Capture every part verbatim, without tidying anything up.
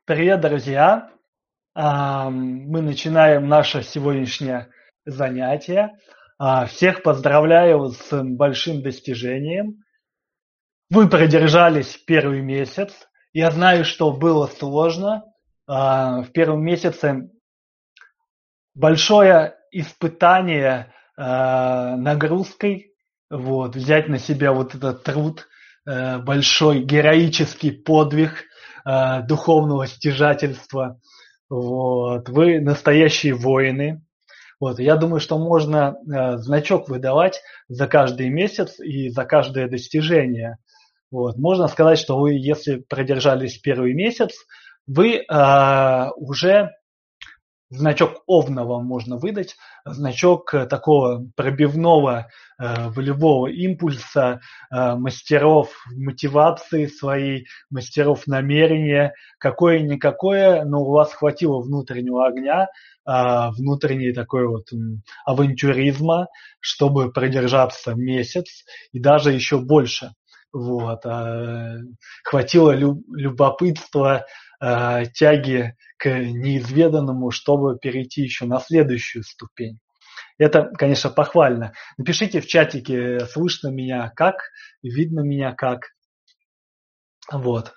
Привет, друзья! А, Мы начинаем наше сегодняшнее занятие. А, Всех поздравляю с большим достижением. Вы продержались первый месяц. Я знаю, что было сложно. А, В первом месяце большое испытание а, нагрузкой. Вот, взять на себя вот этот труд, э, большой героический подвиг э, духовного стяжательства. Вот. Вы настоящие воины. Вот. Я думаю, что можно э, значок выдавать за каждый месяц и за каждое достижение. Вот. Можно сказать, что вы, если продержались первый месяц, вы э, уже значок Овна вам можно выдать, значок э, такого пробивного э, волевого импульса, э, мастеров мотивации своей, мастеров намерения, какое-никакое, но у вас хватило внутреннего огня, э, внутренней такой вот м, авантюризма, чтобы продержаться месяц и даже еще больше. Вот. э, Хватило лю- любопытства, э, тяги к неизведанному, чтобы перейти еще на следующую ступень. Это, конечно, похвально. Напишите в чатике, слышно меня как, видно меня как. Вот.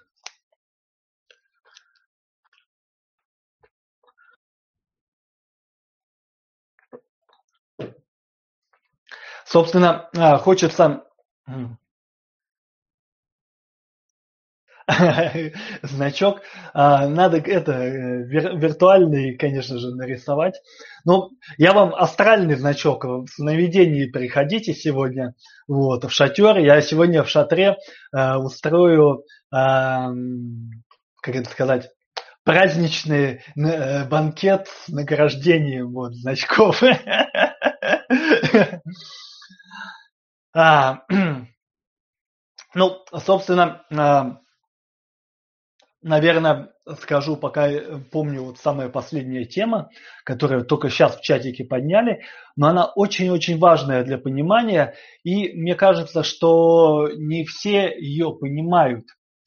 Собственно, а, хочется м, значок. А, Надо это э, вир- виртуальный, конечно же, нарисовать. Ну, я вам астральный значок в сновидении приходите сегодня, вот, в шатер. Я сегодня в шатре э, устрою, а, м, как это сказать, праздничный э, банкет с награждением вот, значков. А, Ну, собственно, а, наверное, скажу, пока э, помню вот самая последняя тема, которую только сейчас в чатике подняли, но она очень-очень важная для понимания, и мне кажется, что не все ее понимают.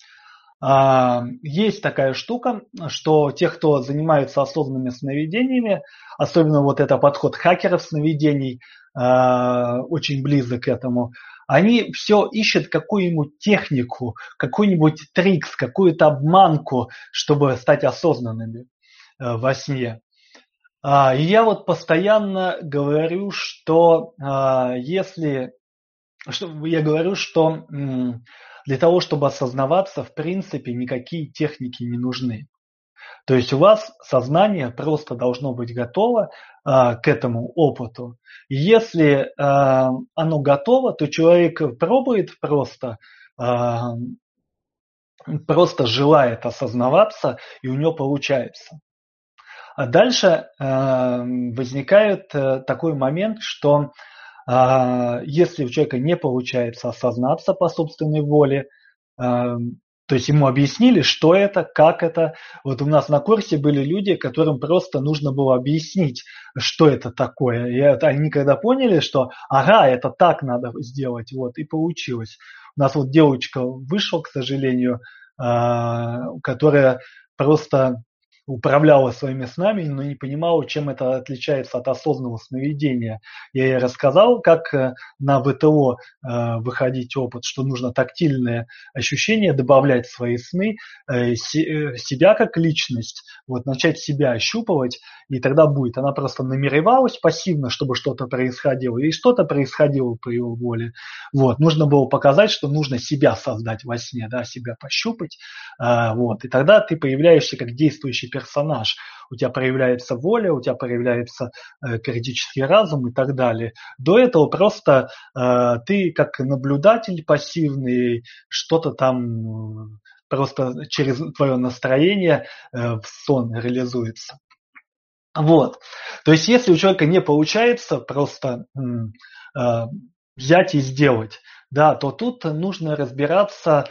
А, Есть такая штука, что те, кто занимается осознанными сновидениями, особенно вот это подход хакеров сновидений, а, очень близок к этому, они все ищут какую-нибудь технику, какой-нибудь трикс, какую-то обманку, чтобы стать осознанными э, во сне. А, И я вот постоянно говорю, что а, если что, я говорю, что м, для того, чтобы осознаваться, в принципе, никакие техники не нужны. То есть у вас сознание просто должно быть готово а, к этому опыту. И если а, оно готово, то человек пробует просто, а, просто желает осознаваться, и у него получается. А дальше а, возникает а, такой момент, что а, если у человека не получается осознаться по собственной воле, а, то есть ему объяснили, что это, как это. Вот у нас на курсе были люди, которым просто нужно было объяснить, что это такое. И это, они когда поняли, что ага, это так надо сделать, вот, и получилось. У нас вот девочка вышла, к сожалению, а, которая просто управляла своими снами, но не понимала, чем это отличается от осознанного сновидения. Я ей рассказал, как э, на ВТО э, выходить опыт, что нужно тактильные ощущения добавлять в свои сны, э, се- э, себя как личность, вот, начать себя ощупывать, и тогда будет. Она просто намеревалась пассивно, чтобы что-то происходило, и что-то происходило по его воле. Вот. Нужно было показать, что нужно себя создать во сне, да, себя пощупать, э, вот. И тогда ты появляешься как действующий персонаж. У тебя проявляется воля, у тебя проявляется э, критический разум и так далее. До этого просто э, ты как наблюдатель пассивный, что-то там э, просто через твое настроение э, в сон реализуется. Вот. То есть, если у человека не получается просто м, э, взять и сделать, да, то тут нужно разбираться,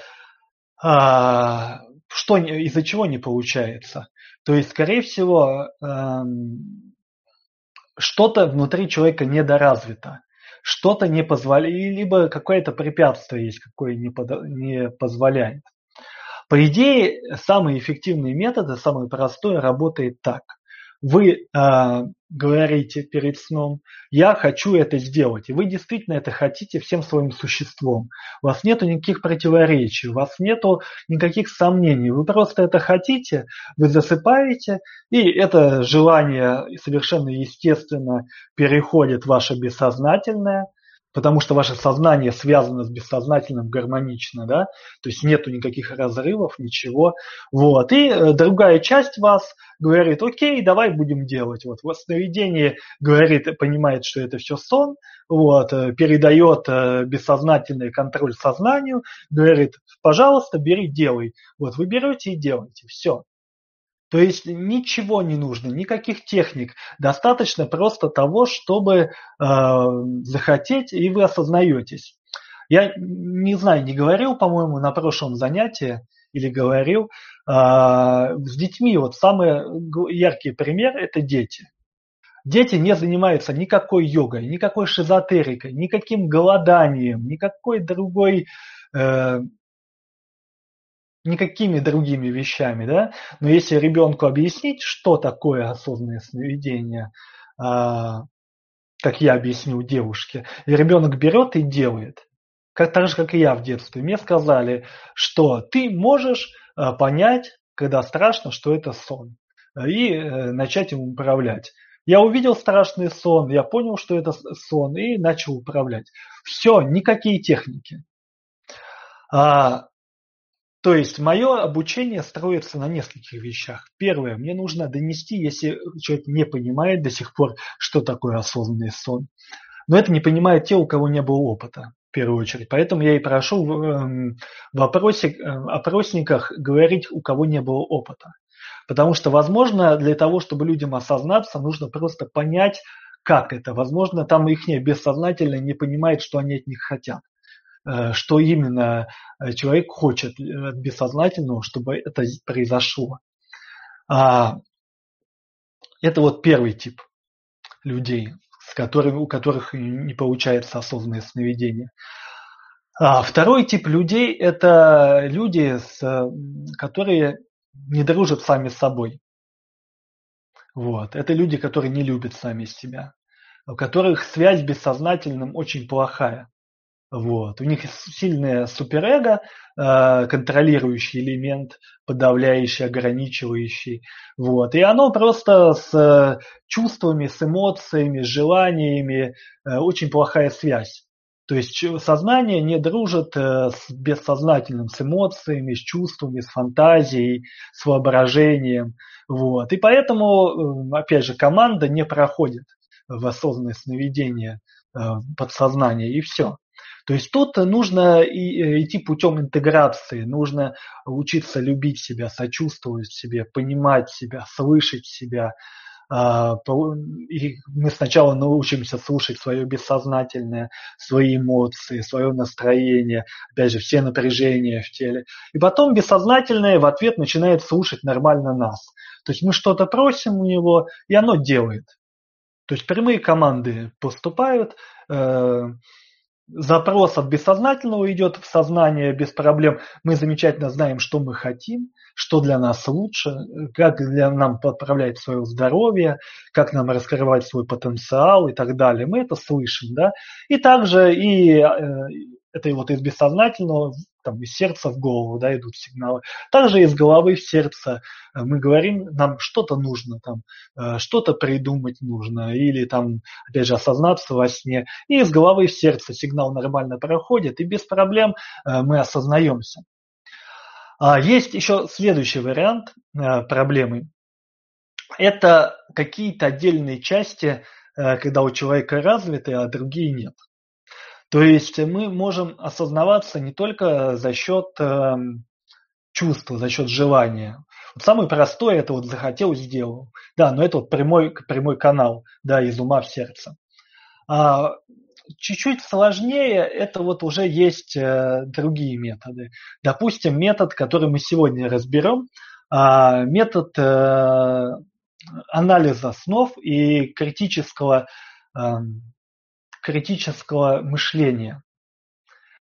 а, что, не- из-за чего не получается. То есть, скорее всего, эм, что-то внутри человека недоразвито, что-то не позволяет, либо какое-то препятствие есть, какое не, подо- не позволяет. По идее, самый эффективный метод и самый простой работает так. Вы э, говорите перед сном: я хочу это сделать. И вы действительно это хотите всем своим существом. У вас нет никаких противоречий, у вас нет никаких сомнений. Вы просто это хотите, вы засыпаете, и это желание совершенно естественно переходит в ваше бессознательное, потому что ваше сознание связано с бессознательным гармонично, да, то есть нету никаких разрывов, ничего. Вот. И э, другая часть вас говорит: окей, давай будем делать. Вот. В сновидении говорит, понимает, что это все сон, вот, э, передает э, бессознательный контроль сознанию, говорит: пожалуйста, бери, делай. Вот, вы берете и делаете. Все. То есть ничего не нужно, никаких техник. Достаточно просто того, чтобы э, захотеть, и вы осознаетесь. Я не знаю, не говорил, по-моему, на прошлом занятии или говорил, э, с детьми вот самый яркий пример – это дети. Дети не занимаются никакой йогой, никакой шизотерикой, никаким голоданием, никакой другой э, никакими другими вещами, да, но если ребенку объяснить, что такое осознанное сновидение, а, как я объяснил девушке, и ребенок берет и делает, как, так же, как и я в детстве. Мне сказали, что ты можешь а, понять, когда страшно, что это сон, и э, начать им управлять. Я увидел страшный сон, я понял, что это сон, и начал управлять. Все, никакие техники. А, То есть мое обучение строится на нескольких вещах. Первое, мне нужно донести, если человек не понимает до сих пор, что такое осознанный сон. Но это не понимают те, у кого не было опыта, в первую очередь. Поэтому я и прошу в, эм, в опросе, э, опросниках говорить, у кого не было опыта. Потому что, возможно, для того, чтобы людям осознаться, нужно просто понять, как это. Возможно, там их бессознательно не понимает, что они от них хотят. Что именно человек хочет от бессознательного, чтобы это произошло. Это вот первый тип людей, с которыми, у которых не получается осознанное сновидение. А второй тип людей – это люди, с, которые не дружат сами с собой. Вот. Это люди, которые не любят сами себя, у которых связь с бессознательным очень плохая. Вот. У них сильное суперэго, э, контролирующий элемент, подавляющий, ограничивающий. Вот. И оно просто с чувствами, с эмоциями, с желаниями, э, очень плохая связь. То есть сознание не дружит э, с бессознательным, с эмоциями, с чувствами, с фантазией, с воображением. Вот. И поэтому, опять же, команда не проходит в осознанное сновидение э, подсознания, и все. То есть тут нужно идти путем интеграции, нужно учиться любить себя, сочувствовать себе, понимать себя, слышать себя. И мы сначала научимся слушать свое бессознательное, свои эмоции, свое настроение, опять же, все напряжения в теле. И потом бессознательное в ответ начинает слушать нормально нас. То есть мы что-то просим у него, и оно делает. То есть прямые команды поступают, запрос от бессознательного идет в сознание без проблем. Мы замечательно знаем, что мы хотим, что для нас лучше, как для нам подправлять свое здоровье, как нам раскрывать свой потенциал и так далее. Мы это слышим, да. И также и э, это вот из бессознательного, там, из сердца в голову, да, идут сигналы. Также из головы в сердце мы говорим, нам что-то нужно, там, что-то придумать нужно, или там, опять же, осознаться во сне. И из головы в сердце сигнал нормально проходит, и без проблем мы осознаемся. Есть еще следующий вариант проблемы. Это какие-то отдельные части, когда у человека развиты, а другие нет. То есть мы можем осознаваться не только за счет э, чувства, за счет желания. Вот самый простой – это вот захотел, сделал. Да, но это вот прямой, прямой канал, да, из ума в сердце. А чуть-чуть сложнее – это вот уже есть э, другие методы. Допустим, метод, который мы сегодня разберем, э, метод э, анализа снов и критического, э, критического мышления.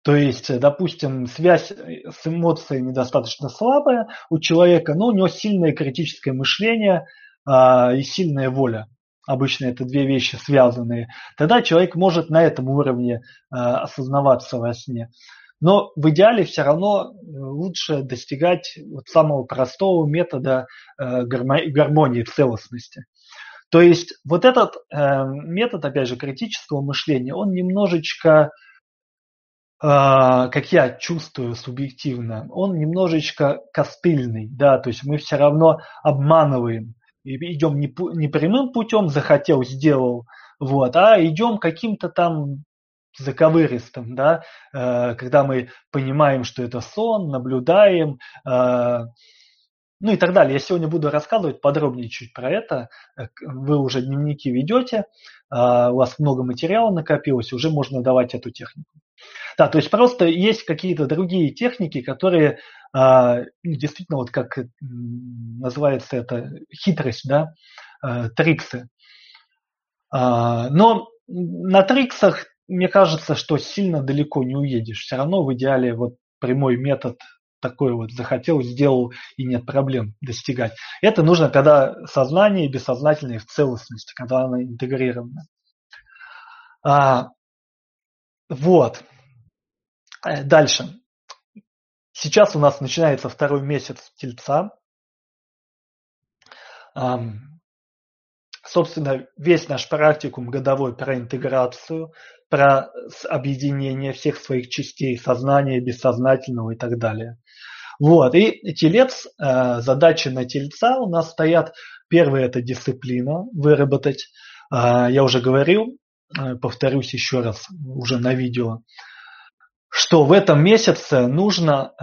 То есть, допустим, связь с эмоцией недостаточно слабая у человека, но у него сильное критическое мышление а, и сильная воля. Обычно это две вещи связанные. Тогда человек может на этом уровне а, осознаваться во сне. Но в идеале все равно лучше достигать вот самого простого метода а, гармонии, целостности. То есть вот этот э, метод, опять же, критического мышления, он немножечко, э, как я чувствую субъективно, он немножечко костыльный, да, то есть мы все равно обманываем, и идем не, не прямым путем, захотел, сделал, вот, а идем каким-то там заковыристым, да, э, когда мы понимаем, что это сон, наблюдаем, э, ну и так далее. Я сегодня буду рассказывать подробнее чуть про это. Вы уже дневники ведете, у вас много материала накопилось, уже можно давать эту технику. Да, то есть просто есть какие-то другие техники, которые действительно, вот как называется это, хитрость, да, триксы. Но на триксах, мне кажется, что сильно далеко не уедешь. Все равно в идеале вот прямой метод такой вот захотел, сделал, и нет проблем достигать. Это нужно, когда сознание и бессознательное в целостности, когда оно интегрировано. А, вот. Дальше. Сейчас у нас начинается второй месяц Тельца. А, собственно, весь наш практикум годовой про интеграцию, про объединение всех своих частей сознания, бессознательного и так далее. Вот, и телец, задачи на тельца у нас стоят. Первое – это дисциплина выработать. Я уже говорил, повторюсь еще раз уже на видео, что в этом месяце нужно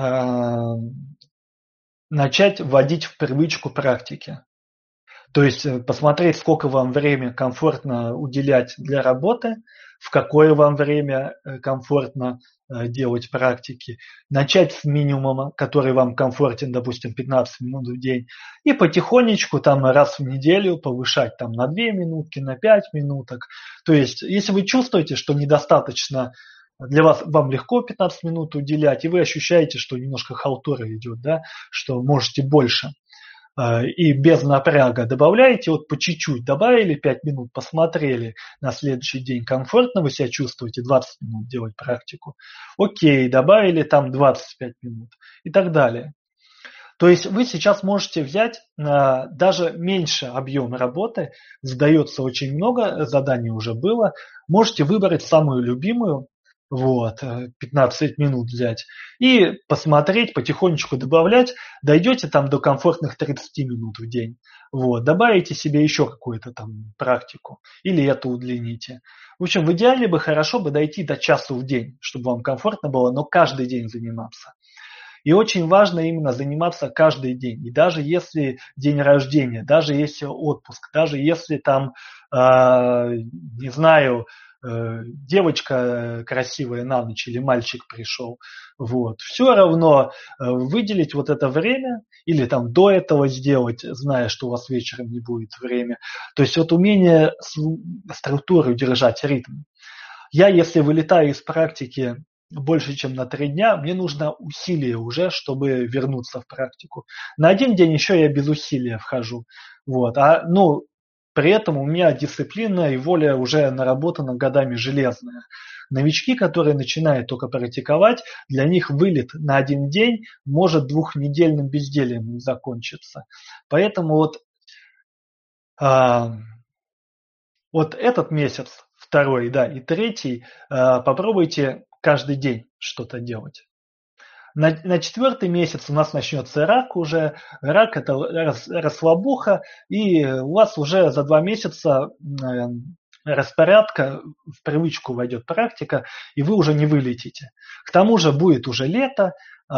начать вводить в привычку практики. То есть посмотреть, сколько вам времени комфортно уделять для работы, в какое вам время комфортно делать практики, начать с минимума, который вам комфортен, допустим, пятнадцать минут в день, и потихонечку там раз в неделю повышать там на две минутки, на пять минуток. То есть, если вы чувствуете, что недостаточно, для вас, вам легко пятнадцать минут уделять, и вы ощущаете, что немножко халтура идет, да, что можете больше, и без напряга добавляете, вот по чуть-чуть добавили, пять минут посмотрели, на следующий день комфортно вы себя чувствуете, двадцать минут делать практику, окей, добавили там двадцать пять минут и так далее. То есть вы сейчас можете взять даже меньше объем работы, задается очень много, заданий уже было, можете выбрать самую любимую, вот, пятнадцать минут взять и посмотреть, потихонечку добавлять, дойдете там до комфортных тридцати минут в день, вот, добавите себе еще какую-то там практику или это удлините. В общем, в идеале бы хорошо бы дойти до часу в день, чтобы вам комфортно было, но каждый день заниматься. И очень важно именно заниматься каждый день. И даже если день рождения, даже если отпуск, даже если там, э, не знаю, э, девочка красивая на ночь или мальчик пришел, вот, все равно э, выделить вот это время или там до этого сделать, зная, что у вас вечером не будет времени. То есть вот умение структуру держать, ритм. Я, если вылетаю из практики больше, чем на три дня, мне нужно усилие уже, чтобы вернуться в практику. На один день еще я без усилия вхожу. Вот. А, ну, при этом у меня дисциплина и воля уже наработана годами железная. Новички, которые начинают только практиковать, для них вылет на один день может двухнедельным бездельем закончиться. Поэтому вот, а, вот этот месяц, второй, да, и третий, а, попробуйте каждый день что-то делать. На, на четвертый месяц у нас начнется рак уже. Рак – это расслабуха, и у вас уже за два месяца распорядка, в привычку войдет практика, и вы уже не вылетите. К тому же будет уже лето,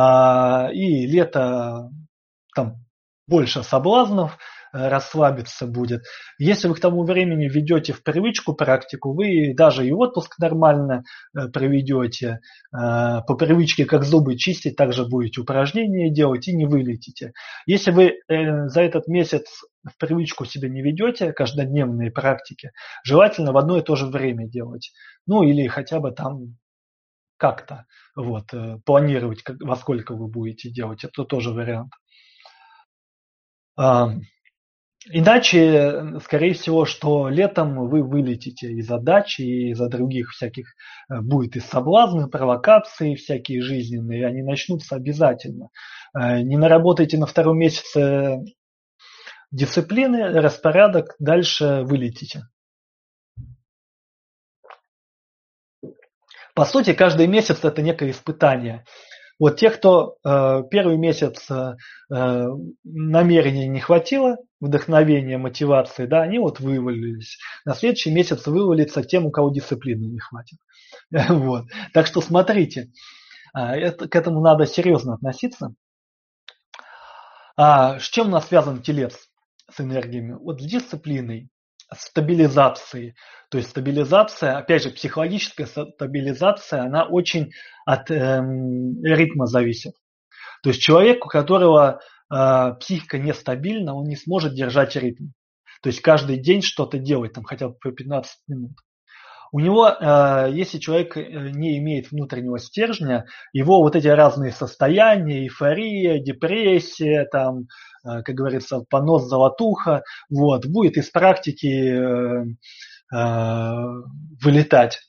и лето там больше соблазнов, расслабиться будет. Если вы к тому времени введете в привычку практику, вы даже и отпуск нормально проведете, по привычке как зубы чистить, также будете упражнения делать и не вылетите. Если вы за этот месяц в привычку себе не ведете, каждодневные практики, желательно в одно и то же время делать. Ну или хотя бы там как-то вот, планировать, во сколько вы будете делать. Это тоже вариант. Иначе, скорее всего, что летом вы вылетите из-за дачи и из-за других всяких, будет и соблазны, провокации всякие жизненные, они начнутся обязательно. Не наработайте на втором месяце дисциплины, распорядок, дальше вылетите. По сути, каждый месяц это некое испытание. Вот те, кто э, первый месяц э, намерений не хватило, вдохновения, мотивации, да, они вот вывалились. На следующий месяц вывалится тем, у кого дисциплины не хватит. Вот. Так что смотрите, это, к этому надо серьезно относиться. А с чем у нас связан телец с энергиями? Вот с дисциплиной, с стабилизацией. То есть стабилизация, опять же, психологическая стабилизация, она очень от эм, ритма зависит. То есть человек, у которого э, психика нестабильна, он не сможет держать ритм. То есть каждый день что-то делать, там хотя бы по пятнадцать минут. У него, э, если человек не имеет внутреннего стержня, его вот эти разные состояния, эйфория, депрессия, там, э, как говорится, понос, золотуха, вот, будет из практики э, э, вылетать.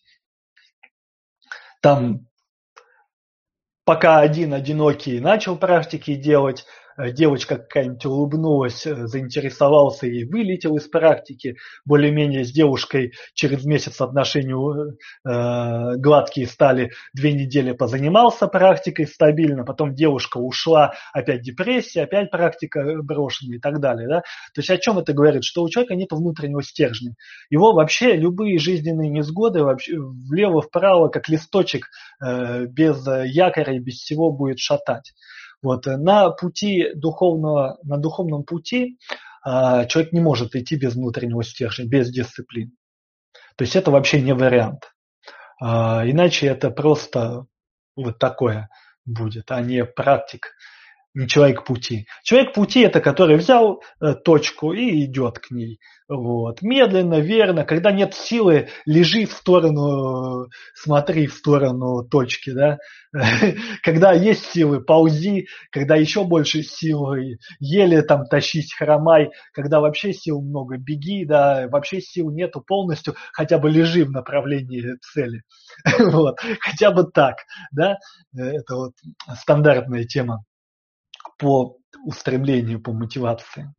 Там пока один одинокий начал практики делать, девочка какая-нибудь улыбнулась, заинтересовался и вылетел из практики. Более-менее с девушкой через месяц отношения э, гладкие стали, две недели позанимался практикой стабильно, потом девушка ушла, опять депрессия, опять практика брошена и так далее. Да? То есть о чем это говорит? Что у человека нет внутреннего стержня. Его вообще любые жизненные невзгоды вообще влево-вправо, как листочек э, без якоря и без всего будет шатать. Вот. На пути духовного, на духовном пути э, человек не может идти без внутреннего стержня, без дисциплины. То есть это вообще не вариант. Э, иначе это просто вот такое будет, а не практик, не человек пути. Человек пути – это который взял э, точку и идет к ней. Вот. Медленно, верно. Когда нет силы, лежи в сторону, смотри в сторону точки. Да? Когда есть силы, ползи. Когда еще больше силы, еле там тащись, хромай. Когда вообще сил много, беги. Да? Вообще сил нету полностью, хотя бы лежи в направлении цели. Вот. Хотя бы так. Да? Это вот стандартная тема по устремлению, по мотивации.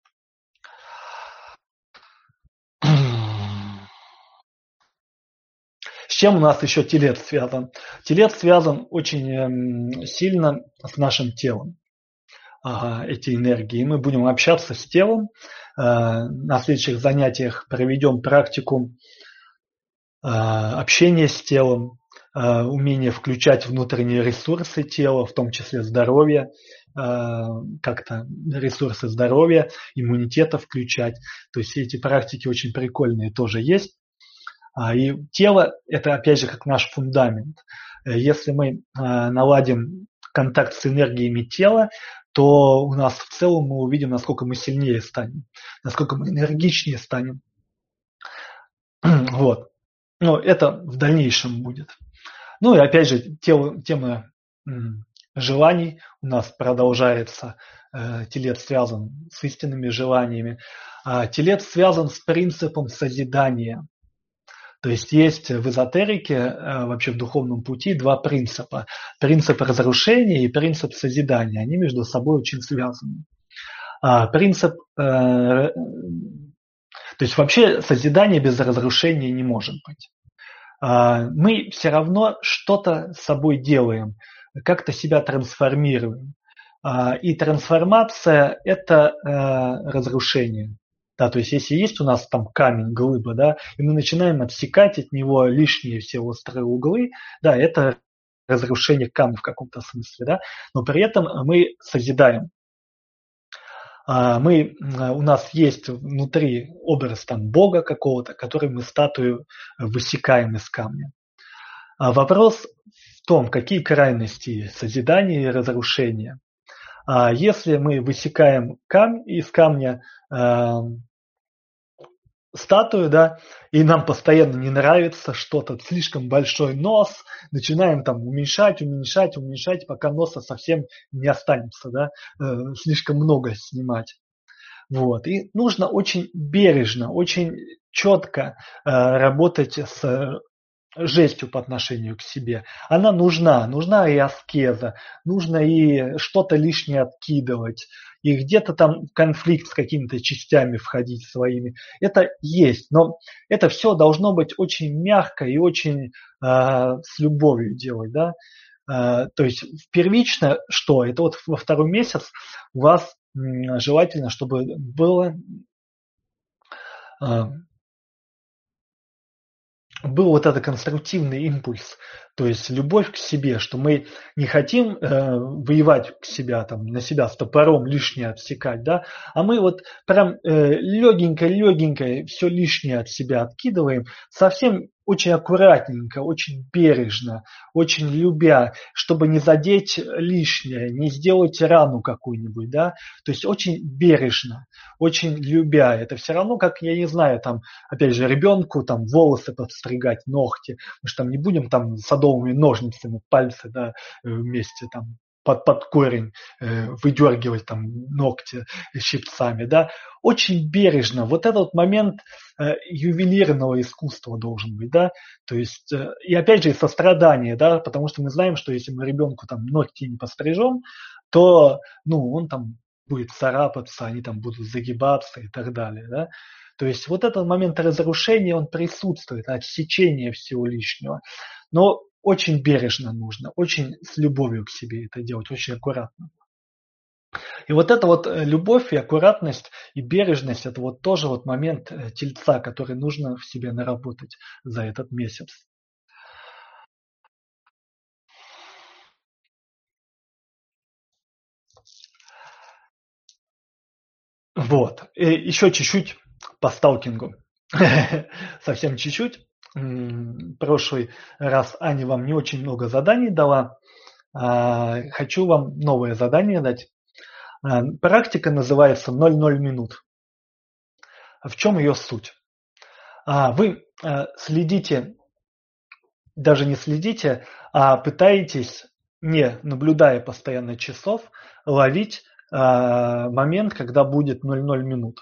С чем у нас еще телец связан? Телец связан очень сильно с нашим телом. Эти энергии. Мы будем общаться с телом. На следующих занятиях проведем практику общения с телом, умение включать внутренние ресурсы тела, в том числе здоровье, как-то ресурсы здоровья, иммунитета включать. То есть эти практики очень прикольные тоже есть. И тело – это, опять же, как наш фундамент. Если мы наладим контакт с энергиями тела, то у нас в целом мы увидим, насколько мы сильнее станем, насколько мы энергичнее станем. Вот. Но это в дальнейшем будет. Ну и опять же, тема желаний у нас продолжается. Телец связан с истинными желаниями. Телец связан с принципом созидания. То есть есть в эзотерике, вообще в духовном пути, два принципа. Принцип разрушения и принцип созидания. Они между собой очень связаны. Принцип... То есть вообще созидание без разрушения не может быть. Мы все равно что-то с собой делаем, как-то себя трансформируем. И трансформация – это разрушение. Да, то есть если есть у нас там камень, глыба, да, и мы начинаем отсекать от него лишние все острые углы, да, это разрушение камня в каком-то смысле, да, но при этом мы созидаем. Мы, у нас есть внутри образ там Бога какого-то, который мы статую высекаем из камня. А вопрос в том, какие крайности созидания и разрушения. Если мы высекаем камень из камня статую, да, и нам постоянно не нравится что-то, слишком большой нос, начинаем там уменьшать, уменьшать, уменьшать, пока носа совсем не останется, да, э, слишком много снимать. Вот. И нужно очень бережно, очень четко э, работать с жестью по отношению к себе. Она нужна, нужна и аскеза, нужно и что-то лишнее откидывать, и где-то там в конфликт с какими-то частями входить своими. Это есть, но это все должно быть очень мягко и очень э, с любовью делать, да. Э, то есть первично что? Это вот во второй месяц у вас м, желательно, чтобы было э, был вот этот конструктивный импульс, то есть любовь к себе, что мы не хотим э, воевать к себя, там, на себя с топором лишнее отсекать, да, а мы вот прям э, легенько-легенько все лишнее от себя откидываем, совсем очень аккуратненько, очень бережно, очень любя, чтобы не задеть лишнее, не сделать рану какую-нибудь, да, то есть очень бережно, очень любя. Это все равно, как, я не знаю, там, опять же, ребенку там волосы подстригать, ногти. Мы же там не будем там садовыми ножницами пальцы, да, вместе там под, под корень э, выдергивать там ногти щипцами, да. Очень бережно. Вот этот момент э, ювелирного искусства должен быть, да. То есть, э, и опять же, и сострадание, да, потому что мы знаем, что если мы ребенку там ногти не пострижем, то, ну, он там будет царапаться, они там будут загибаться и так далее, да. То есть вот этот момент разрушения, он присутствует, отсечение всего лишнего. Но очень бережно нужно, очень с любовью к себе это делать, очень аккуратно. И вот эта вот э, любовь и аккуратность и бережность, это вот тоже вот момент э, тельца, который нужно в себе наработать за этот месяц. Вот. И еще чуть-чуть по сталкингу. Совсем чуть-чуть. М, Прошлый раз Аня вам не очень много заданий дала. А, Хочу вам новое задание дать. А, Практика называется ноль ноль минут. В чем ее суть? А, Вы а, следите, даже не следите, а пытаетесь, не наблюдая постоянно часов, ловить а, момент, когда будет ноль ноль минут.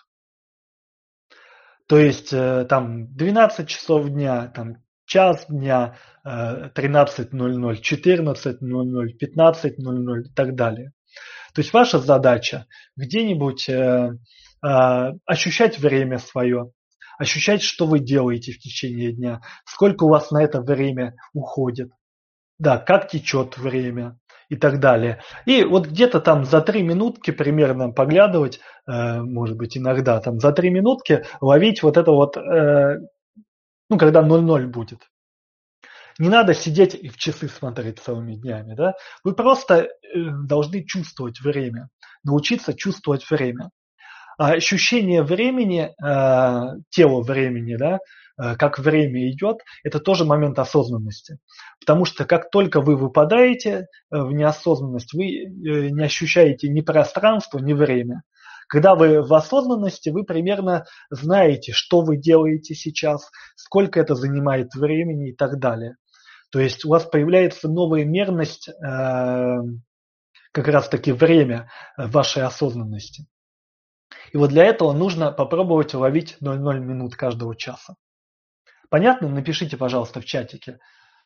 То есть э, там двенадцать часов дня, там час дня, э, тринадцать ноль ноль, четырнадцать ноль ноль, пятнадцать ноль ноль и так далее. То есть ваша задача где-нибудь э, э, ощущать время свое, ощущать, что вы делаете в течение дня, сколько у вас на это время уходит, да, как течет время и так далее. И вот где-то там за три минутки примерно поглядывать, э, может быть, иногда там за три минутки ловить вот это вот, э, ну, когда ноль ноль будет. Не надо сидеть и в часы смотреть целыми днями, да. Вы просто э, должны чувствовать время, научиться чувствовать время. А ощущение времени, э, тело времени, да, э, как время идет, это тоже момент осознанности. Потому что как только вы выпадаете э, в неосознанность, вы э, не ощущаете ни пространство, ни время. Когда вы в осознанности, вы примерно знаете, что вы делаете сейчас, сколько это занимает времени и так далее. То есть у вас появляется новая мерность, э, как раз таки время вашей осознанности. И вот для этого нужно попробовать ловить ноль ноль минут каждого часа. Понятно? Напишите, пожалуйста, в чатике.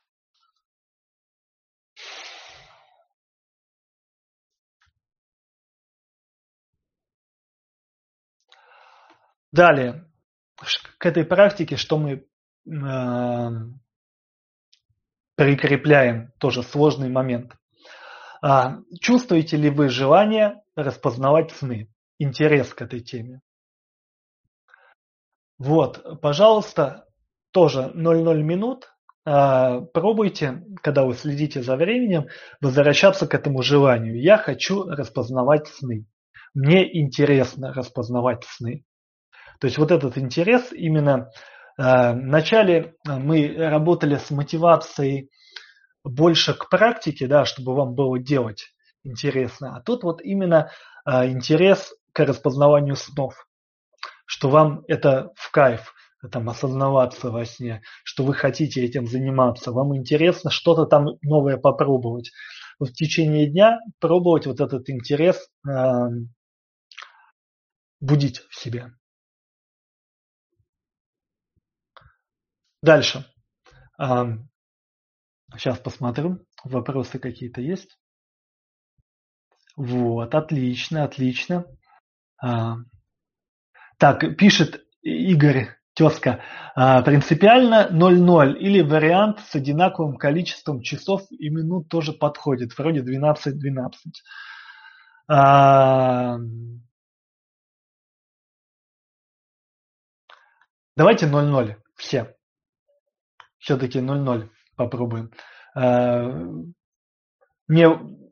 Далее, к этой практике, что мы э, прикрепляем, тоже сложный момент. А, чувствуете ли вы желание распознавать сны? Интерес к этой теме? Вот, пожалуйста, тоже ноль ноль минут. А, пробуйте, когда вы следите за временем, возвращаться к этому желанию. Я хочу распознавать сны. Мне интересно распознавать сны. То есть вот этот интерес именно э, вначале мы работали с мотивацией больше к практике, да, чтобы вам было делать интересно. А тут вот именно э, интерес к распознаванию снов. что вам это в кайф, там, осознаваться во сне, что вы хотите этим заниматься, вам интересно что-то там новое попробовать. Вот в течение дня пробовать вот этот интерес э, будить в себе. Дальше. Э, сейчас посмотрю, вопросы какие-то есть. Вот, отлично, отлично. Э, так, пишет Игорь Тезка, принципиально ноль ноль или вариант с одинаковым количеством часов и минут тоже подходит, вроде двенадцать двенадцать. Давайте ноль ноль все. Все-таки ноль ноль попробуем. Не,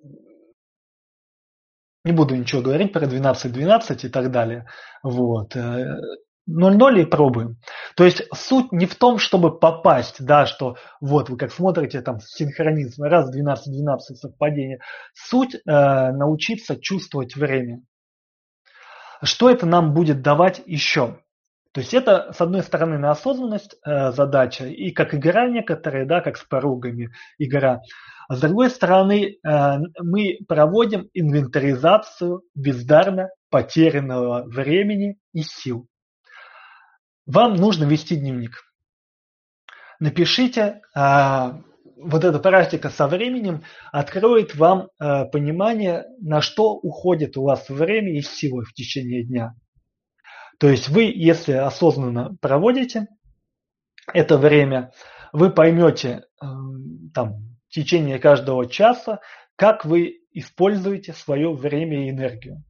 не буду ничего говорить про двенадцать двенадцать и так далее. Вот. ноль ноль и пробуем. То есть суть не в том, чтобы попасть, да, что вот вы как смотрите, там синхронизм, раз двенадцать двенадцать совпадение. Суть э, научиться чувствовать время. Что это нам будет давать еще? То есть это, с одной стороны, на осознанность э, задача, и как игра некоторые, да, как с поругами игра. А с другой стороны, э, мы проводим инвентаризацию бездарно потерянного времени и сил. Вам нужно вести дневник. Напишите, э, вот эта практика со временем откроет вам э, понимание, на что уходит у вас время и силы в течение дня. То есть вы, если осознанно проводите это время, вы поймете э, там, в течение каждого часа, как вы используете свое время и энергию.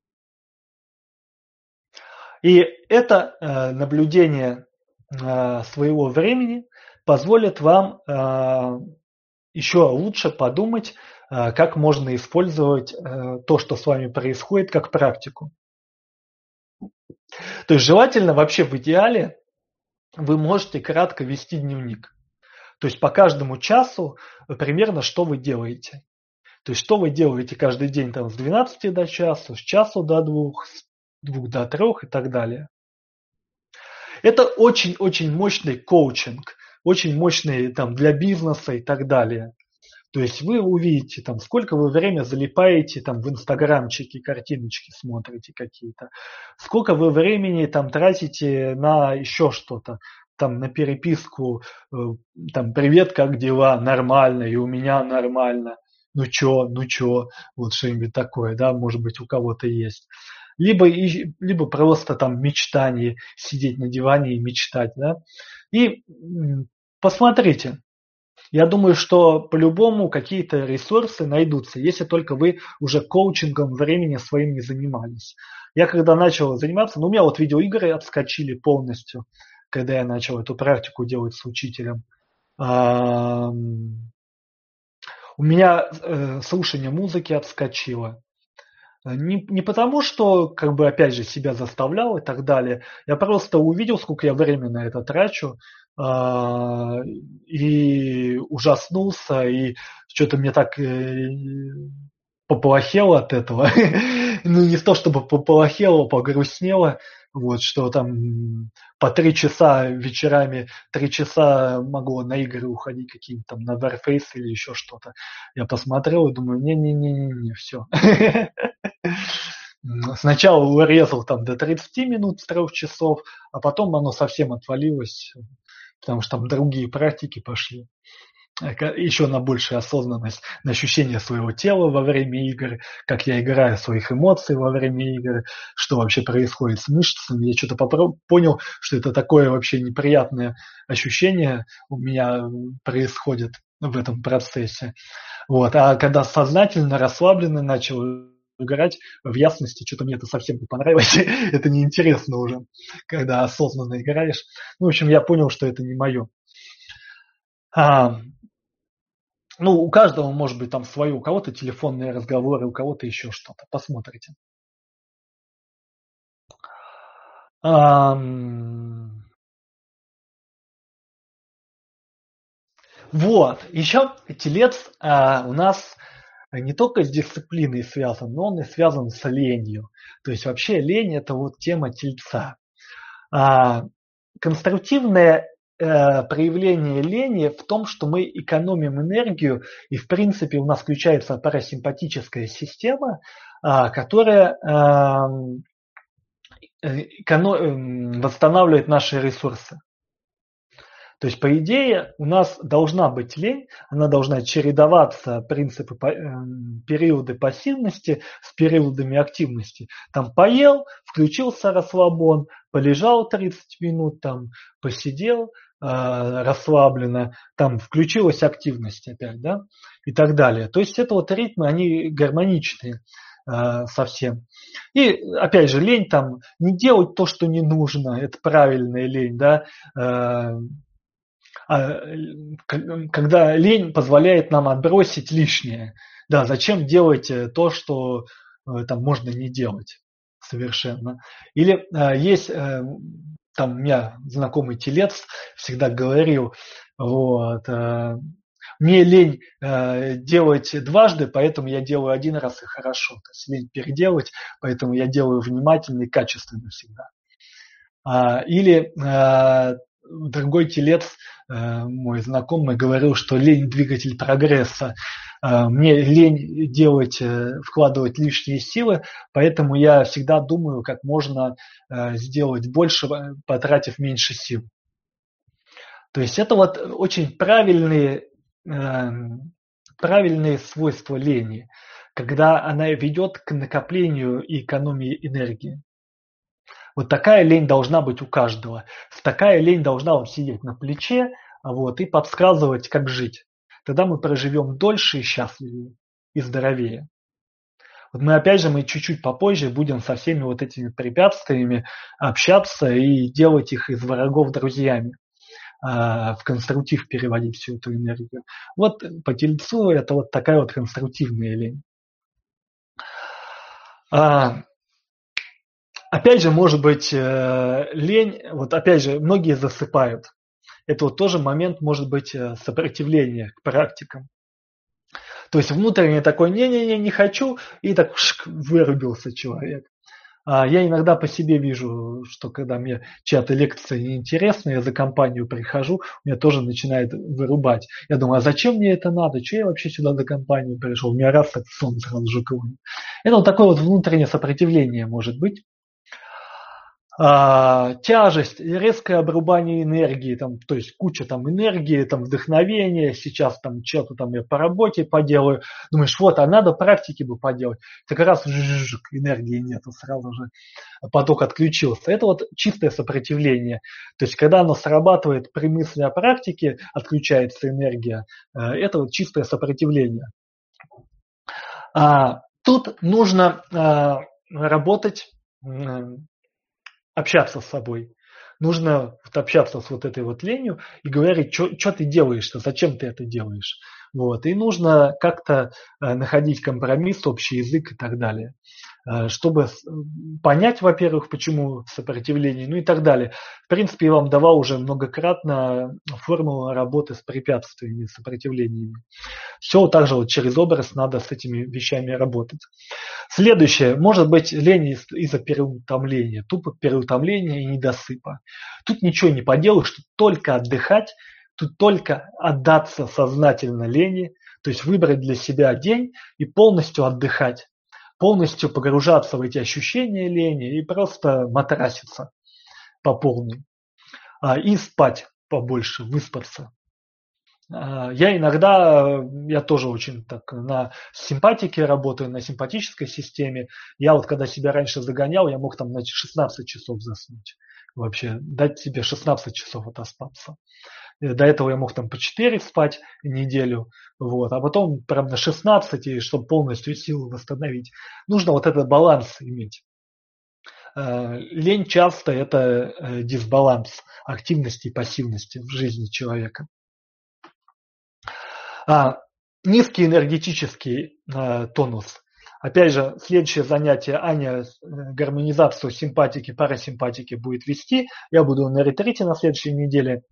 И это э, наблюдение э, своего времени позволит вам э, еще лучше подумать, э, как можно использовать э, то, что с вами происходит, как практику. То есть желательно вообще в идеале вы можете кратко вести дневник. То есть по каждому часу примерно что вы делаете. То есть что вы делаете каждый день там, с двенадцати до часу, с часу до двух, с двух до трех и так далее. Это очень-очень мощный коучинг, очень мощный там, для бизнеса и так далее. То есть вы увидите, там, сколько вы время залипаете там, в инстаграмчике, картиночки смотрите какие-то, сколько вы времени там, тратите на еще что-то, там, на переписку, там, привет, как дела, нормально, и у меня нормально, ну чё, ну чё, вот что-нибудь такое, да, может быть, у кого-то есть. Либо, либо просто там мечтание, сидеть на диване и мечтать, да. И посмотрите. Я думаю, что по-любому какие-то ресурсы найдутся, если только вы уже коучингом времени своим не занимались. Я когда начал заниматься, ну у меня вот видеоигры отскочили полностью, когда я начал эту практику делать с учителем. У меня слушание музыки отскочило. Не, не потому, что, как бы, опять же, себя заставлял и так далее. Я просто увидел, сколько я времени на это трачу, э, и ужаснулся, и что-то мне так э, поплохело от этого. Ну, не то, чтобы поплохело, погрустнело. Вот, что там по три часа вечерами, три часа могло на игры уходить какие-нибудь там на Warface или еще что-то. Я посмотрел и думаю, не-не-не-не, все. Сначала урезал там до тридцати минут с трех часов, а потом оно совсем отвалилось, потому что там другие практики пошли. Еще на большую осознанность, на ощущение своего тела во время игр, как я играю, своих эмоций во время игр, что вообще происходит с мышцами. Я что-то попро- понял, что это такое вообще неприятное ощущение у меня происходит в этом процессе. Вот. А когда сознательно, расслабленно начал играть, в ясности, что-то мне это совсем не понравилось. Это неинтересно уже, когда осознанно играешь. Ну, в общем, я понял, что это не мое. А, ну, у каждого может быть там свое, у кого-то телефонные разговоры, у кого-то еще что-то. Посмотрите. Ам... Вот, еще телец а, у нас не только с дисциплиной связан, но он и связан с ленью. То есть вообще лень – это вот тема тельца. А, конструктивное э, проявление лени в том, что мы экономим энергию, и в принципе у нас включается парасимпатическая система, а, которая а, эконом... восстанавливает наши ресурсы. То есть, по идее, у нас должна быть лень, она должна чередоваться принципы периоды пассивности с периодами активности. Там поел, включился расслабон, полежал тридцать минут, там посидел э, расслабленно, там включилась активность опять, да, и так далее. То есть это вот ритмы, они гармоничные э, совсем. И опять же, лень там не делать то, что не нужно, это правильная лень, да. Э, когда лень позволяет нам отбросить лишнее. Да, зачем делать то, что там можно не делать совершенно. Или э, есть, э, там у меня знакомый телец всегда говорил, вот, э, мне лень э, делать дважды, поэтому я делаю один раз и хорошо. То есть лень переделать, поэтому я делаю внимательно и качественно всегда. А, или э, другой телец, мой знакомый, говорил, что лень – двигатель прогресса. Мне лень делать, вкладывать лишние силы, поэтому я всегда думаю, как можно сделать больше, потратив меньше сил. То есть это вот очень правильные, правильные свойства лени, когда она ведет к накоплению и экономии энергии. Вот такая лень должна быть у каждого. Такая лень должна вам сидеть на плече, вот, и подсказывать, как жить. Тогда мы проживем дольше и счастливее, и здоровее. Вот мы опять же, мы чуть-чуть попозже будем со всеми вот этими препятствиями общаться и делать их из врагов друзьями, в конструктив переводить всю эту энергию. Вот по тельцу это вот такая вот конструктивная лень. Опять же, может быть, лень, вот опять же, многие засыпают. Это вот тоже момент, может быть, сопротивления к практикам. То есть внутренне такой, не-не-не, не хочу, и так шк, вырубился человек. А я иногда по себе вижу, что когда мне чья-то лекция неинтересна, я за компанию прихожу, меня тоже начинает вырубать. Я думаю, а зачем мне это надо? Че я вообще сюда за компанию пришел? У меня раз так сон сразу же клонит. Это вот такое вот внутреннее сопротивление может быть. А, тяжесть, резкое обрубание энергии, там, то есть куча там энергии, там, вдохновения, сейчас там что-то там я по работе поделаю, думаешь, вот, а надо практики бы поделать, так раз жжжж, энергии нету, сразу же поток отключился. Это вот чистое сопротивление, то есть когда оно срабатывает при мысли о практике, отключается энергия, это вот чистое сопротивление. А, тут нужно а, работать, общаться с собой. Нужно вот общаться с вот этой вот ленью и говорить, что ты делаешь-то, зачем ты это делаешь. Вот. И нужно как-то находить компромисс, общий язык и так далее. Чтобы понять, во-первых, почему сопротивление, ну и так далее. В принципе, я вам давал уже многократно формулу работы с препятствиями, сопротивлениями. Все так же вот через образ надо с этими вещами работать. Следующее, может быть лень из-за переутомления, тупо переутомления и недосыпа. Тут ничего не поделаешь, тут только отдыхать, тут только отдаться сознательно лени, то есть выбрать для себя день и полностью отдыхать, полностью погружаться в эти ощущения лени и просто матраситься по полной. И спать побольше, выспаться. Я иногда, я тоже очень так на симпатике работаю, на симпатической системе. Я вот когда себя раньше загонял, я мог там на шестнадцать часов заснуть. Вообще, дать себе шестнадцать часов отоспаться. До этого я мог там по четыре спать неделю, вот, а потом прям на шестнадцать, и чтобы полностью силы восстановить. Нужно вот этот баланс иметь. Лень часто это дисбаланс активности и пассивности в жизни человека. А, низкий энергетический а, тонус. Опять же, следующее занятие Аня гармонизацию симпатики, парасимпатики будет вести. Я буду на ретрите на следующей неделе.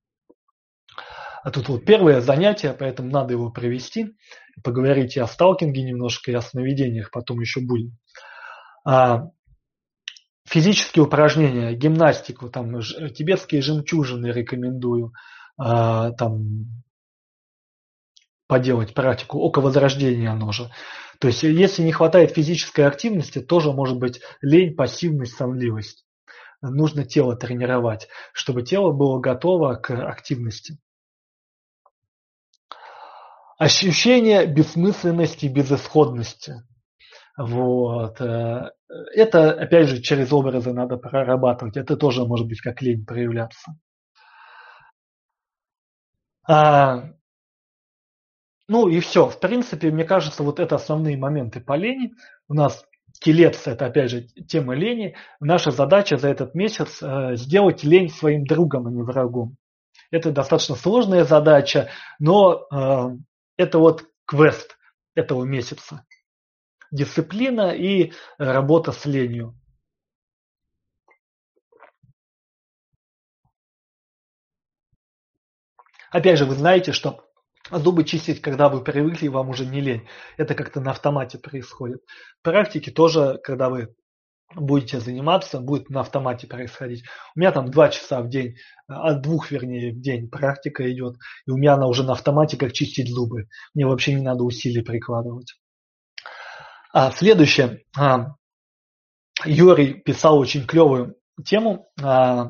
А тут вот первое занятие, поэтому надо его провести. Поговорить и о сталкинге немножко, и о сновидениях потом еще будем. А, физические упражнения, гимнастику, там, тибетские жемчужины рекомендую, там, поделать практику, оковозрождения оно же. То есть, если не хватает физической активности, тоже может быть лень, пассивность, сонливость. Нужно тело тренировать, чтобы тело было готово к активности. Ощущение бессмысленности, безысходности. Вот. Это, опять же, через образы надо прорабатывать. Это тоже может быть как лень проявляться. А, ну и все. В принципе, мне кажется, вот это основные моменты по лени. У нас телец – это, опять же, тема лени. Наша задача за этот месяц э, сделать лень своим другом, а не врагом. Это достаточно сложная задача, но э, это вот квест этого месяца. Дисциплина и работа с ленью. Опять же, вы знаете, что зубы чистить, когда вы привыкли, вам уже не лень. Это как-то на автомате происходит. Практики тоже, когда вы будете заниматься, будет на автомате происходить. У меня там два часа в день, от двух, вернее, в день практика идет, и у меня она уже на автомате, как чистить зубы. Мне вообще не надо усилий прикладывать. А следующее. Юрий писал очень клевую тему в,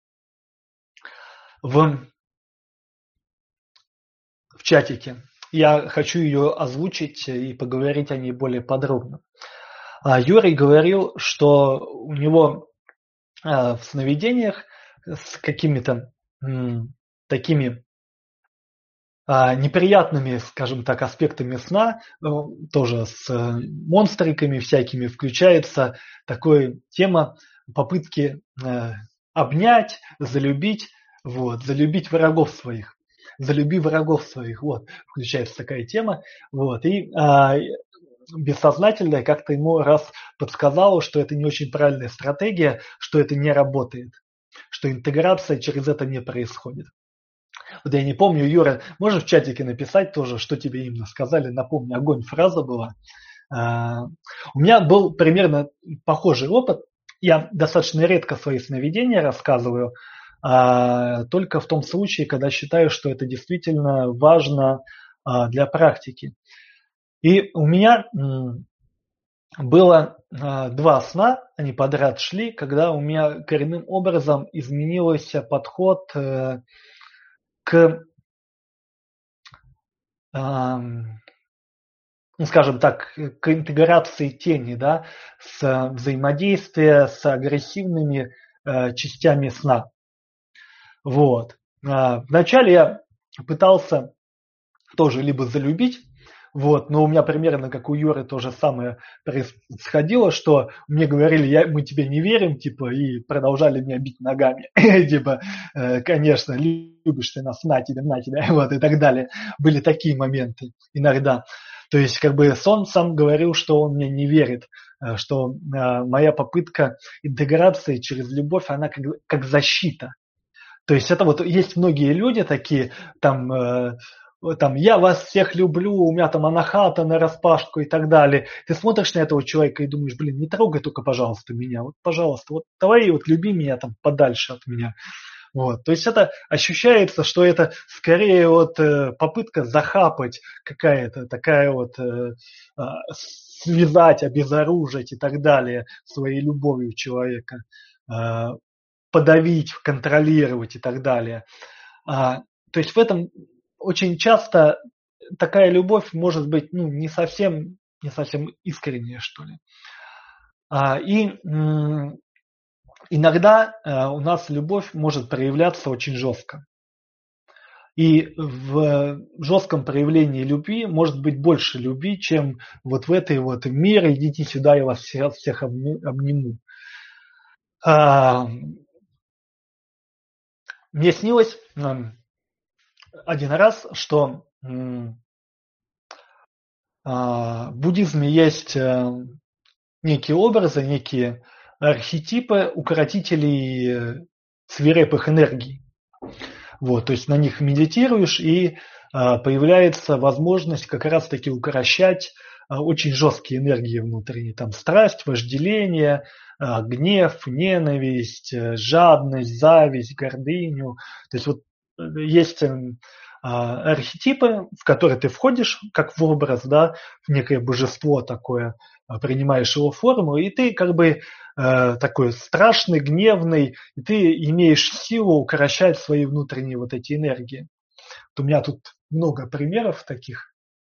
в чатике. Я хочу ее озвучить и поговорить о ней более подробно. Юрий говорил, что у него в сновидениях с какими-то м, такими а, неприятными, скажем так, аспектами сна, тоже с монстриками всякими, включается такая тема попытки э, обнять, залюбить, вот, залюбить врагов своих. Залюби врагов своих, вот, включается такая тема, вот, и а, бессознательное как-то ему раз подсказало, что это не очень правильная стратегия, что это не работает, что интеграция через это не происходит. Вот я не помню, Юра, можешь в чатике написать тоже, что тебе именно сказали, напомню, огонь фраза была. У меня был примерно похожий опыт, я достаточно редко свои сновидения рассказываю, только в том случае, когда считаю, что это действительно важно для практики. И у меня было два сна, они подряд шли, когда у меня коренным образом изменился подход к, ну, скажем так, к интеграции тени, да, с взаимодействия с агрессивными частями сна. Вот. Вначале я пытался тоже либо залюбить, вот, но у меня примерно как у Юры то же самое происходило, что мне говорили, я, мы тебе не верим, типа, и продолжали меня бить ногами, типа, конечно, любишь ты нас, на тебе, на тебе, вот, и так далее. Были такие моменты иногда. То есть, как бы сон сам говорил, что он мне не верит, что моя попытка интеграции через любовь, она как, как защита. То есть это вот есть многие люди такие, там, э, там, я вас всех люблю, у меня там анахата нараспашку и так далее. Ты смотришь на этого человека и думаешь, блин, не трогай только, пожалуйста, меня, вот, пожалуйста, вот давай вот люби меня там подальше от меня. Вот. То есть это ощущается, что это скорее вот э, попытка захапать какая-то, такая вот э, э, связать, обезоружить и так далее своей любовью человека. Э, подавить, контролировать и так далее. А, то есть в этом очень часто такая любовь может быть ну, не, совсем, не совсем искренняя, что ли. А, и м, иногда а, у нас любовь может проявляться очень жестко. И в жестком проявлении любви может быть больше любви, чем вот в этой вот мире, идите сюда, я вас всех, всех обниму. А, мне снилось один раз, что в буддизме есть некие образы, некие архетипы укротителей свирепых энергий. Вот, то есть на них медитируешь, и появляется возможность как раз-таки укрощать очень жесткие энергии внутренние, там страсть, вожделение, гнев, ненависть, жадность, зависть, гордыню. То есть вот есть архетипы, в которые ты входишь как в образ, да, в некое божество такое, принимаешь его форму, и ты как бы такой страшный, гневный, и ты имеешь силу укрощать свои внутренние вот эти энергии. Вот у меня тут много примеров таких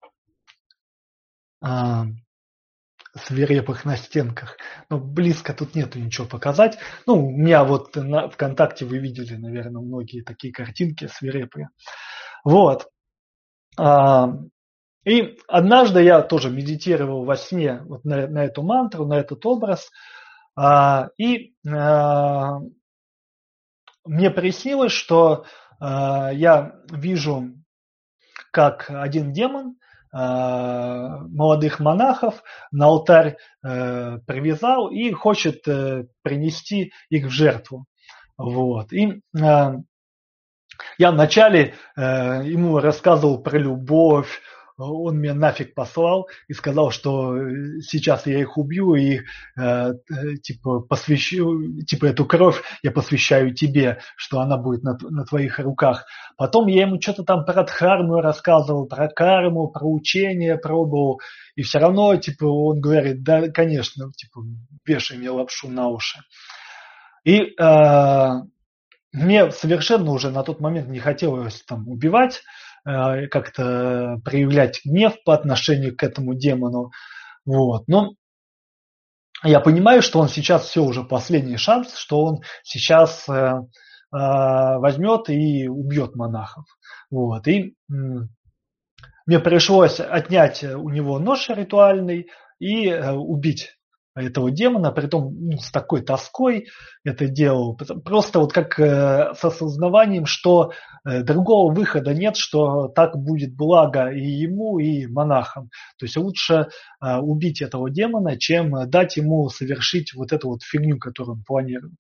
а, свирепых на стенках. Но близко тут нету ничего показать. Ну, у меня вот на ВКонтакте вы видели, наверное, многие такие картинки свирепые. Вот. А, и однажды я тоже медитировал во сне вот на, на эту мантру, на этот образ. А, и а, мне приснилось, что а, я вижу, как один демон молодых монахов на алтарь э, привязал и хочет э, принести их в жертву. Вот. И э, я вначале э, ему рассказывал про любовь, он меня нафиг послал и сказал, что сейчас я их убью и э, типа посвящу, типа эту кровь я посвящаю тебе, что она будет на, на твоих руках. Потом я ему что-то там про дхарму рассказывал, про карму, про учение пробовал, и все равно типа он говорит, да, конечно, типа вешай мне лапшу на уши. И э, мне совершенно уже на тот момент не хотелось там убивать, как-то проявлять гнев по отношению к этому демону. Вот. Но я понимаю, что он сейчас все уже последний шанс, что он сейчас э, э, возьмет и убьет монахов. Вот. И м- мне пришлось отнять у него нож ритуальный и э, убить этого демона, притом ну, с такой тоской это делал, просто вот как э, с осознаванием, что э, другого выхода нет, что так будет благо и ему, и монахам. То есть лучше э, убить этого демона, чем дать ему совершить вот эту вот фигню, которую он планирует.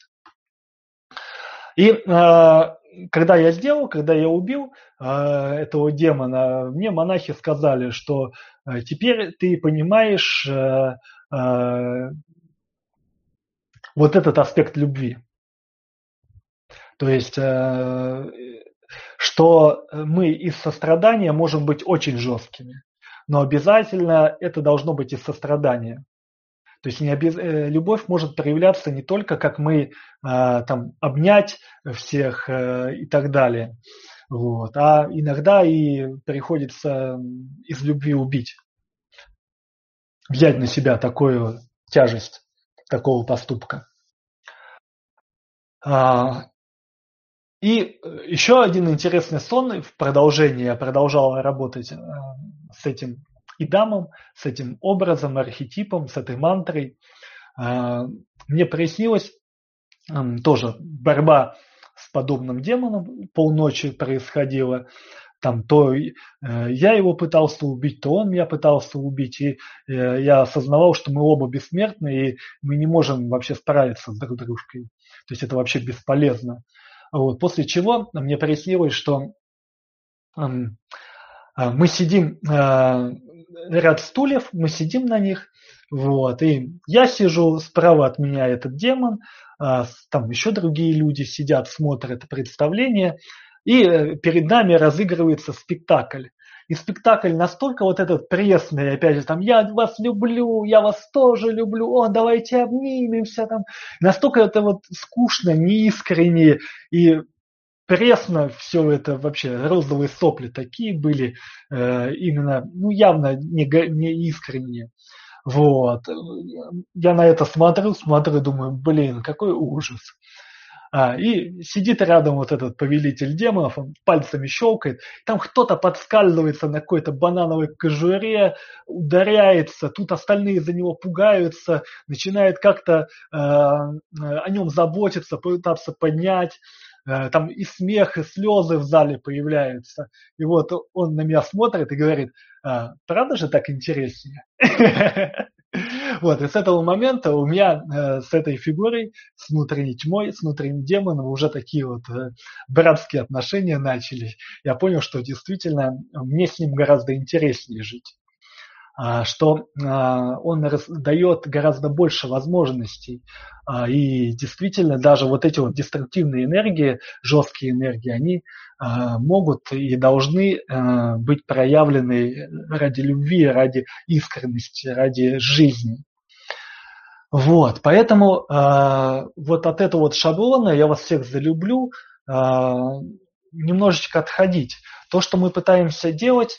И э, когда я сделал, когда я убил э, этого демона, мне монахи сказали, что э, теперь ты понимаешь э, э, вот этот аспект любви. То есть, э, что мы из сострадания можем быть очень жесткими, но обязательно это должно быть из сострадания. То есть не обез... любовь может проявляться не только как мы э, там обнять всех э, и так далее, вот, а иногда и приходится из любви убить, взять на себя такую тяжесть такого поступка. И еще один интересный сон, в продолжении я продолжал работать с этим идамом, с этим образом, архетипом, с этой мантрой. Мне приснилось тоже борьба с подобным демоном, полночи происходила. Там то я его пытался убить, то он меня пытался убить. И я осознавал, что мы оба бессмертны, и мы не можем вообще справиться с друг дружкой. То есть это вообще бесполезно. Вот. После чего мне приснилось, что мы сидим, ряд стульев, мы сидим на них, вот, и я сижу, справа от меня этот демон, там еще другие люди сидят, смотрят это представление, и перед нами разыгрывается спектакль. И спектакль настолько вот этот пресный, опять же, там, я вас люблю, я вас тоже люблю, о, давайте обнимемся, там. Настолько это вот скучно, неискренне и пресно все это вообще, розовые сопли такие были, э, именно, ну, явно не, не искренние. Вот. Я на это смотрю, смотрю, думаю, блин, какой ужас. А, и сидит рядом вот этот повелитель демонов, он пальцами щелкает, там кто-то подскальзывается на какой-то банановой кожуре, ударяется, тут остальные за него пугаются, начинают как-то э, о нем заботиться, пытаться поднять, э, там и смех, и слезы в зале появляются. И вот он на меня смотрит и говорит, а, правда же так интереснее? Вот, и с этого момента у меня э, с этой фигурой, с внутренней тьмой, с внутренним демоном уже такие вот э, братские отношения начались. Я понял, что действительно мне с ним гораздо интереснее жить. что он дает гораздо больше возможностей. И действительно, даже вот эти вот деструктивные энергии, жесткие энергии, они могут и должны быть проявлены ради любви, ради искренности, ради жизни. Вот, поэтому вот от этого вот шаблона «я вас всех залюблю» немножечко отходить. То, что мы пытаемся делать,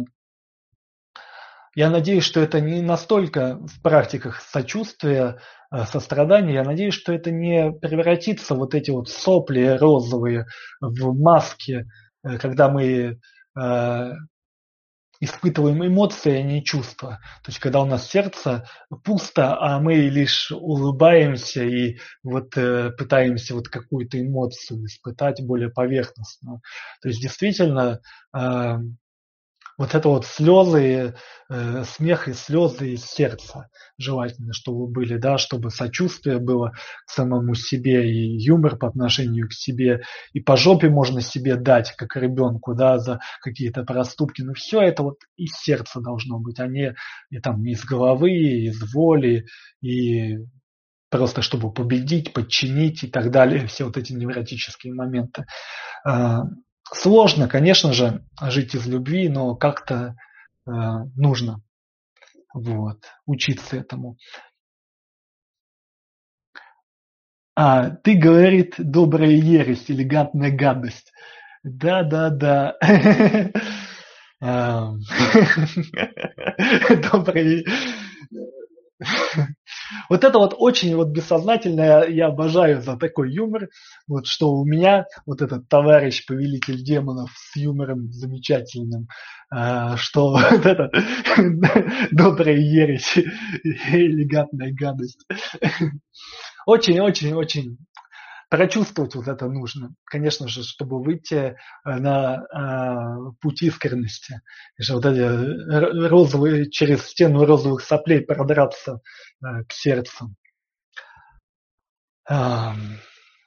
я надеюсь, что это не настолько в практиках сочувствия, сострадания, я надеюсь, что это не превратится вот эти вот сопли розовые в маски, когда мы э, испытываем эмоции, а не чувства. То есть когда у нас сердце пусто, а мы лишь улыбаемся и вот э, пытаемся вот какую-то эмоцию испытать более поверхностно. То есть действительно э, вот это вот слезы, э, смех и слезы из сердца желательно, чтобы были, да, чтобы сочувствие было к самому себе и юмор по отношению к себе, и по жопе можно себе дать, как ребенку, да, за какие-то проступки. Но все это вот из сердца должно быть, а не и, там, из головы, из воли, и просто чтобы победить, подчинить и так далее, все вот эти невротические моменты. Сложно, конечно же, жить из любви, но как-то э, нужно вот, учиться этому. А, ты, говорит, добрая ересь, элегантная гадость. Да, да, да. Добрая. Вот это вот очень вот бессознательное, я обожаю за такой юмор, вот что у меня вот этот товарищ, повелитель демонов с юмором замечательным, что вот это добрая ересь, элегантная гадость. Очень-очень-очень прочувствовать вот это нужно, конечно же, чтобы выйти на э, путь искренности. Вот эти розовые, через стену розовых соплей продраться э, к сердцу. Эм.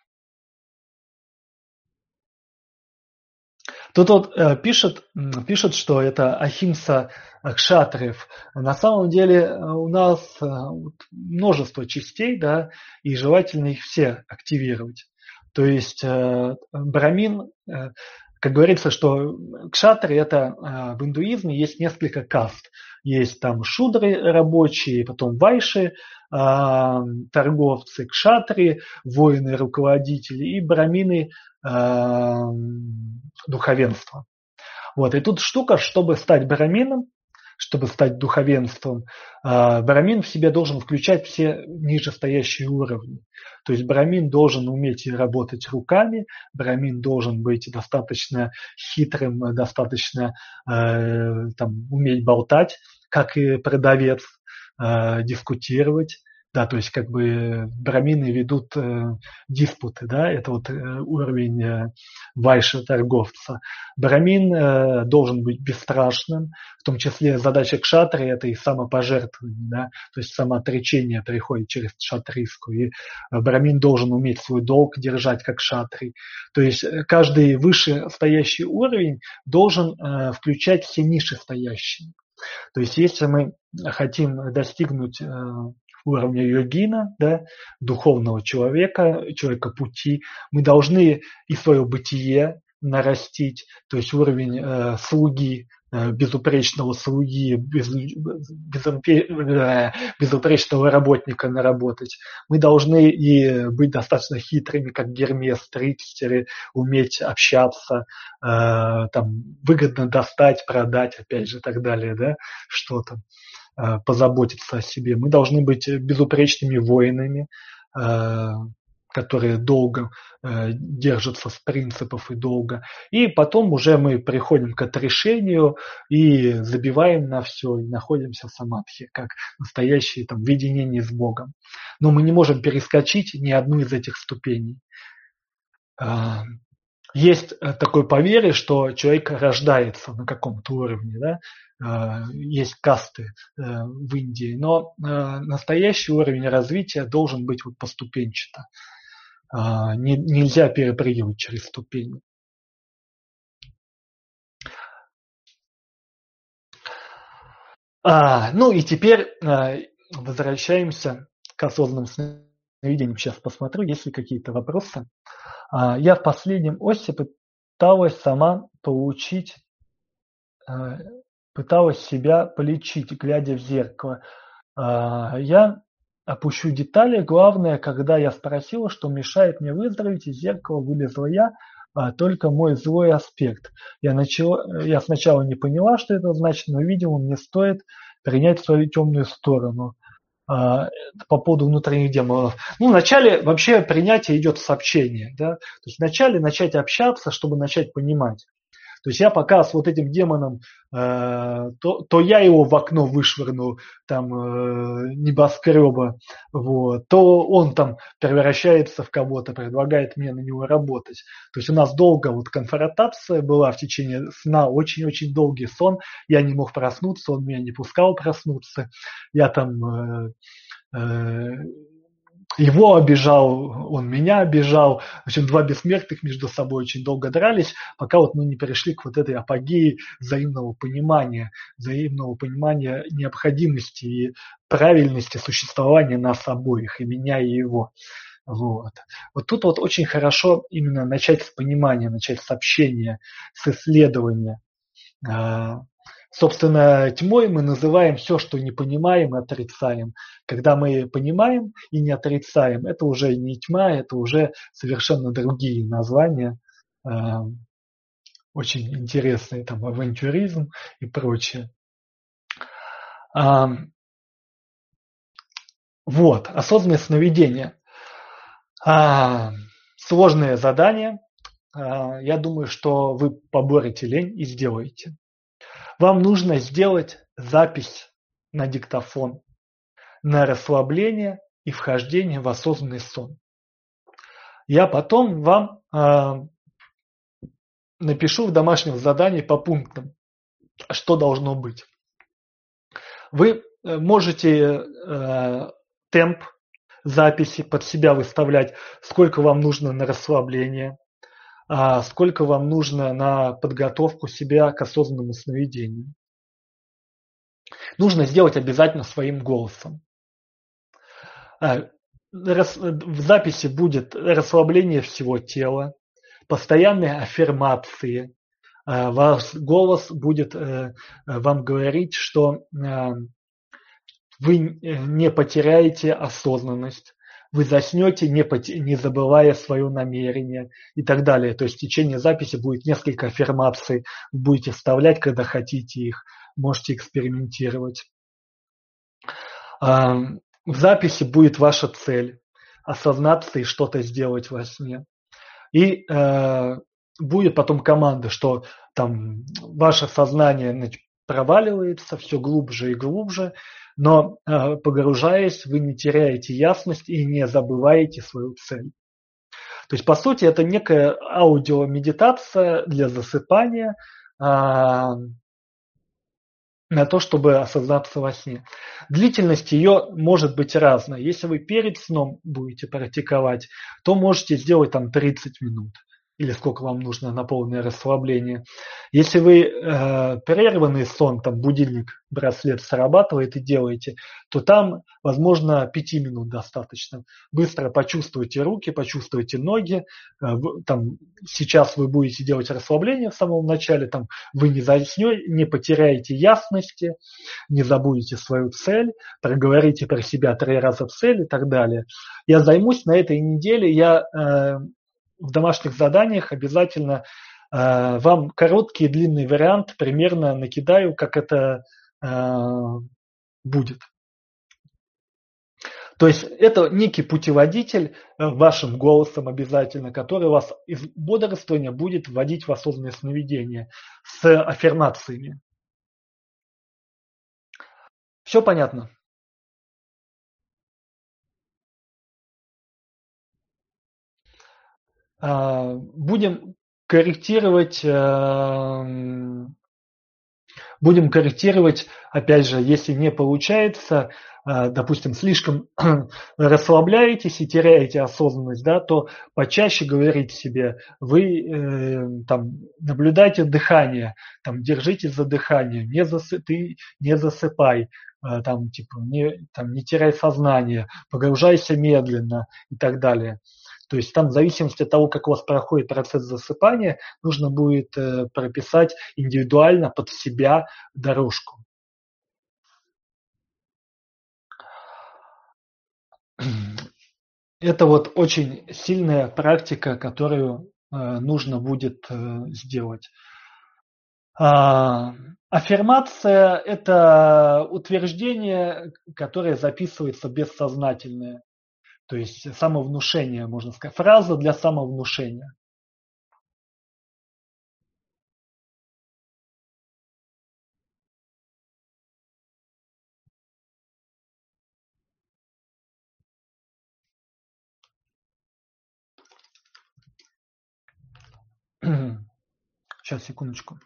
Тут вот э, пишет, пишет, что это ахимса кшатриев. На самом деле у нас э, множество частей, да, и желательно их все активировать. То есть э, брамин, э, как говорится, что кшатри это э, в индуизме есть несколько каст. Есть там шудры рабочие, потом вайши, э, торговцы, кшатри, воины, руководители и брамины, э, духовенства. Вот. И тут штука, чтобы стать брамином, чтобы стать духовенством, брамин в себе должен включать все нижестоящие уровни. То есть брамин должен уметь работать руками, брамин должен быть достаточно хитрым, достаточно э, там, уметь болтать, как и продавец, э, дискутировать. Да, то есть как бы брамины ведут э, диспуты, да, это вот э, уровень э, вайша торговца. Брамин э, должен быть бесстрашным, в том числе задача кшатри это и самопожертвование, да, то есть самоотречение приходит через кшатрийскую, и брамин должен уметь свой долг держать как кшатрий. То есть каждый выше стоящий уровень должен э, включать все ниши стоящие. То есть если мы хотим достигнуть э, уровня йогина, да, духовного человека, человека пути, мы должны и свое бытие нарастить, то есть уровень э, слуги, э, безупречного слуги, без, безупре, э, безупречного работника наработать. Мы должны и быть достаточно хитрыми, как Гермес, трикстеры, уметь общаться, э, там, выгодно достать, продать, опять же, и так далее, да, что-то. Позаботиться о себе. Мы должны быть безупречными воинами, которые долго держатся с принципов и долго. И потом уже мы приходим к отрешению и забиваем на все, и находимся в самадхи, как настоящее там, в единении с Богом. Но мы не можем перескочить ни одну из этих ступеней. Есть такое поверье, что человек рождается на каком-то уровне, да? Есть касты в Индии, но настоящий уровень развития должен быть вот поступенчато. Нельзя перепрыгивать через ступени. А, ну и теперь а, возвращаемся к осознанным сновидениям. Сейчас посмотрю, есть ли какие-то вопросы. А, я в последнем осе пыталась сама получить, а, пыталась себя полечить, глядя в зеркало. А, я опущу детали. Главное, когда я спросила, что мешает мне выздороветь, из зеркала вылезла я, а, только мой злой аспект. Я, начала, я сначала не поняла, что это значит, но, видимо, мне стоит принять свою темную сторону. А, по поводу внутренних демонов. Ну, вначале вообще принятие идет с общения. Да? То есть вначале начать общаться, чтобы начать понимать. То есть я пока с вот этим демоном, э, то, то я его в окно вышвырну там э, небоскреба, вот, то он там превращается в кого-то, предлагает мне на него работать. То есть у нас долго вот конфронтация была в течение сна, очень-очень долгий сон. Я не мог проснуться, он меня не пускал проснуться. Я там э, э, его обижал, он меня обижал. В общем, два бессмертных между собой очень долго дрались, пока вот мы не перешли к вот этой апогее взаимного понимания, взаимного понимания необходимости и правильности существования нас обоих, и меня, и его. Вот. Вот тут вот очень хорошо именно начать с понимания, начать с общения, с исследования. Собственно, тьмой мы называем все, что не понимаем и отрицаем. Когда мы понимаем и не отрицаем, это уже не тьма, это уже совершенно другие названия, очень интересные, там, авантюризм и прочее. Вот, осознанное сновидение. Сложное задание. Я думаю, что вы поборете лень и сделаете. Вам нужно сделать запись на диктофон на расслабление и вхождение в осознанный сон. Я потом вам э, напишу в домашнем задании по пунктам, что должно быть. Вы можете э, темп записи под себя выставлять, сколько вам нужно на расслабление, а сколько вам нужно на подготовку себя к осознанному сновидению. Нужно сделать обязательно своим голосом. В записи будет расслабление всего тела, постоянные аффирмации. Ваш голос будет вам говорить, что вы не потеряете осознанность, вы заснете, не, поте- не забывая свое намерение и так далее. То есть в течение записи будет несколько аффирмаций, вы будете вставлять, когда хотите их, можете экспериментировать. В записи будет ваша цель – осознаться и что-то сделать во сне. И э, будет потом команда, что там ваше сознание значит, проваливается все глубже и глубже, но э, погружаясь, вы не теряете ясность и не забываете свою цель. То есть, по сути, это некая аудиомедитация для засыпания, э, на то, чтобы осознаться во сне. Длительность ее может быть разная. Если вы перед сном будете практиковать, то можете сделать там тридцать минут или сколько вам нужно на полное расслабление. Если вы э, прерванный сон, там будильник, браслет срабатывает и делаете, то там, возможно, пяти минут достаточно. Быстро почувствуйте руки, почувствуйте ноги. Э, там, сейчас вы будете делать расслабление в самом начале, там, вы не заснете, не потеряете ясности, не забудете свою цель, проговорите про себя три раза цель и так далее. Я займусь на этой неделе, я э, в домашних заданиях обязательно э, вам короткий и длинный вариант примерно накидаю, как это э, будет. То есть это некий путеводитель вашим голосом обязательно, который вас из бодрствования будет вводить в осознанное сновидение с аффирмациями. Все понятно? Будем корректировать, будем корректировать, опять же, если не получается, допустим, слишком расслабляетесь и теряете осознанность, да, то почаще говорите себе, вы э, там наблюдайте дыхание, там держите за дыхание, не засы, ты не засыпай, э, там типа не, там, не теряй сознание, погружайся медленно и так далее. То есть там в зависимости от того, как у вас проходит процесс засыпания, нужно будет э, прописать индивидуально под себя дорожку. Это вот очень сильная практика, которую э, нужно будет э, сделать. А, аффирмация – это утверждение, которое записывается бессознательное. То есть самовнушение, можно сказать. Фраза для самовнушения. Сейчас, секундочку.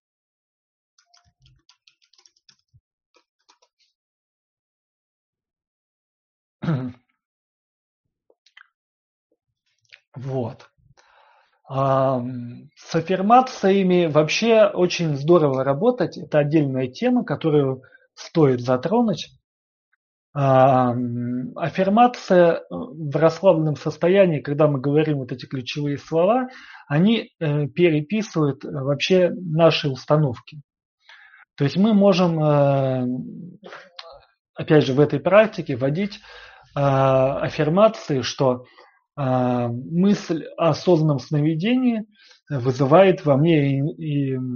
Вот. А, с аффирмациями вообще очень здорово работать. Это отдельная тема, которую стоит затронуть. А, аффирмация в расслабленном состоянии, когда мы говорим вот эти ключевые слова, они э, переписывают вообще наши установки. То есть мы можем, э, опять же, в этой практике вводить э, аффирмации, что э, мысль о осознанном сновидении вызывает во мне и, и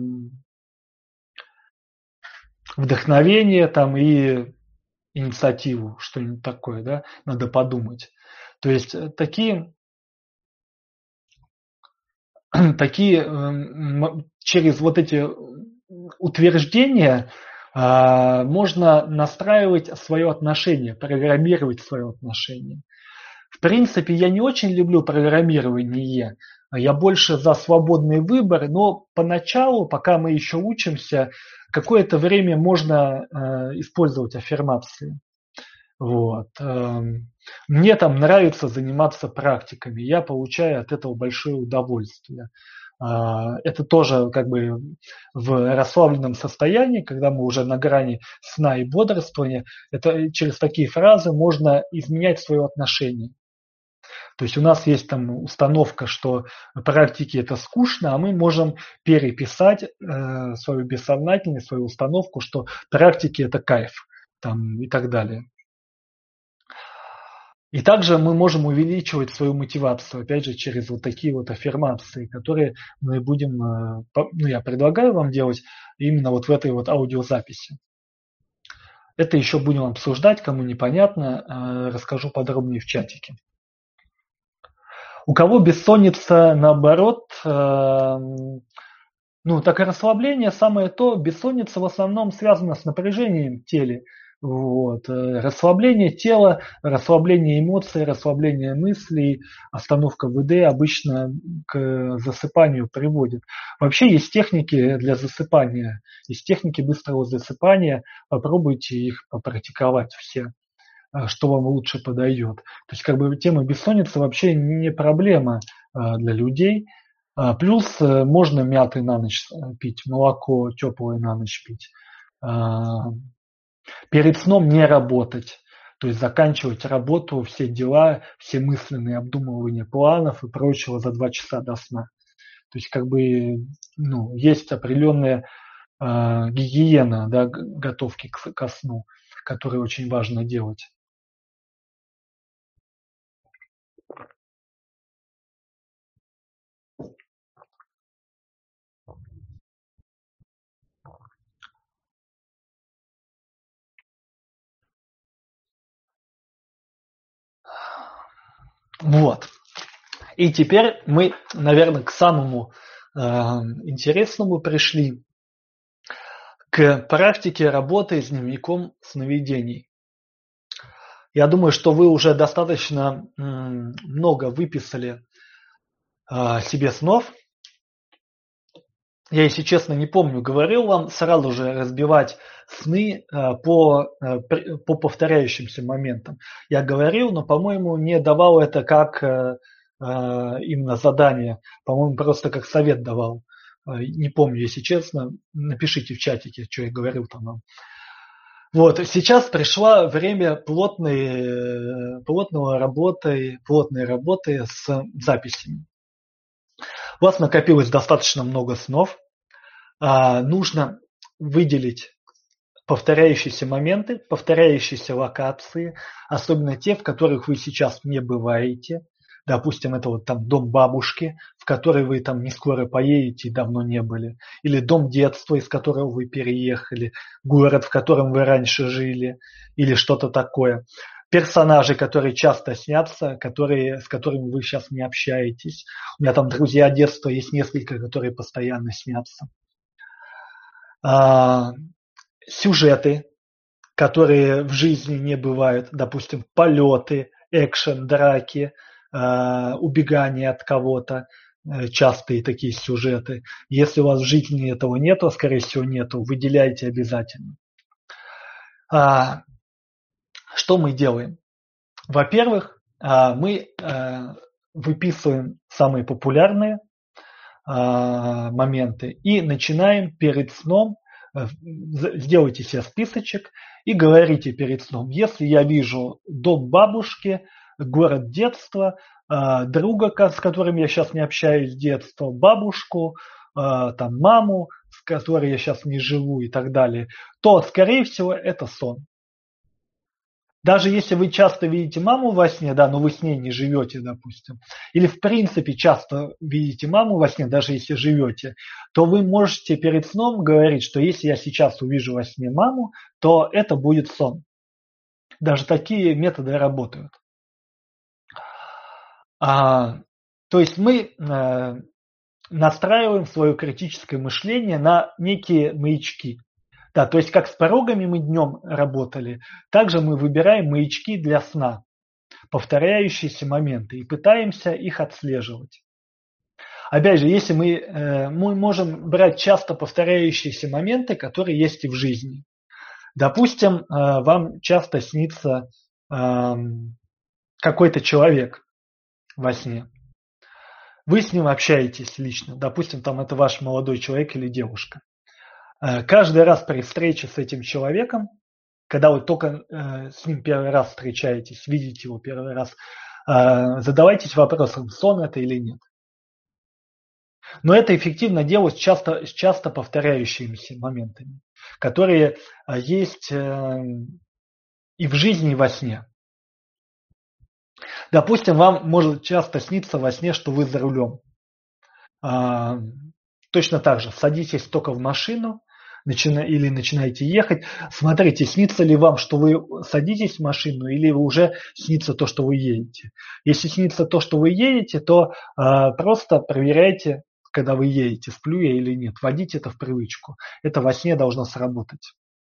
вдохновение там, и инициативу, что-нибудь такое, да, надо подумать. То есть такие, такие через вот эти утверждения можно настраивать свое отношение, программировать свое отношение. В принципе, я не очень люблю программирование, я больше за свободный выбор, но поначалу, пока мы еще учимся, какое-то время можно использовать аффирмации. Вот. Мне там нравится заниматься практиками, я получаю от этого большое удовольствие. Это тоже как бы в расслабленном состоянии, когда мы уже на грани сна и бодрствования, это через такие фразы можно изменять свое отношение. То есть у нас есть там установка, что практики это скучно, а мы можем переписать э, свою бессознательность, свою установку, что практики это кайф там, и так далее. И также мы можем увеличивать свою мотивацию, опять же, через вот такие вот аффирмации, которые мы будем, ну, я предлагаю вам делать именно вот в этой вот аудиозаписи. Это еще будем обсуждать, кому непонятно, расскажу подробнее в чатике. У кого бессонница, наоборот, ну, так и расслабление, самое то, бессонница в основном связана с напряжением в теле. Вот. Расслабление тела, расслабление эмоций, расслабление мыслей, остановка вэ дэ обычно к засыпанию приводит. Вообще есть техники для засыпания, есть техники быстрого засыпания, попробуйте их попрактиковать все, что вам лучше подойдет. То есть как бы тема бессонницы вообще не проблема для людей. Плюс можно мяты на ночь пить, молоко теплое на ночь пить. Перед сном не работать, то есть заканчивать работу, все дела, все мысленные обдумывания планов и прочего за два часа до сна. То есть как бы ну, есть определенная э, гигиена, да, готовки к, ко сну, которую очень важно делать. Вот. И теперь мы, наверное, к самому э, интересному пришли, к практике работы с дневником сновидений. Я думаю, что вы уже достаточно м, много выписали э, себе снов. я, если честно, не помню, говорил вам сразу же разбивать сны э, по, э, при- по повторяющимся моментам. Я говорил, но, по-моему, не давал это как э, э, именно задание. По-моему, просто как совет давал. Э, Не помню, если честно. Напишите в чатике, что я говорил там вам. Вот, сейчас пришло время плотной, э, плотного работы, плотной работы с записями. У вас накопилось достаточно много снов. А, нужно выделить повторяющиеся моменты, повторяющиеся локации, особенно те, в которых вы сейчас не бываете. Допустим, это вот там дом бабушки, в который вы там не скоро поедете и давно не были. Или дом детства, из которого вы переехали, город, в котором вы раньше жили, или что-то такое. Персонажи, которые часто снятся, которые, с которыми вы сейчас не общаетесь. У меня там друзья детства есть несколько, которые постоянно снятся. А, сюжеты, которые в жизни не бывают, допустим, полеты, экшен, драки, а, убегание от кого-то, э, частые такие сюжеты. Если у вас в жизни этого нету, а скорее всего нету, выделяйте обязательно. А, что мы делаем? Во-первых, а, мы а, выписываем самые популярные а, моменты и начинаем перед сном, э, сделайте себе списочек и говорите перед сном, если я вижу дом бабушки, город детства, а, друга, с которым я сейчас не общаюсь с детства, бабушку, а, там, маму, с которой я сейчас не живу и так далее, то, скорее всего, это сон. Даже если вы часто видите маму во сне, да, но вы с ней не живете, допустим, или в принципе часто видите маму во сне, даже если живете, то вы можете перед сном говорить, что если я сейчас увижу во сне маму, то это будет сон. Даже такие методы работают. А, то есть мы э, настраиваем свое критическое мышление на некие маячки. Да, то есть как с порогами мы днем работали, также мы выбираем маячки для сна, повторяющиеся моменты, и пытаемся их отслеживать. Опять же, если мы, э, мы можем брать часто повторяющиеся моменты, которые есть и в жизни. Допустим, э, вам часто снится э, какой-то человек во сне. Вы с ним общаетесь лично. Допустим, там это ваш молодой человек или девушка. Э, каждый раз при встрече с этим человеком, когда вы только э, с ним первый раз встречаетесь, видите его первый раз, э, задавайтесь вопросом, сон это или нет. Но это эффективно делать с часто, с часто повторяющимися моментами, которые э, есть э, и в жизни, и во сне. Допустим, вам может часто сниться во сне, что вы за рулем. А, точно так же садитесь только в машину начина, или начинаете ехать. Смотрите, снится ли вам, что вы садитесь в машину, или уже снится то, что вы едете. Если снится то, что вы едете, то а, просто проверяйте, когда вы едете, сплю я или нет. Вводите это в привычку. Это во сне должно сработать.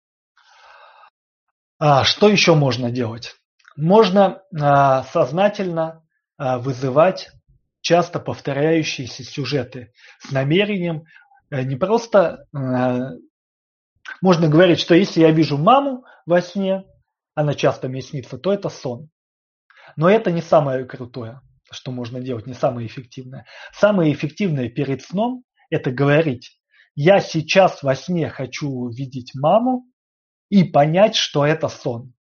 А, что еще можно делать? Можно а, сознательно а, вызывать часто повторяющиеся сюжеты с намерением э, не просто э, можно говорить, что если я вижу маму во сне, она часто мне снится, то это сон. Но это не самое крутое, что можно делать, не самое эффективное. Самое эффективное перед сном – это говорить, я сейчас во сне хочу увидеть маму и понять, что это сон.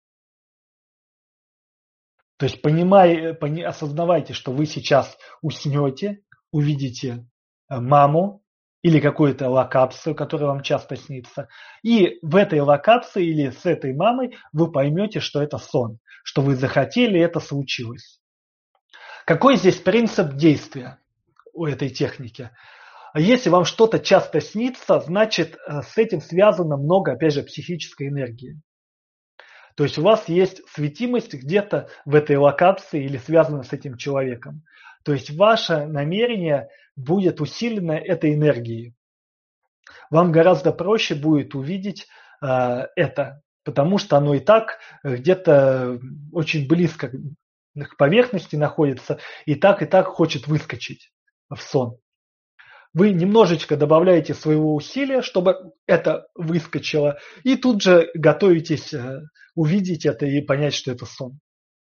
То есть понимай, пони, осознавайте, что вы сейчас уснете, увидите маму или какую-то локацию, которая вам часто снится. И в этой локации или с этой мамой вы поймете, что это сон, что вы захотели, и это случилось. Какой здесь принцип действия у этой техники? Если вам что-то часто снится, значит с этим связано много, опять же, психической энергии. То есть у вас есть светимость где-то в этой локации или связана с этим человеком. То есть ваше намерение будет усилено этой энергией. Вам гораздо проще будет увидеть э, это, потому что оно и так где-то очень близко к поверхности находится, и так и так хочет выскочить в сон. Вы немножечко добавляете своего усилия, чтобы это выскочило, и тут же готовитесь э, увидеть это и понять, что это сон.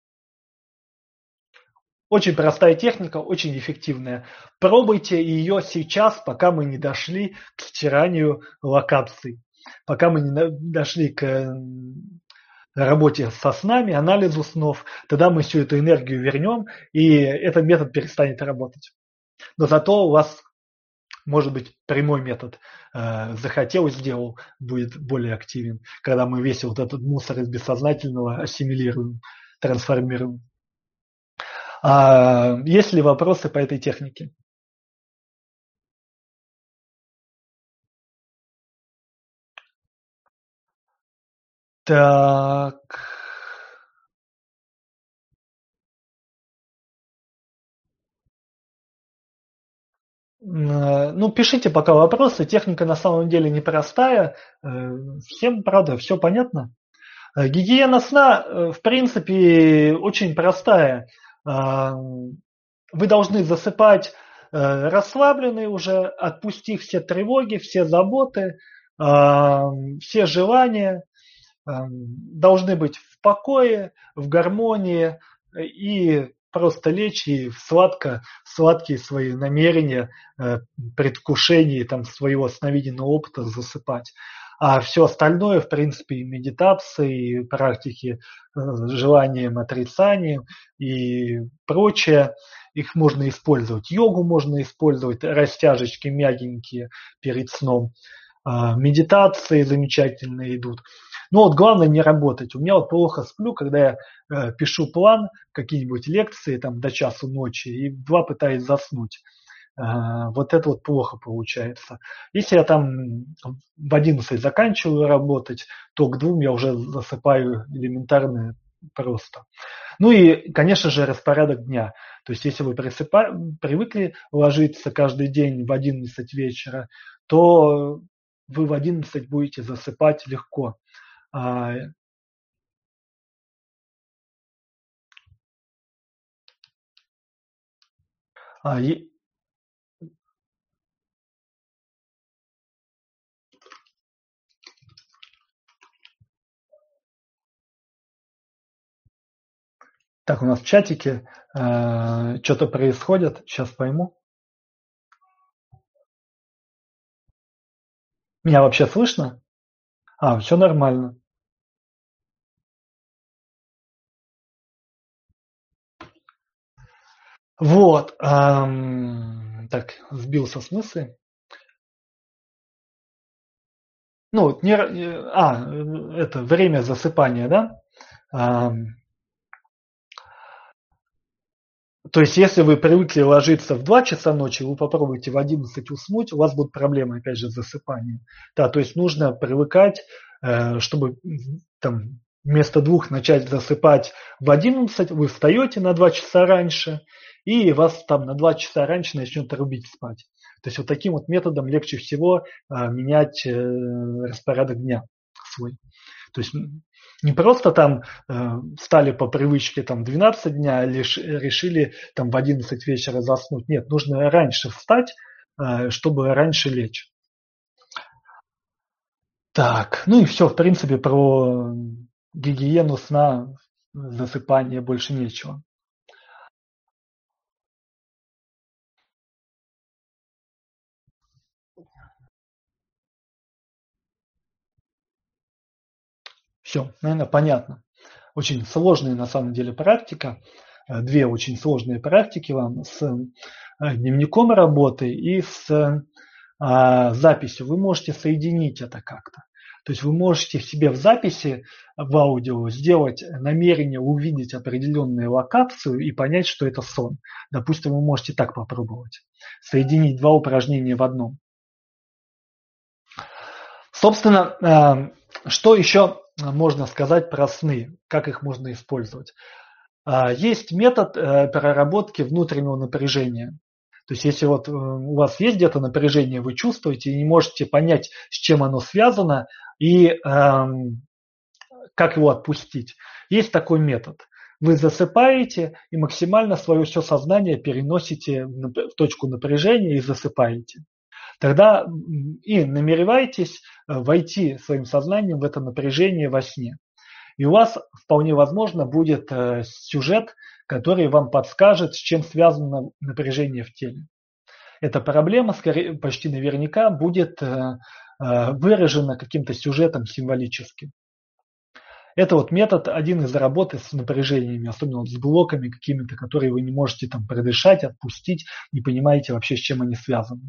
Очень простая техника, очень эффективная. Пробуйте ее сейчас, пока мы не дошли к стиранию локаций, пока мы не дошли к м, работе со снами, анализу снов. Тогда мы всю эту энергию вернем, и этот метод перестанет работать. Но зато у вас, может быть, прямой метод э, захотел, сделал, будет более активен, когда мы весь вот этот мусор из бессознательного ассимилируем, трансформируем. А есть ли вопросы по этой технике? Так. Ну, пишите пока вопросы. Техника на самом деле непростая. Всем, правда, все понятно. Гигиена сна, в принципе, очень простая. Вы должны засыпать расслабленные уже, отпустив все тревоги, все заботы, все желания. Должны быть в покое, в гармонии и просто лечь и сладко, сладкие свои намерения, предвкушения там, своего сновиденного опыта засыпать. А все остальное, в принципе, и медитации, и практики желанием, отрицанием и прочее, их можно использовать. Йогу можно использовать, растяжечки мягенькие перед сном. Медитации замечательные идут. Но вот главное не работать. У меня вот плохо сплю, когда я э, пишу план, какие-нибудь лекции там до часу ночи, и в два пытаюсь заснуть. Э, вот это вот плохо получается. Если я там в одиннадцать заканчиваю работать, то к двум я уже засыпаю элементарно просто. Ну и, конечно же, распорядок дня. То есть, если вы присыпа... привыкли ложиться каждый день в одиннадцать вечера, то вы в одиннадцать будете засыпать легко. А, а, и- так, у нас в чатике э, что-то происходит, сейчас пойму. Меня вообще слышно? А, все нормально. Вот. ам, так, сбился с мысли. Ну, вот не, р- э, а, э, это время засыпания, да? Ам, То есть, если вы привыкли ложиться в два часа ночи, вы попробуйте в одиннадцать уснуть, у вас будут проблемы, опять же, с засыпанием. Да, то есть нужно привыкать, э, чтобы там вместо двух начать засыпать в одиннадцать, вы встаете на два часа раньше, и вас там на два часа раньше начнет рубить спать. То есть вот таким вот методом легче всего э, менять э, распорядок дня свой. То есть не просто там э, стали по привычке там двенадцать дня, а лишь решили там в одиннадцать вечера заснуть. Нет, нужно раньше встать, э, чтобы раньше лечь. Так, ну и все, в принципе, про гигиену сна, засыпание больше нечего. Все, наверное, понятно. Очень сложная на самом деле практика. Э, Две очень сложные практики вам с э, дневником работы и с а, записью. Вы можете соединить это как-то. То есть вы можете себе в записи в аудио сделать намерение увидеть определенную локацию и понять, что это сон. Допустим, вы можете так попробовать. Соединить два упражнения в одном. Собственно, э, что еще можно сказать про сны, как их можно использовать? А, Есть метод э, проработки внутреннего напряжения. То есть, если вот э, у вас есть где-то напряжение, вы чувствуете и не можете понять, с чем оно связано и эм, как его отпустить, есть такой метод. Вы засыпаете и максимально свое все сознание переносите в точку напряжения и засыпаете. Тогда и намеревайтесь войти своим сознанием в это напряжение во сне. И у вас вполне возможно будет сюжет, который вам подскажет, с чем связано напряжение в теле. Эта проблема скорее, почти наверняка будет выражена каким-то сюжетом символическим. Это вот метод, один из работы с напряжениями, особенно вот с блоками какими-то, которые вы не можете там продышать, отпустить, не понимаете вообще, с чем они связаны.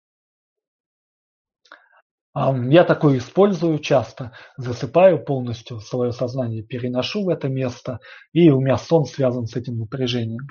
Я такое использую часто, засыпаю полностью, свое сознание переношу в это место, и у меня сон связан с этим напряжением.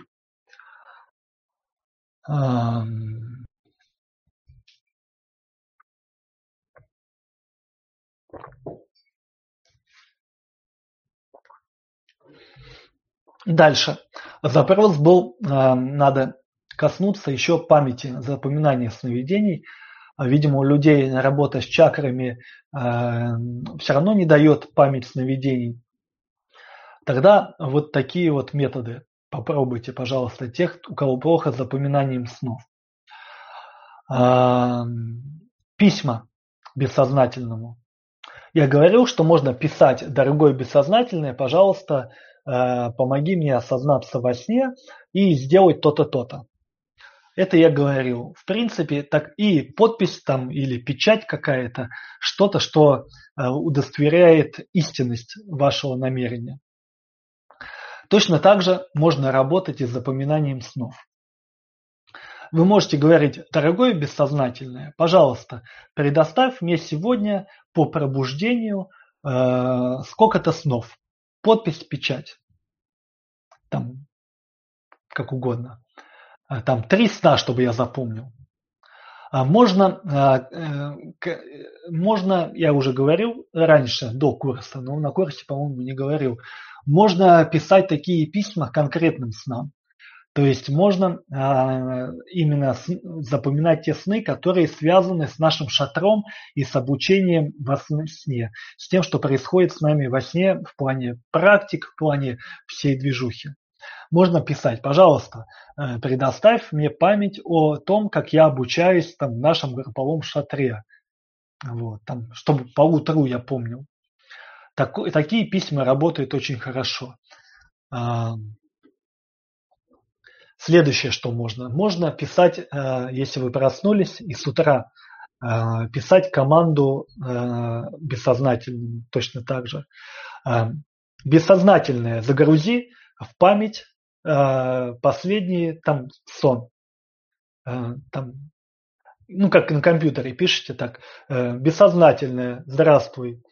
Дальше. Запрос был, надо коснуться еще памяти, запоминания сновидений. Видимо, у людей работа с чакрами все равно не дает память сновидений. Тогда вот такие вот методы. Попробуйте, пожалуйста, тех, у кого плохо с запоминанием снов. Письма бессознательному. Я говорил, что можно писать: дорогой бессознательное, пожалуйста, помоги мне осознаться во сне и сделать то-то, то-то. Это я говорил. В принципе, так и подпись там или печать какая-то, что-то, что удостоверяет истинность вашего намерения. Точно так же можно работать и с запоминанием снов. Вы можете говорить: дорогое бессознательное, пожалуйста, предоставь мне сегодня по пробуждению э, сколько-то снов. Подпись, печать. Там, как угодно. Там три сна, чтобы я запомнил. Можно, можно, я уже говорил раньше, до курса, но на курсе, по-моему, не говорил. Можно писать такие письма конкретным снам. То есть можно именно запоминать те сны, которые связаны с нашим шатром и с обучением во сне. С тем, что происходит с нами во сне в плане практик, в плане всей движухи. Можно писать: пожалуйста, предоставь мне память о том, как я обучаюсь там, в нашем групповом шатре. Вот, там, чтобы по утру я помнил. Так, такие письма работают очень хорошо. Следующее, что можно. Можно писать, если вы проснулись, и с утра писать команду бессознательному точно так же. Бессознательное загрузи в память последний там сон. Там, ну, как на компьютере пишете так. Бессознательное, здравствуй.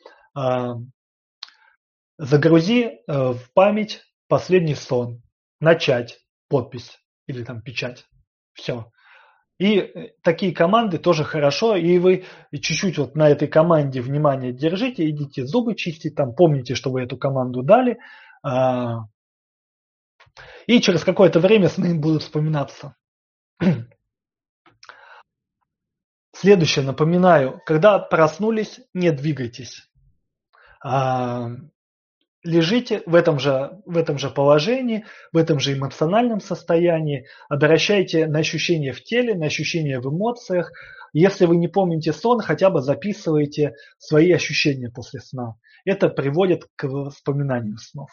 Загрузи в память последний сон. Начать. Подпись или там печать. Все. И такие команды тоже хорошо. И вы чуть-чуть вот на этой команде внимание держите, идите зубы чистить, там помните, что вы эту команду дали. И через какое-то время сны будут вспоминаться. Следующее, напоминаю, когда проснулись, не двигайтесь. Лежите в этом же, в этом же положении, в этом же эмоциональном состоянии, обращайте на ощущения в теле, на ощущения в эмоциях. Если вы не помните сон, хотя бы записывайте свои ощущения после сна. Это приводит к воспоминанию снов.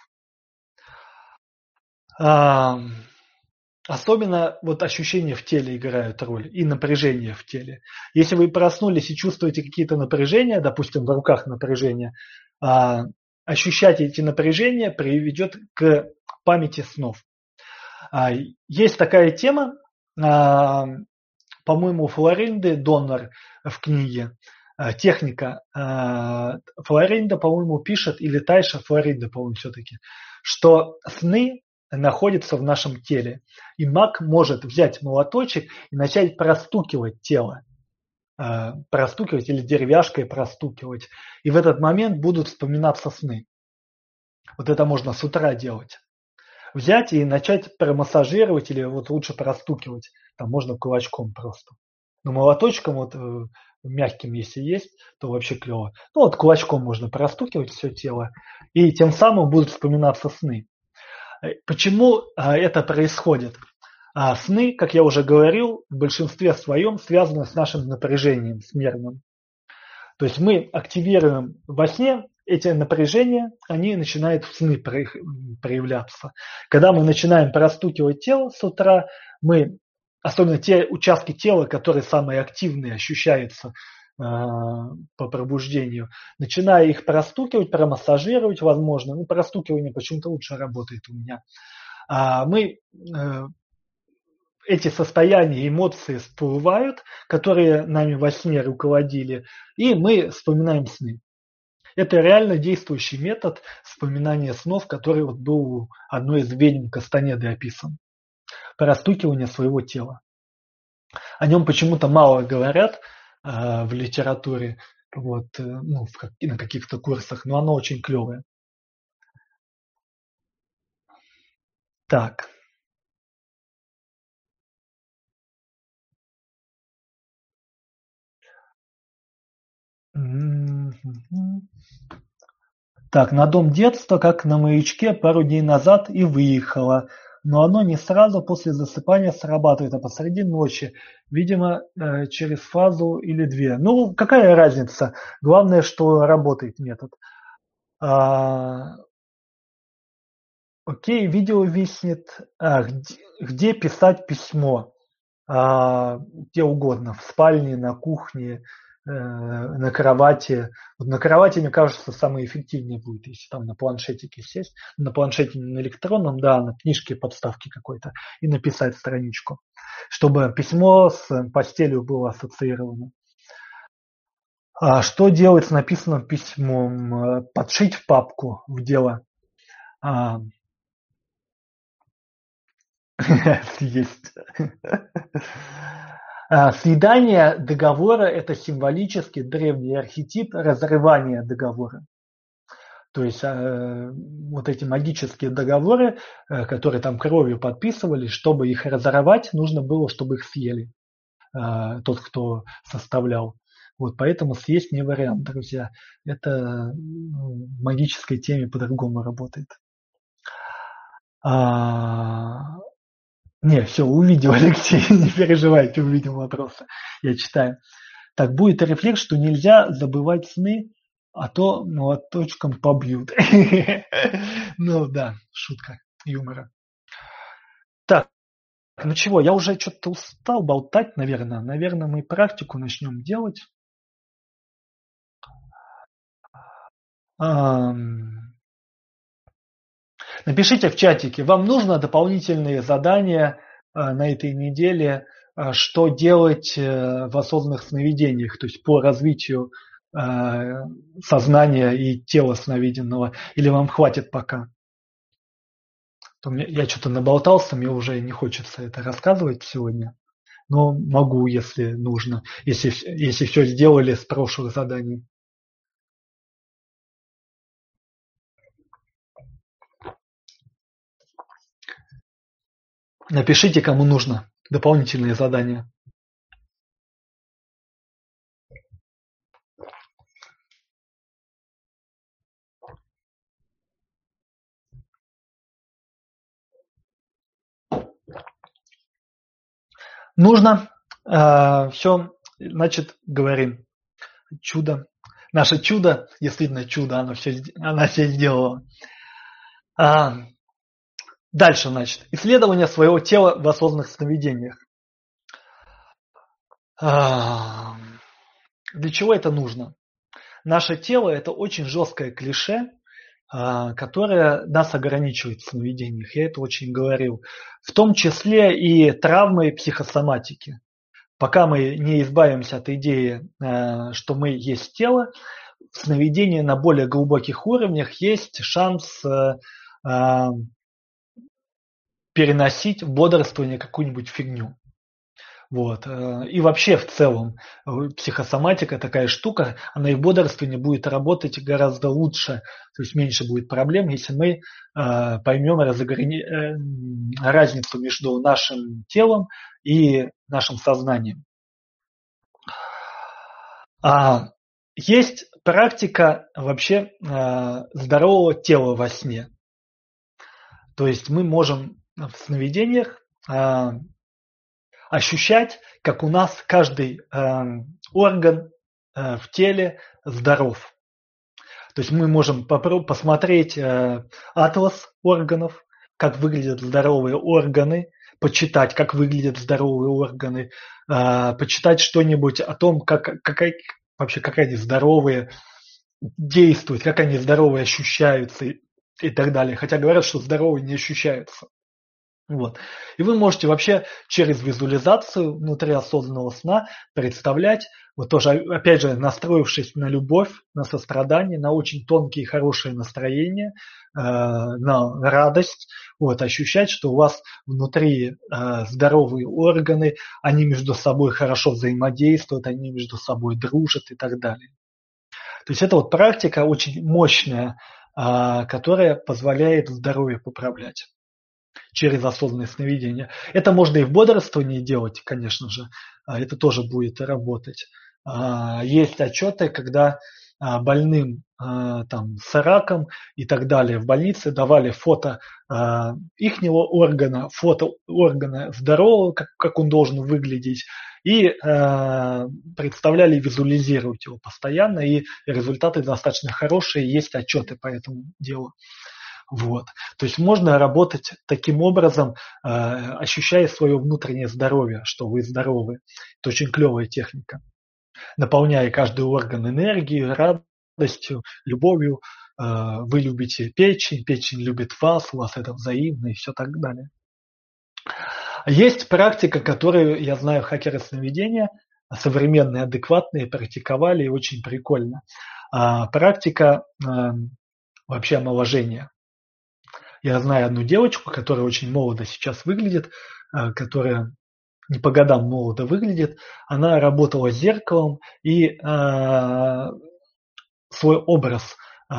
А, особенно вот ощущения в теле играют роль и напряжение в теле. Если вы проснулись и чувствуете какие-то напряжения, допустим, в руках напряжение, а, ощущать эти напряжения приведет к памяти снов. Есть такая тема, по-моему, у Флоринды Доннер в книге «Техника». Флоринда, по-моему, пишет, или Тайша Флоринда, по-моему, все-таки, что сны находятся в нашем теле. И маг может взять молоточек и начать простукивать тело. простукивать или деревяшкой простукивать. И в этот момент будут вспоминаться сны. Вот это можно с утра делать. Взять и начать промассажировать или вот лучше простукивать. Там можно кулачком просто. Но молоточком вот мягким, если есть, то вообще клево. Ну вот кулачком можно простукивать все тело. И тем самым будут вспоминаться сны. Почему это происходит? А сны, как я уже говорил, в большинстве своем связаны с нашим напряжением, с нервным. То есть мы активируем во сне эти напряжения, они начинают в сны проявляться. Когда мы начинаем простукивать тело с утра, мы, особенно те участки тела, которые самые активные, ощущаются э, по пробуждению, начиная их простукивать, промассажировать, возможно, ну, простукивание почему-то лучше работает у меня, а мы э, эти состояния, эмоции всплывают, которые нами во сне руководили, и мы вспоминаем сны. Это реально действующий метод вспоминания снов, который вот был у одной из ведьм Кастанеды описан. Простукивание своего тела. О нем почему-то мало говорят э, в литературе, вот, э, ну, в как, на каких-то курсах, но оно очень клевое. Так. Так, на дом детства, как на маячке, пару дней назад и выехала. Но оно не сразу после засыпания срабатывает, а посреди ночи. Видимо, э, через фазу или две. Ну, какая разница? Главное, что работает метод. А, окей, видео виснет. А, где, где писать письмо? А, где угодно. В спальне, на кухне, э, на кровати. Вот на кровати, мне кажется, самое эффективнее будет, если там на планшетике сесть. На планшете не на электронном, да, на книжке подставки какой-то. И написать страничку. Чтобы письмо с постелью было ассоциировано. А что делать с написанным письмом? Подшить в папку в дело. А, есть. Съедание договора – это символический древний архетип разрывания договора. То есть э, вот эти магические договоры, э, которые там кровью подписывали, чтобы их разорвать, нужно было, чтобы их съели э, тот, кто составлял. Вот поэтому съесть не вариант, друзья. Это ну, в магической теме по-другому работает. А, не, все, увидел, Алексей, не переживайте, увидел вопросы. Я читаю. Так, будет рефлекс, что нельзя забывать сны, а то молоточком побьют. Ну да, шутка юмора. Так, ну чего, я уже что-то устал болтать, наверное. Наверное, мы практику начнем делать. Напишите в чатике, вам нужно дополнительные задания на этой неделе, что делать в осознанных сновидениях, то есть по развитию сознания и тела сновиденного, или вам хватит пока? То я что-то наболтался, мне уже не хочется это рассказывать сегодня, но могу, если нужно, если, если все сделали с прошлых заданий. Напишите, кому нужно дополнительные задания. Нужно. Э, все, значит, говорим. Чудо. Наше чудо, действительно чудо, оно все, она все сделала. А, дальше, значит, исследование своего тела в осознанных сновидениях. А, для чего это нужно? Наше тело – это очень жесткое клише, которое нас ограничивает в сновидениях. Я это очень говорил. В том числе и травмы психосоматики. Пока мы не избавимся от идеи, что мы есть тело, в сновидении на более глубоких уровнях есть шанс переносить в бодрствование какую-нибудь фигню. Вот. И вообще в целом психосоматика такая штука, она и в бодрствовании будет работать гораздо лучше, то есть меньше будет проблем, если мы э, поймем разограни... э, разницу между нашим телом и нашим сознанием. А есть практика вообще э, здорового тела во сне. То есть мы можем в сновидениях э, ощущать, как у нас каждый э, орган э, в теле здоров. То есть мы можем попро- посмотреть э, атлас органов, как выглядят здоровые органы, почитать, как выглядят здоровые органы, э, почитать что-нибудь о том, как, какая, вообще как они здоровые действуют, как они здоровые ощущаются и, и так далее. Хотя говорят, что здоровые не ощущаются. Вот. И вы можете вообще через визуализацию внутри осознанного сна представлять, вот тоже, опять же, настроившись на любовь, на сострадание, на очень тонкие хорошие настроения, э, на радость, вот, ощущать, что у вас внутри э, здоровые органы, они между собой хорошо взаимодействуют, они между собой дружат и так далее. То есть это вот практика очень мощная, э, которая позволяет здоровье поправлять через осознанное сновидение. Это можно и в бодрствовании делать, конечно же, это тоже будет работать. Есть отчеты, когда больным там, с раком и так далее в больнице давали фото ихнего органа, фото органа здорового, как, как он должен выглядеть, и э, представляли, визуализировать его постоянно, и результаты достаточно хорошие, есть отчеты по этому делу. Вот. То есть можно работать таким образом, э, ощущая свое внутреннее здоровье, что вы здоровы. Это очень клевая техника. Наполняя каждый орган энергией, радостью, любовью. Э, вы любите печень, печень любит вас, у вас это взаимно и все так далее. Есть практика, которую, я знаю, хакеры сновидения, современные, адекватные, практиковали, и очень прикольно. А, практика э, вообще омоложения. Я знаю одну девочку, которая очень молодо сейчас выглядит, которая не по годам молодо выглядит. Она работала с зеркалом и э, свой образ э,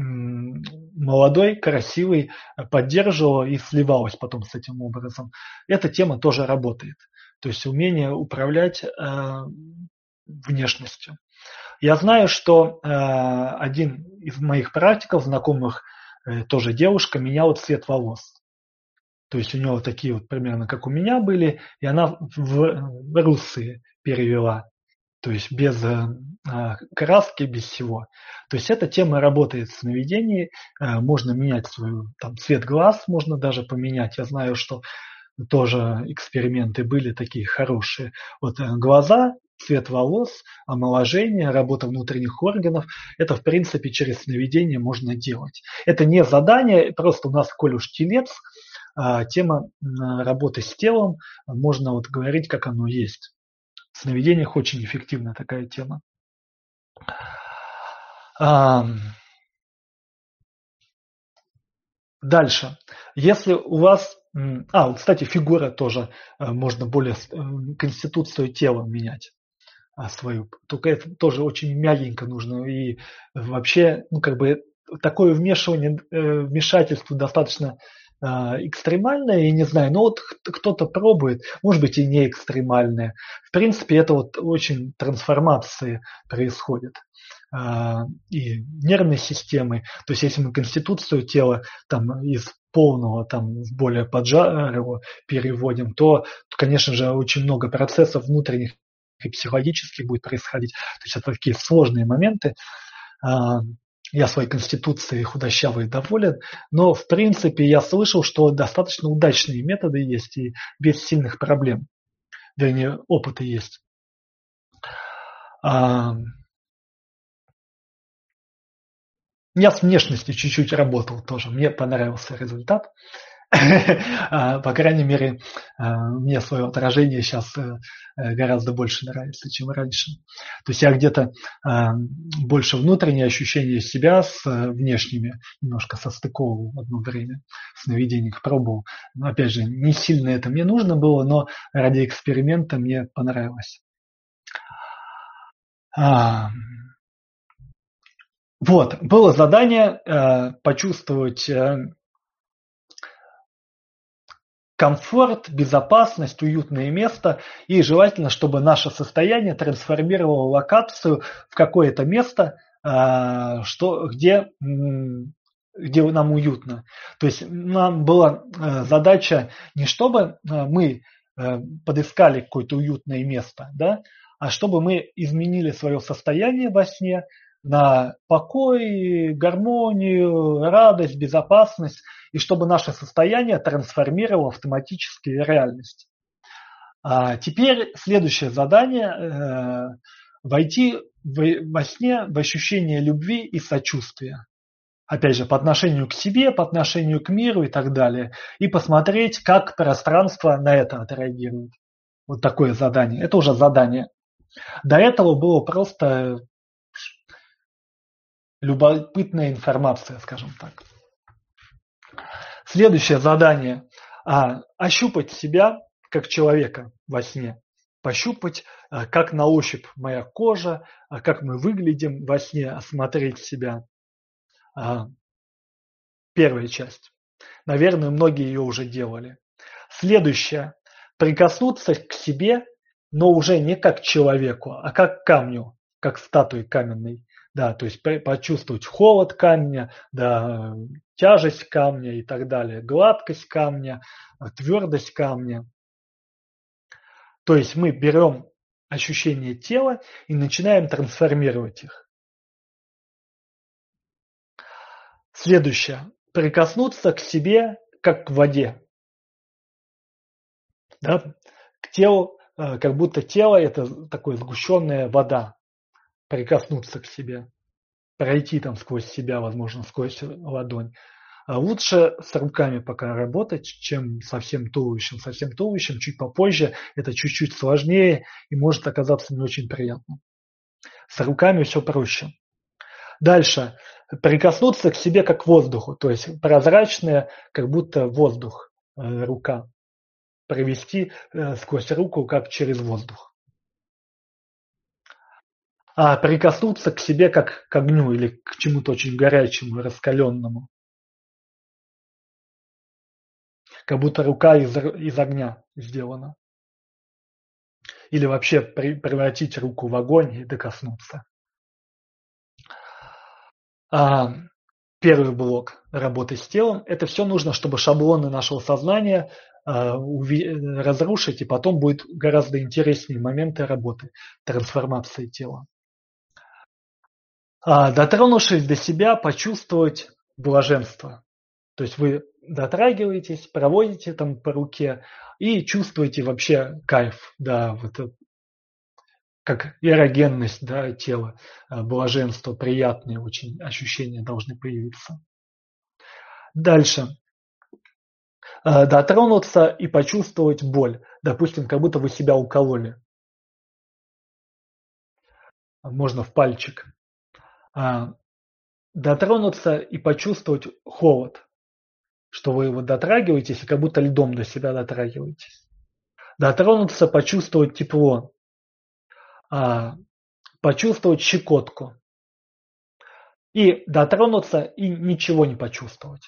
молодой, красивый поддерживала и сливалась потом с этим образом. Эта тема тоже работает. То есть умение управлять э, внешностью. Я знаю, что э, один из моих практиков, знакомых, тоже девушка, меняла цвет волос. То есть у нее такие вот примерно, как у меня были, и она в русые перевела. То есть без краски, без всего. То есть эта тема работает в сновидении. Можно менять свой там, цвет глаз, можно даже поменять. Я знаю, что тоже эксперименты были такие хорошие. Вот глаза, цвет волос, омоложение, работа внутренних органов. Это, в принципе, через сновидение можно делать. Это не задание, просто у нас, коль уж телец, тема работы с телом, можно вот говорить, как оно есть. В сновидениях очень эффективная такая тема. Дальше. Если у вас... А, вот, кстати, фигура тоже можно более... Конституцию тела менять свою. Только это тоже очень мягенько нужно. И вообще, ну, как бы, такое вмешивание, вмешательство достаточно экстремальное, я не знаю, но вот кто-то пробует, может быть и не экстремальное. В принципе, это вот очень трансформации происходят и нервной системы. То есть, если мы конституцию тела там, из полного там, в более поджарого переводим, то, то, конечно же, очень много процессов внутренних и психологических будет происходить. То есть, это такие сложные моменты. Я своей конституцией худощавый доволен, но в принципе я слышал, что достаточно удачные методы есть и без сильных проблем. Вернее, опыты есть. Я с внешностью чуть-чуть работал тоже. Мне понравился результат. По крайней мере, мне свое отражение сейчас гораздо больше нравится, чем раньше. То есть я где-то больше внутренние ощущения себя с внешними немножко состыковывал в одно время. В сновидениях пробовал. Но опять же, не сильно это мне нужно было, но ради эксперимента мне понравилось. Вот, было задание э, почувствовать э, комфорт, безопасность, уютное место, и желательно, чтобы наше состояние трансформировало локацию в какое-то место, э, что, где м, где нам уютно. То есть нам была э, задача не чтобы э, мы э, подыскали какое-то уютное место, да, а чтобы мы изменили свое состояние во сне на покой, гармонию, радость, безопасность, и чтобы наше состояние трансформировало автоматически в реальность. А теперь следующее задание э, – войти в, во сне в ощущение любви и сочувствия. Опять же, по отношению к себе, по отношению к миру и так далее. И посмотреть, как пространство на это отреагирует. Вот такое задание. Это уже задание. До этого было просто любопытная информация, скажем так. Следующее задание а, – ощупать себя как человека во сне. Пощупать, а, как на ощупь моя кожа, а, как мы выглядим во сне, осмотреть себя. А, первая часть. Наверное, многие ее уже делали. Следующее – прикоснуться к себе, но уже не как к человеку, а как к камню, как к статуе каменной. Да, то есть почувствовать холод камня, да, тяжесть камня и так далее, гладкость камня, твердость камня. То есть мы берем ощущения тела и начинаем трансформировать их. Следующее. Прикоснуться к себе, как к воде. Да? К телу, как будто тело – это такая сгущенная вода. Прикоснуться к себе. Пройти там сквозь себя, возможно, сквозь ладонь. А лучше с руками пока работать, чем со всем туловищем. Со всем туловищем чуть попозже это чуть-чуть сложнее и может оказаться не очень приятно. С руками все проще. Дальше. Прикоснуться к себе как к воздуху. То есть прозрачная, как будто воздух, рука. Провести сквозь руку, как через воздух. А прикоснуться к себе как к огню или к чему-то очень горячему, раскаленному. Как будто рука из, из огня сделана. Или вообще при, превратить руку в огонь и докоснуться. А, первый блок работы с телом. Это все нужно, чтобы шаблоны нашего сознания а, уви, разрушить, и потом будет гораздо интереснее моменты работы, трансформации тела. А, дотронувшись до себя, почувствовать блаженство. То есть вы дотрагиваетесь, проводите там по руке и чувствуете вообще кайф, да, вот как эрогенность, да, тела, блаженство, приятные очень ощущения должны появиться. Дальше. Дотронуться и почувствовать боль. Допустим, как будто вы себя укололи. Можно в пальчик. Дотронуться и почувствовать холод. Что вы его дотрагиваетесь и как будто льдом до себя дотрагиваетесь. Дотронуться, почувствовать тепло. Почувствовать щекотку. И дотронуться и ничего не почувствовать.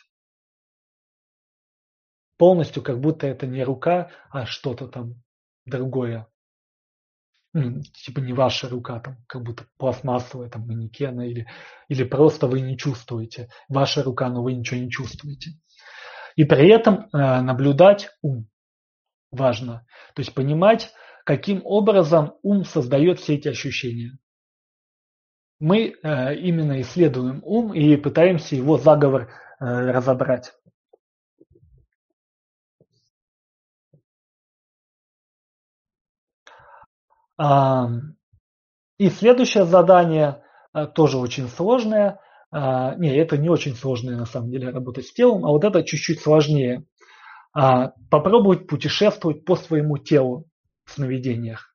Полностью как будто это не рука, а что-то там другое. Ну, типа не ваша рука, там, как будто пластмассовая, там, манекена, или, или просто вы не чувствуете. Ваша рука, но вы ничего не чувствуете. И при этом э, наблюдать ум. Важно. То есть понимать, каким образом ум создает все эти ощущения. Мы э, именно исследуем ум и пытаемся его заговор э, разобрать. И следующее задание тоже очень сложное. Не, это не очень сложное на самом деле работа с телом, а вот это чуть-чуть сложнее. Попробовать путешествовать по своему телу в сновидениях.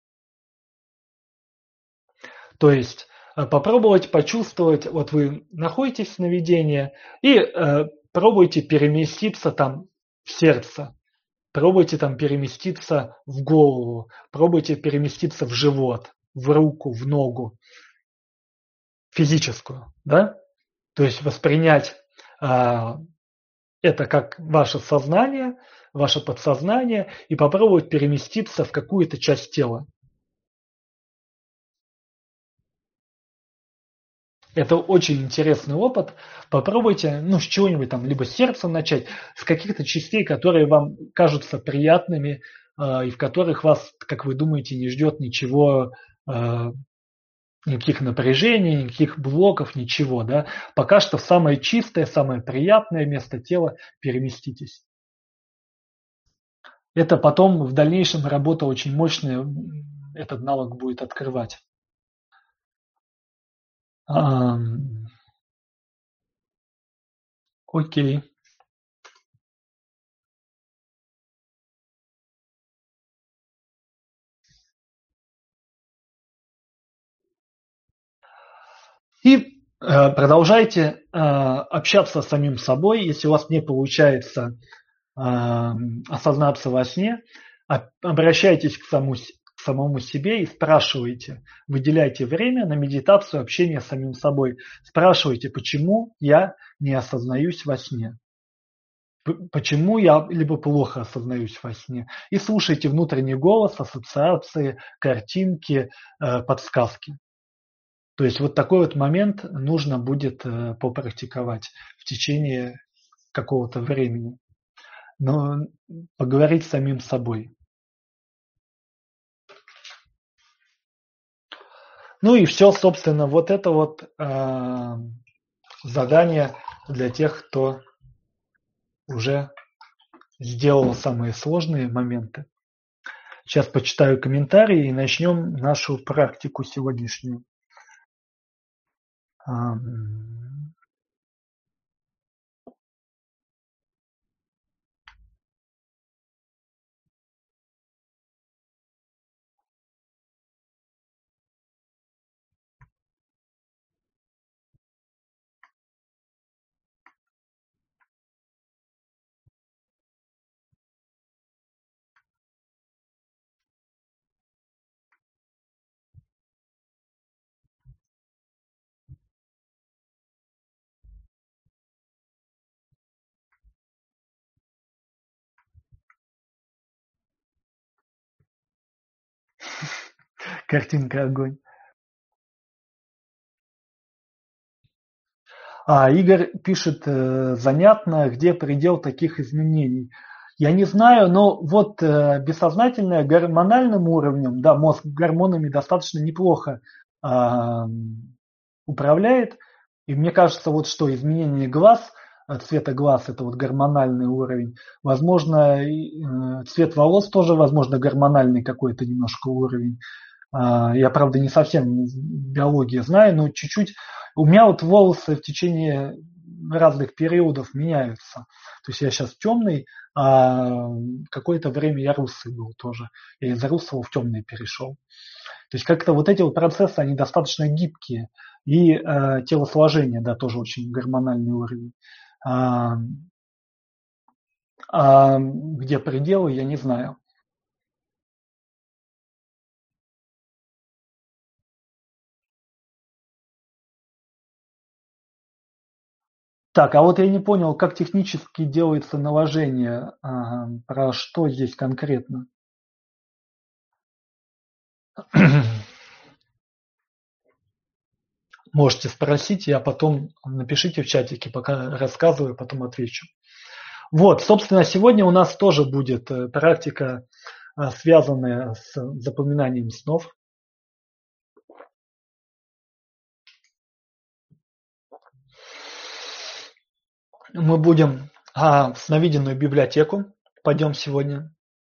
То есть попробовать почувствовать, вот вы находитесь в сновидении и пробуйте переместиться там в сердце. Пробуйте там переместиться в голову, пробуйте переместиться в живот, в руку, в ногу, физическую, да? То есть воспринять а, это как ваше сознание, ваше подсознание и попробовать переместиться в какую-то часть тела. Это очень интересный опыт. Попробуйте, ну, с чего-нибудь там, либо с сердца начать, с каких-то частей, которые вам кажутся приятными, э, и в которых вас, как вы думаете, не ждет ничего, э, никаких напряжений, никаких блоков, ничего, да. Пока что в самое чистое, самое приятное место тела переместитесь. Это потом в дальнейшем работа очень мощная, этот навык будет открывать. Ам, Окей. И э, продолжайте э, общаться с самим собой. Если у вас не получается э, осознаться во сне, а- обращайтесь к самому, с- к самому себе и спрашивайте. Выделяйте время на медитацию, общение с самим собой. Спрашивайте, почему я не осознаюсь во сне. П- Почему я либо плохо осознаюсь во сне. И слушайте внутренний голос, ассоциации, картинки, э, подсказки. То есть вот такой вот момент нужно будет э, попрактиковать в течение какого-то времени. Но поговорить с самим собой. Ну и все, собственно, вот это вот э, задание для тех, кто уже сделал самые сложные моменты. Сейчас почитаю комментарии и начнем нашу практику сегодняшнюю. Ам, Картинка огонь. А Игорь пишет, э, занятно, где предел таких изменений. Я не знаю, но вот э, бессознательное гормональным уровнем, да, мозг гормонами достаточно неплохо а, управляет. И мне кажется, вот что изменение глаз, э, цвета глаз, это вот гормональный уровень. Возможно, и, э, цвет волос тоже, возможно, гормональный какой-то немножко уровень. А, Я, правда, не совсем биологию знаю, но чуть-чуть. У меня вот волосы в течение разных периодов меняются. То есть я сейчас темный, а какое-то время я русый был тоже. Я из русого в темный перешел. То есть как-то вот эти вот процессы, они достаточно гибкие. И э, телосложение, да, тоже очень гормональный уровень. А, а где пределы, я не знаю. Так, а вот я не понял, как технически делается наложение, а, про что здесь конкретно? Можете спросить, я потом напишите в чатике, пока рассказываю, потом отвечу. Вот, собственно, сегодня у нас тоже будет э, практика, а, связанная с запоминанием снов. Мы будем а, в сновиденную библиотеку, пойдем сегодня.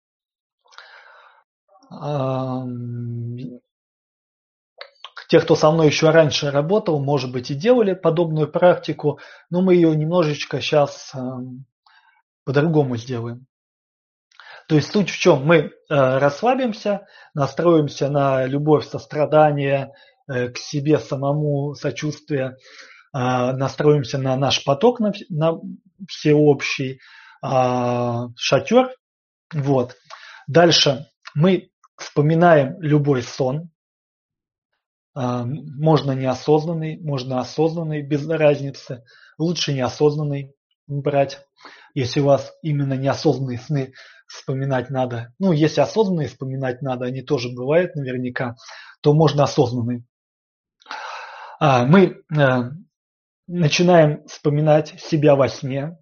А, Те, кто со мной еще раньше работал, может быть, и делали подобную практику, но мы ее немножечко сейчас по-другому сделаем. То есть суть в чем? Мы э, расслабимся, настроимся на любовь, сострадание, э, к себе самому, сочувствие, э, настроимся на наш поток, на, на всеобщий э, шатер. Вот. Дальше мы вспоминаем любой сон. Э, можно неосознанный, можно осознанный, без разницы. Лучше неосознанный брать, если у вас именно неосознанные сны вспоминать надо. Ну, если осознанные вспоминать надо, они тоже бывают наверняка, то можно осознанные. Мы начинаем вспоминать себя во сне.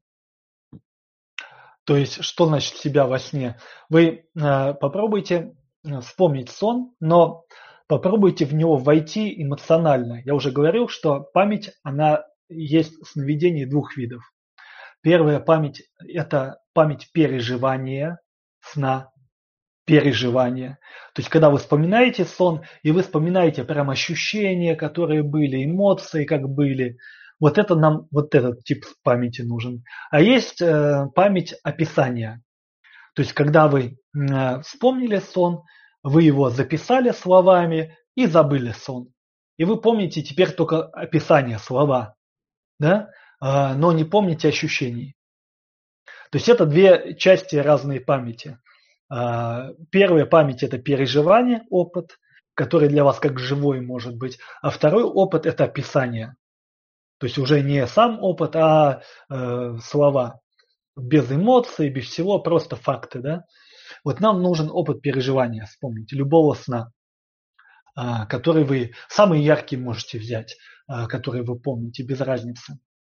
То есть, что значит себя во сне? Вы попробуйте вспомнить сон, но попробуйте в него войти эмоционально. Я уже говорил, что память, она есть сновидений двух видов. Первая память – это память переживания сна, переживания. То есть, когда вы вспоминаете сон, и вы вспоминаете прям ощущения, которые были, эмоции, как были. Вот это нам, вот этот тип памяти нужен. А есть э, память описания. То есть, когда вы э, вспомнили сон, вы его записали словами и забыли сон. И вы помните теперь только описание, слова, да? э, но не помните ощущений. То есть это две части разной памяти. Первая память – это переживание, опыт, который для вас как живой может быть. А второй опыт – это описание. То есть уже не сам опыт, а э, слова. Без эмоций, без всего, просто факты. Да? Вот нам нужен опыт переживания, вспомните, любого сна, э, который вы, самый яркий можете взять, э, который вы помните, без разницы.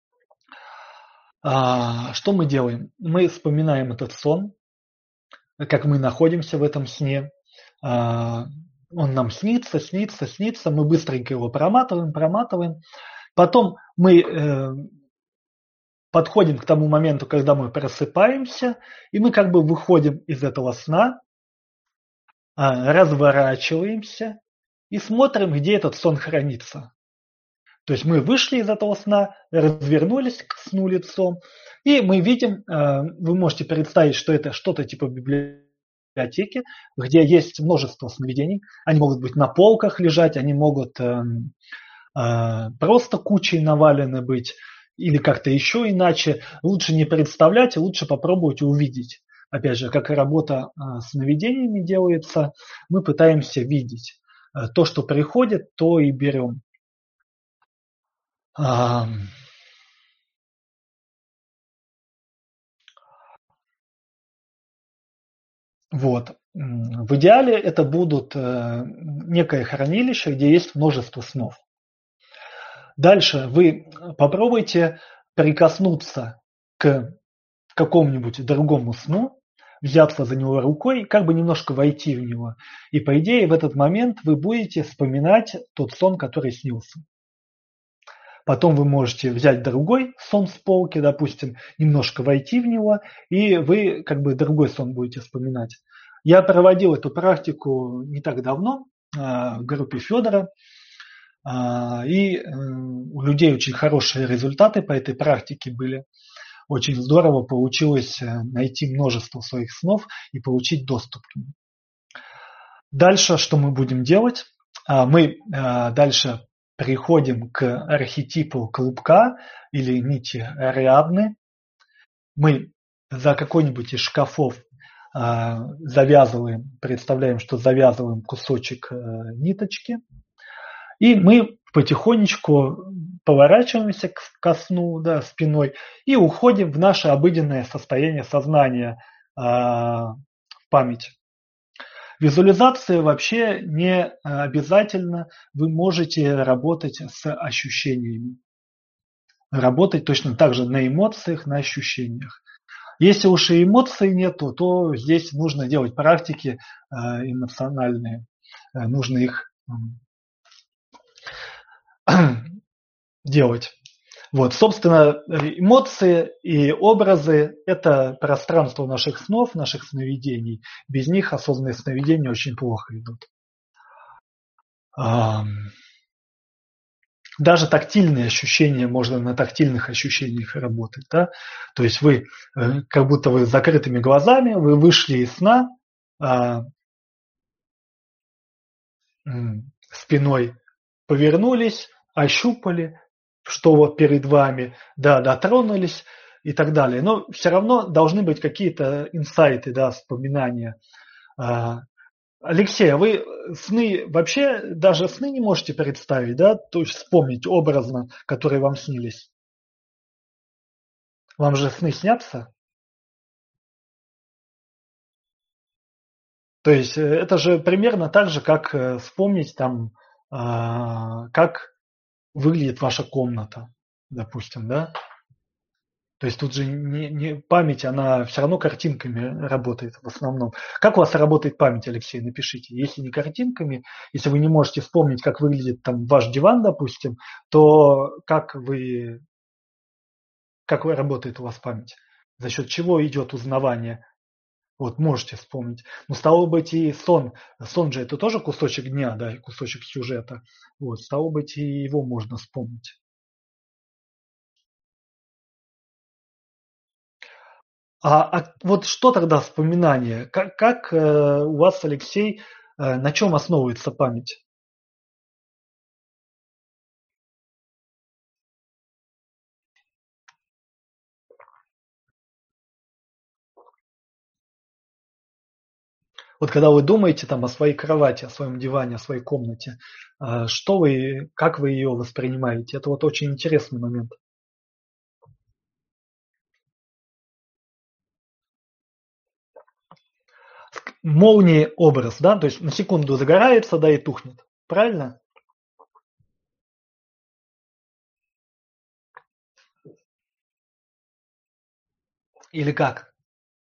А, что мы делаем? Мы вспоминаем этот сон, как мы находимся в этом сне. А, он нам снится, снится, снится. Мы быстренько его проматываем, проматываем. Потом мы э, подходим к тому моменту, когда мы просыпаемся, и мы как бы выходим из этого сна, а, разворачиваемся и смотрим, где этот сон хранится. То есть мы вышли из этого сна, развернулись к сну лицом, и мы видим, вы можете представить, что это что-то типа библиотеки, где есть множество сновидений. Они могут быть на полках лежать, они могут просто кучей навалены быть, или как-то еще иначе. Лучше не представлять, лучше попробовать увидеть. Опять же, как и работа с сновидениями делается, мы пытаемся видеть. То, что приходит, то и берем. А, вот. В идеале это будут некое хранилище, где есть множество снов. Дальше вы попробуйте прикоснуться к какому-нибудь другому сну, взяться за него рукой, как бы немножко войти в него. И по идее в этот момент вы будете вспоминать тот сон, который снился. Потом вы можете взять другой сон с полки, допустим, немножко войти в него, и вы как бы другой сон будете вспоминать. Я проводил эту практику не так давно в группе Федора, и у людей очень хорошие результаты по этой практике были. Очень здорово получилось найти множество своих снов и получить доступ к ним. Дальше что мы будем делать? Мы дальше переходим к архетипу клубка или нити Ариадны. Мы за какой-нибудь из шкафов завязываем, представляем, что завязываем кусочек ниточки, и мы потихонечку поворачиваемся ко сну, да, спиной и уходим в наше обыденное состояние сознания, в память. Визуализация вообще не обязательно, вы можете работать с ощущениями. Работать точно так же на эмоциях, на ощущениях. Если уж и эмоций нету, то здесь нужно делать практики эмоциональные. Нужно их делать. Вот, собственно, эмоции и образы – это пространство наших снов, наших сновидений. Без них осознанные сновидения очень плохо идут. Даже тактильные ощущения, можно на тактильных ощущениях работать. Да? То есть вы, как будто вы с закрытыми глазами, вы вышли из сна, спиной повернулись, ощупали, что вот перед вами, да, дотронулись и так далее. Но все равно должны быть какие-то инсайты, да, вспоминания. Алексей, а вы сны вообще даже сны не можете представить, да? То есть вспомнить образно, которые вам снились? Вам же сны снятся? То есть это же примерно так же, как вспомнить там, как выглядит ваша комната, допустим, да? То есть тут же не, не память, она все равно картинками работает в основном. Как у вас работает память, Алексей, напишите. Если не картинками, если вы не можете вспомнить, как выглядит там ваш диван, допустим, то как вы, как вы работает у вас память? За счет чего идет узнавание? Вот, можете вспомнить. Но стало быть и сон. Сон же это тоже кусочек дня, да, кусочек сюжета. Вот, стало быть и его можно вспомнить. А, а вот что тогда вспоминание? Как, как э, у вас, Алексей, э, на чем основывается память? Вот когда вы думаете там о своей кровати, о своем диване, о своей комнате, э, что вы, как вы ее воспринимаете? Это вот очень интересный момент. Молнии образ, да, то есть на секунду загорается, да, и тухнет. Правильно? Или как?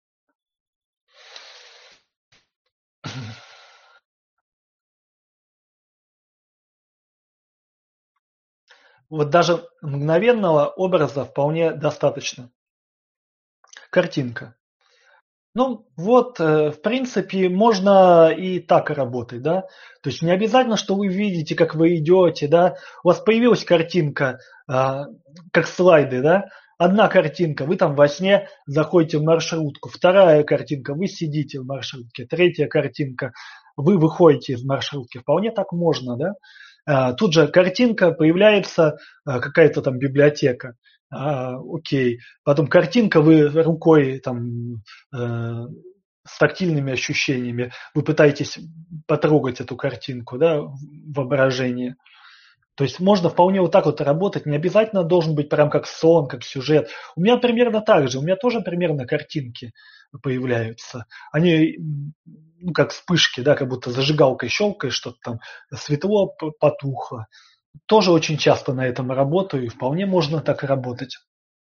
Вот даже мгновенного образа вполне достаточно. Картинка. Ну, вот, э, в принципе, можно и так работать, да. То есть не обязательно, что вы видите, как вы идете, да. У вас появилась картинка, а, как слайды, да. Одна картинка, вы там во сне заходите в маршрутку. Вторая картинка, вы сидите в маршрутке. Третья картинка, вы выходите из маршрутки. Вполне так можно, да. А, тут же картинка, появляется а, какая-то там библиотека. А, окей. Потом картинка, вы рукой там э, с тактильными ощущениями, вы пытаетесь потрогать эту картинку, да, в воображении. То есть можно вполне вот так вот работать, не обязательно должен быть прям как сон, как сюжет. У меня примерно так же, у меня тоже примерно картинки появляются. Они ну, как вспышки, да, как будто зажигалкой щелкаешь, что-то там светло потухло. Тоже очень часто на этом работаю, и вполне можно так и работать.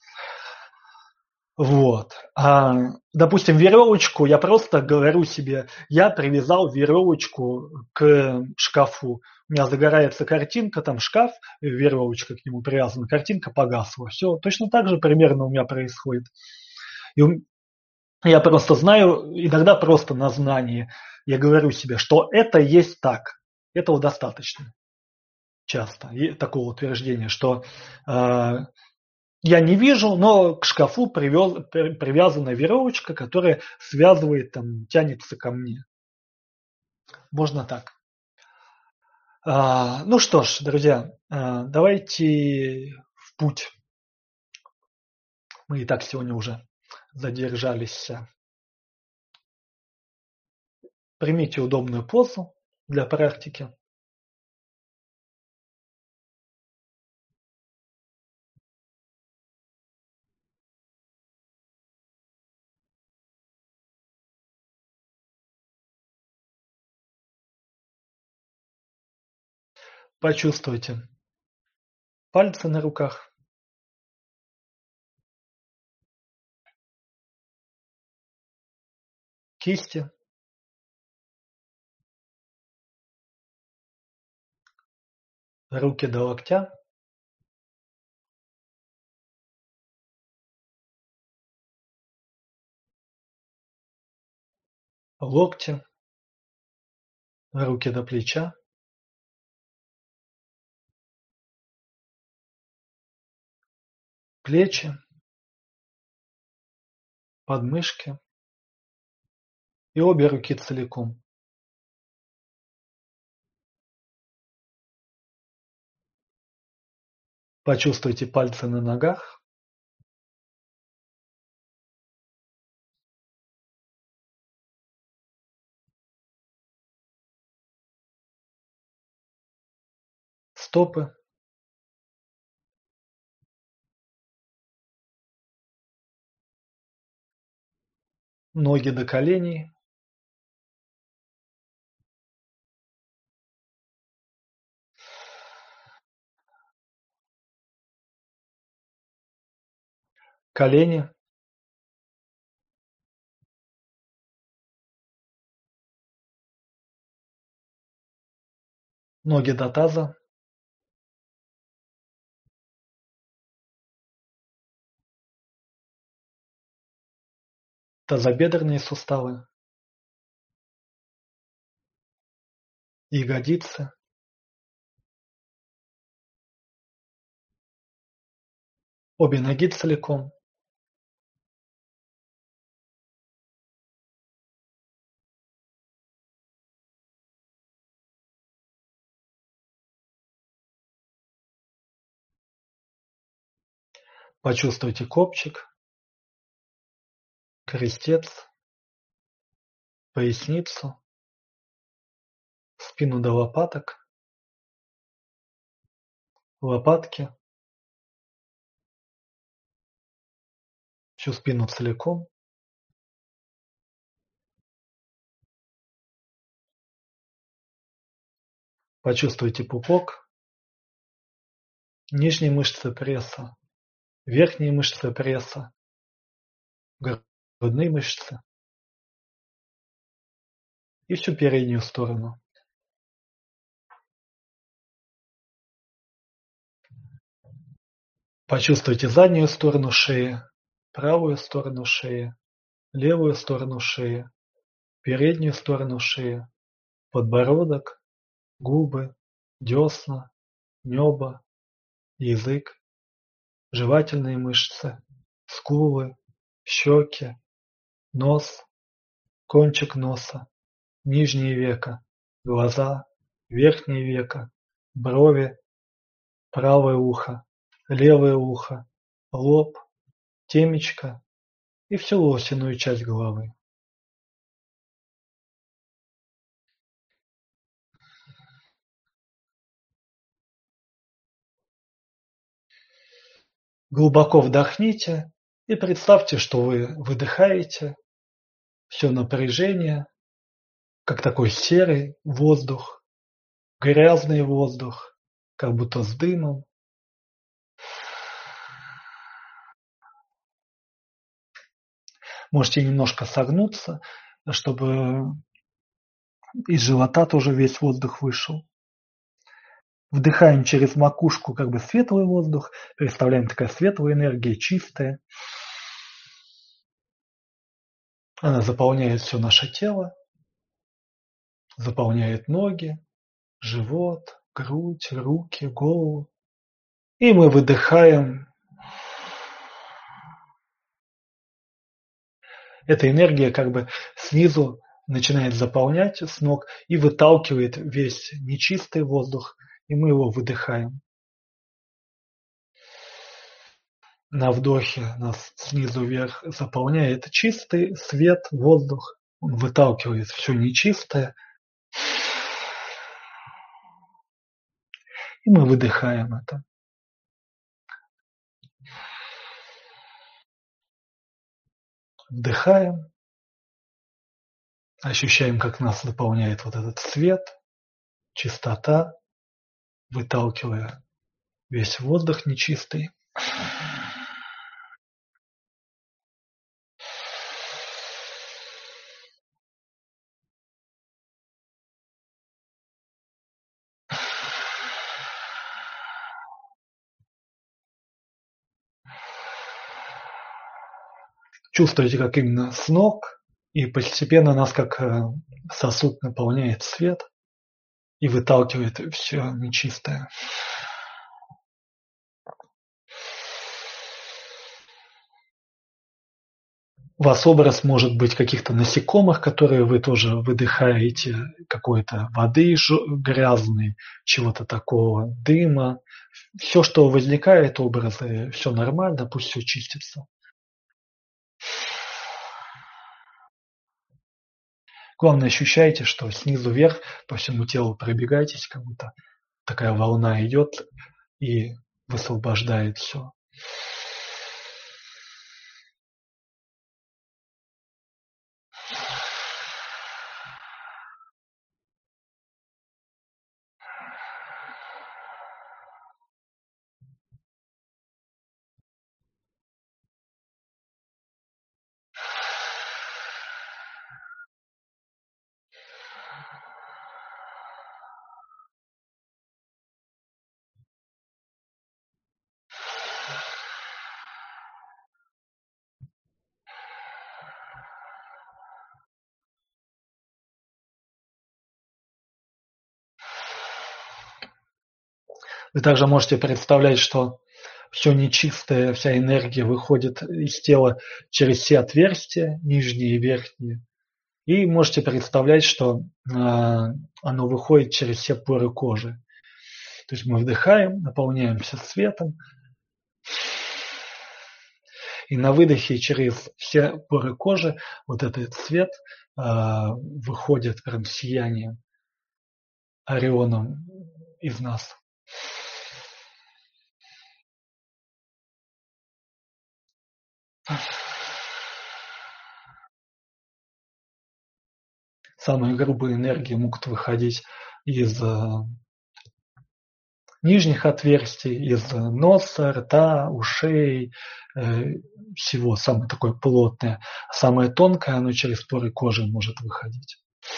Вот. А, допустим, веревочку, я просто говорю себе, я привязал веревочку к шкафу. У меня загорается картинка, там шкаф, веревочка к нему привязана, картинка погасла. Все, точно так же примерно у меня происходит. И у- я просто знаю, иногда просто на знании, я говорю себе, что это есть так. Этого достаточно часто. И такого утверждения, что э, я не вижу, но к шкафу привез, при- привязана веревочка, которая связывает, там, тянется ко мне. Можно так. А, ну что ж, друзья, а, давайте в путь. Мы и так сегодня уже задержались. Примите удобную позу для практики. Почувствуйте пальцы на руках, кисти, руки до локтя, локти, руки до плеча, плечи, подмышки и обе руки целиком. Почувствуйте пальцы на ногах, стопы, ноги до коленей, колени, ноги до таза, тазобедренные суставы, ягодицы, обе ноги целиком, почувствуйте копчик, крестец, поясницу, спину до лопаток, лопатки, всю спину целиком. Почувствуйте пупок, нижние мышцы пресса, верхние мышцы пресса, грудные мышцы и всю переднюю сторону. Почувствуйте заднюю сторону шеи, правую сторону шеи, левую сторону шеи, переднюю сторону шеи, подбородок, губы, десна, небо, язык, жевательные мышцы, скулы, щеки, нос, кончик носа, нижнее веко, глаза, верхнее веко, брови, правое ухо, левое ухо, лоб, темечко и всю лосиную часть головы. Глубоко вдохните и представьте, что вы выдыхаете все напряжение, как такой серый воздух, грязный воздух, как будто с дымом. Можете немножко согнуться, чтобы из живота тоже весь воздух вышел. Вдыхаем через макушку как бы светлый воздух, представляем такая светлая энергия, чистая. Она заполняет все наше тело, заполняет ноги, живот, грудь, руки, голову. И мы выдыхаем. Эта энергия как бы снизу начинает заполнять с ног и выталкивает весь нечистый воздух, и мы его выдыхаем. На вдохе нас снизу вверх заполняет чистый свет, воздух. Он выталкивает все нечистое. И мы выдыхаем это. Вдыхаем. Ощущаем, как нас наполняет вот этот свет, чистота, выталкивая весь воздух нечистый. Чувствуете, как именно с ног, и постепенно нас как сосуд наполняет свет и выталкивает все нечистое. У вас образ может быть каких-то насекомых, которые вы тоже выдыхаете, какой-то воды грязной, чего-то такого, дыма. Все, что возникает, образы, все нормально, пусть все чистится. Главное, ощущайте, что снизу вверх по всему телу пробегаетесь, как будто такая волна идет и высвобождает все. Вы также можете представлять, что все нечистое, вся энергия выходит из тела через все отверстия, нижние и верхние. И можете представлять, что а, оно выходит через все поры кожи. То есть мы вдыхаем, наполняемся светом, и на выдохе через все поры кожи вот этот свет а, выходит прям сиянием, орионом из нас. Самые грубые энергии могут выходить из нижних отверстий, из носа, рта, ушей, всего самое такое плотное. Самое тонкое, оно через поры кожи может выходить.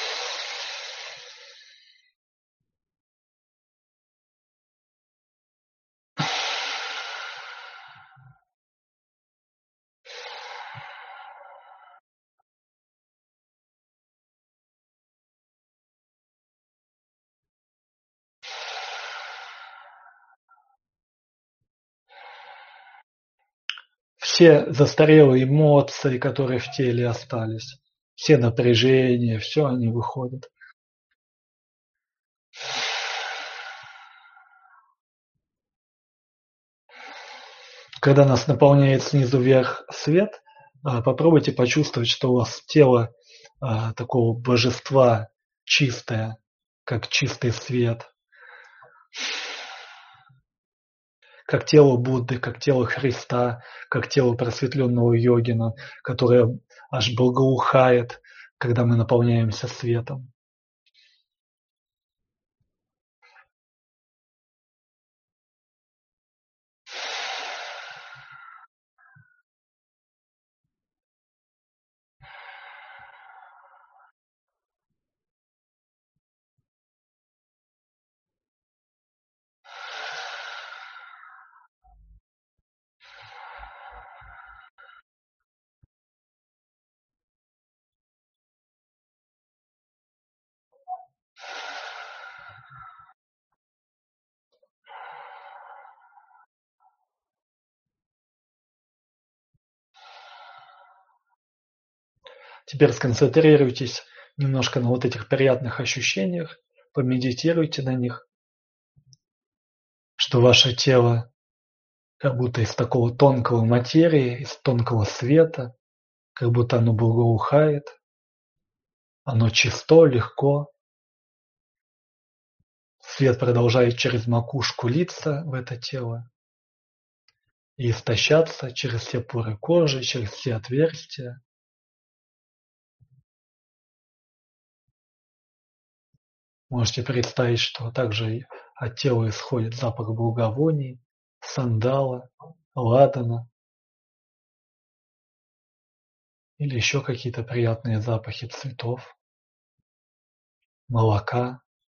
Все застарелые эмоции, которые в теле остались, все напряжения, все они выходят. Когда нас наполняет снизу вверх свет, попробуйте почувствовать, что у вас тело такого божества чистое, как чистый свет, как тело Будды, как тело Христа, как тело просветленного йогина, которое аж благоухает, когда мы наполняемся светом. Теперь сконцентрируйтесь немножко на вот этих приятных ощущениях, помедитируйте на них, что ваше тело как будто из такого тонкого материи, из тонкого света, как будто оно благоухает, оно чисто, легко. Свет продолжает через макушку литься в это тело и истощаться через все поры кожи, через все отверстия. Можете представить, что также от тела исходит запах благовоний, сандала, ладана или еще какие-то приятные запахи цветов, молока.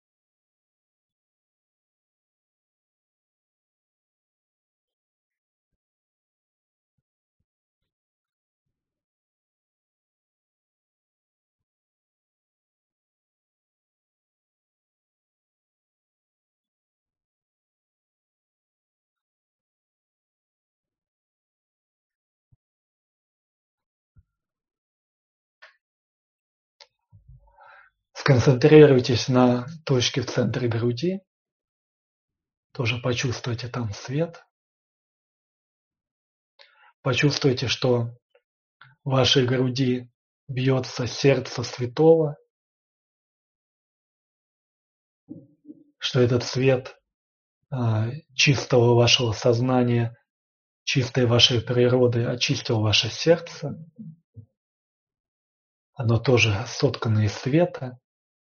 Сконцентрируйтесь на точке в центре груди, тоже почувствуйте там свет. Почувствуйте, что в вашей груди бьется сердце святого, что этот свет а, чистого вашего сознания, чистой вашей природы очистил ваше сердце. Оно тоже соткано из света.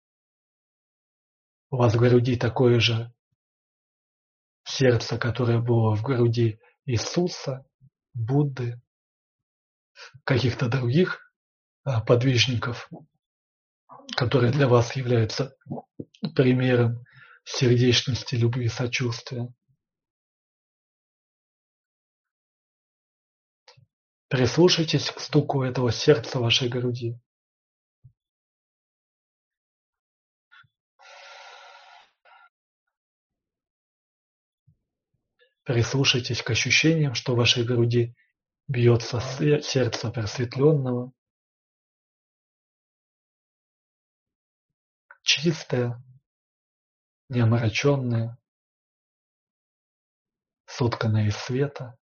У вас в груди такое же сердце, которое было в груди Иисуса, Будды, каких-то других подвижников, которые для вас являются примером сердечности, любви, сочувствия. Прислушайтесь к стуку этого сердца в вашей груди. Прислушайтесь к ощущениям, что в вашей груди бьется сердце просветленного, чистое, неомраченное, сотканное из света.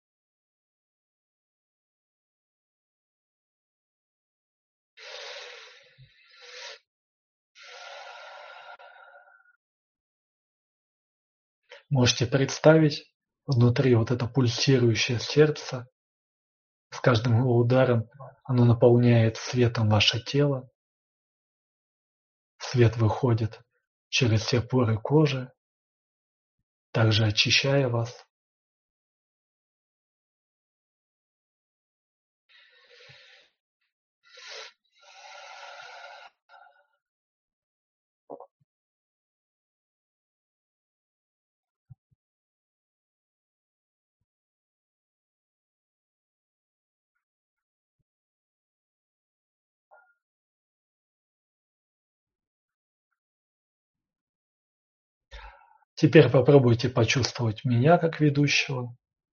Можете представить внутри вот это пульсирующее сердце. С каждым его ударом оно наполняет светом ваше тело. Свет выходит через все поры кожи, также очищая вас. Теперь попробуйте почувствовать меня как ведущего,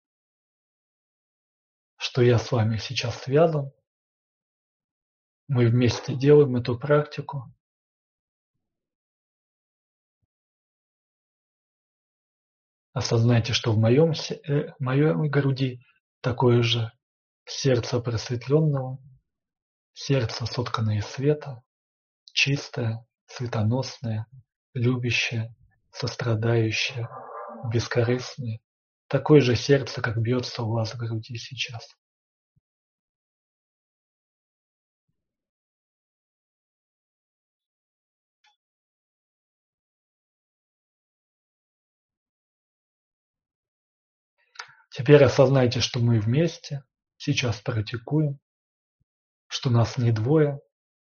что я с вами сейчас связан. Мы вместе делаем эту практику. Осознайте, что в моем, э, моей груди такое же сердце просветленного, сердце, сотканное из света, чистое, светоносное, любящее, сострадающее, бескорыстное. Такое же сердце, как бьется у вас в груди сейчас. Теперь осознайте, что мы вместе сейчас практикуем, что нас не двое.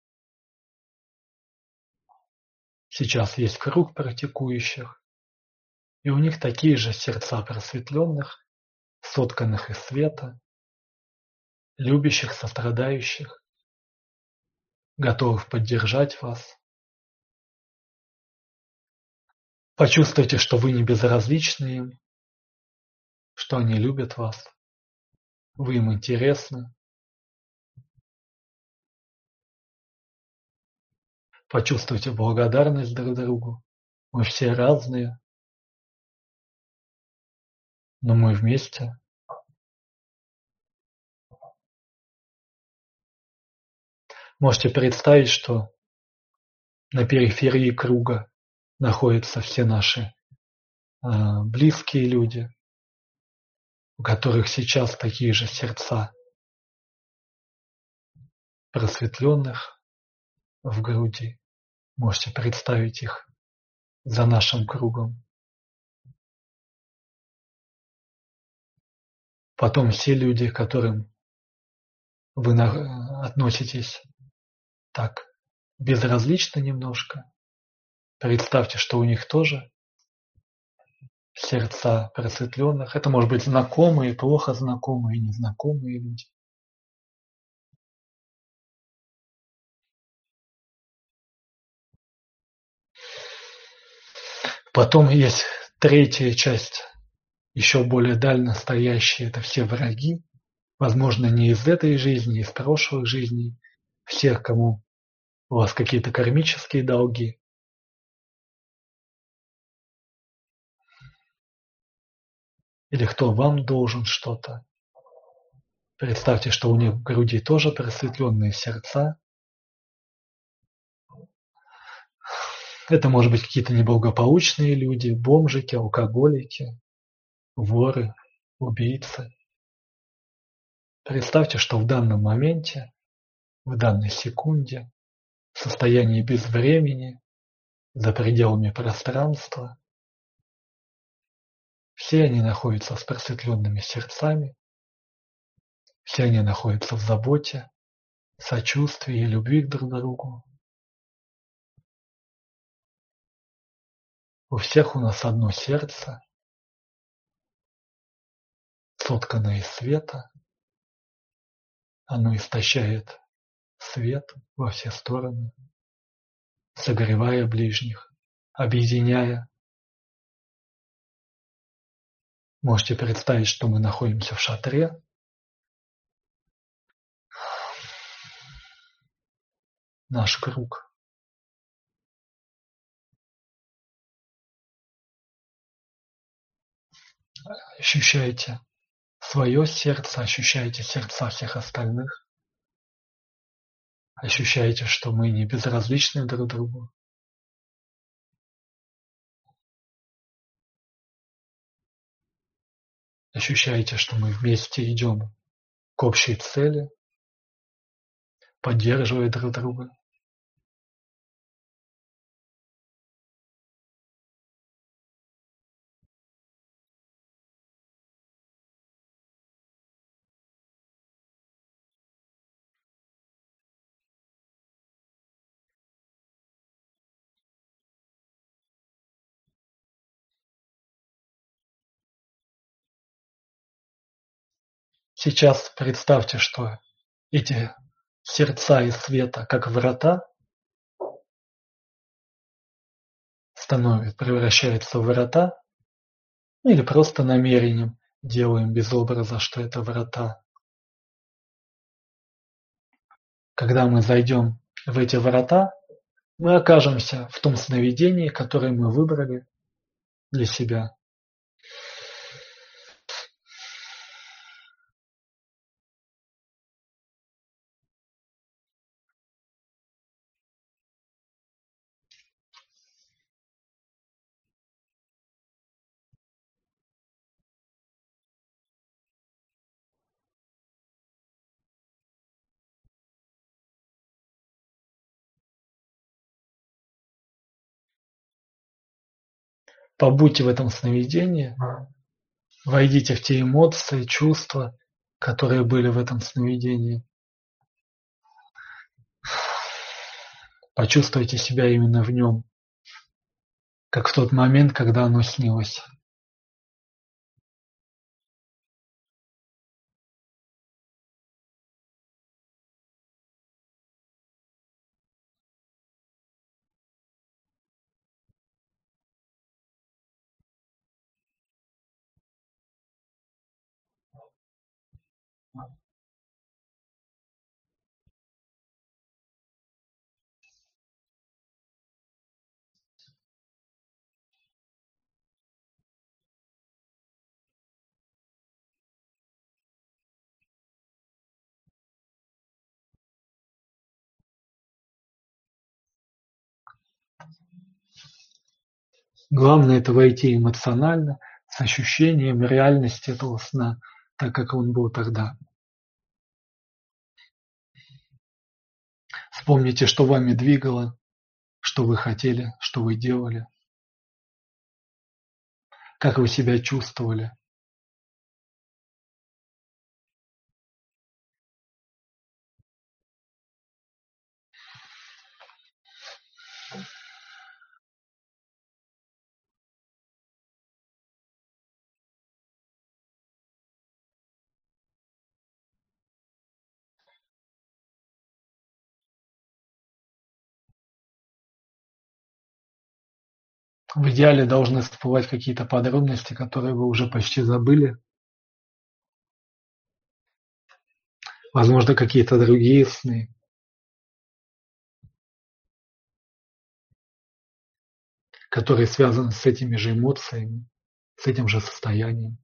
Сейчас есть круг практикующих, и у них такие же сердца просветленных, сотканных из света, любящих, сострадающих, готовых поддержать вас. Почувствуйте, что вы не безразличны им, что они любят вас, вы им интересны. Почувствуйте благодарность друг другу. Мы все разные, но мы вместе. Можете представить, что на периферии круга находятся все наши э, близкие люди, у которых сейчас такие же сердца просветленных в груди. Можете представить их за нашим кругом. Потом все люди, к которым вы относитесь так безразлично немножко, представьте, что у них тоже сердца просветленных. Это может быть знакомые, плохо знакомые, незнакомые люди. Потом есть третья часть, еще более дально стоящие, это все враги, возможно, не из этой жизни, из прошлых жизней, всех, кому у вас какие-то кармические долги. Или кто вам должен что-то. Представьте, что у них в груди тоже просветленные сердца. Это может быть какие-то неблагополучные люди, бомжики, алкоголики, воры, убийцы. Представьте, что в данном моменте, в данной секунде, в состоянии безвремени, за пределами пространства, все они находятся с просветленными сердцами, все они находятся в заботе, сочувствии и любви друг к другу. У всех у нас одно сердце, сотканное из света. Оно истощает свет во все стороны, согревая ближних, объединяя, Можете представить, что мы находимся в шатре. Наш круг. Ощущаете свое сердце, ощущаете сердца всех остальных. Ощущаете, что мы не безразличны друг другу. Ощущаете, что мы вместе идем к общей цели, поддерживая друг друга. Сейчас представьте, что эти сердца из света, как врата, становятся, превращаются в врата, или просто намерением делаем без образа, что это врата. Когда мы зайдем в эти врата, мы окажемся в том сновидении, которое мы выбрали для себя. Побудьте в этом сновидении, войдите в те эмоции, чувства, которые были в этом сновидении. Почувствуйте себя именно в нем, как в тот момент, когда оно снилось. Главное это войти эмоционально, с ощущением реальности этого сна, так как он был тогда. Вспомните, что вами двигало, что вы хотели, что вы делали, как вы себя чувствовали. В идеале должны всплывать какие-то подробности, которые вы уже почти забыли. Возможно, какие-то другие сны. Которые связаны с этими же эмоциями, с этим же состоянием.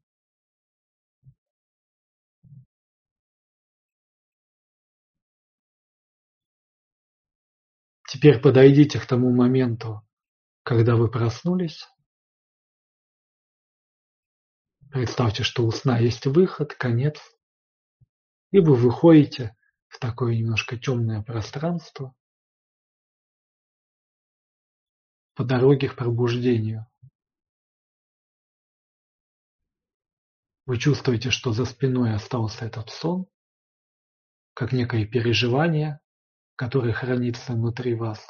Теперь подойдите к тому моменту, когда вы проснулись. Представьте, что у сна есть выход, конец, и вы выходите в такое немножко темное пространство по дороге к пробуждению. Вы чувствуете, что за спиной остался этот сон, как некое переживание, которое хранится внутри вас.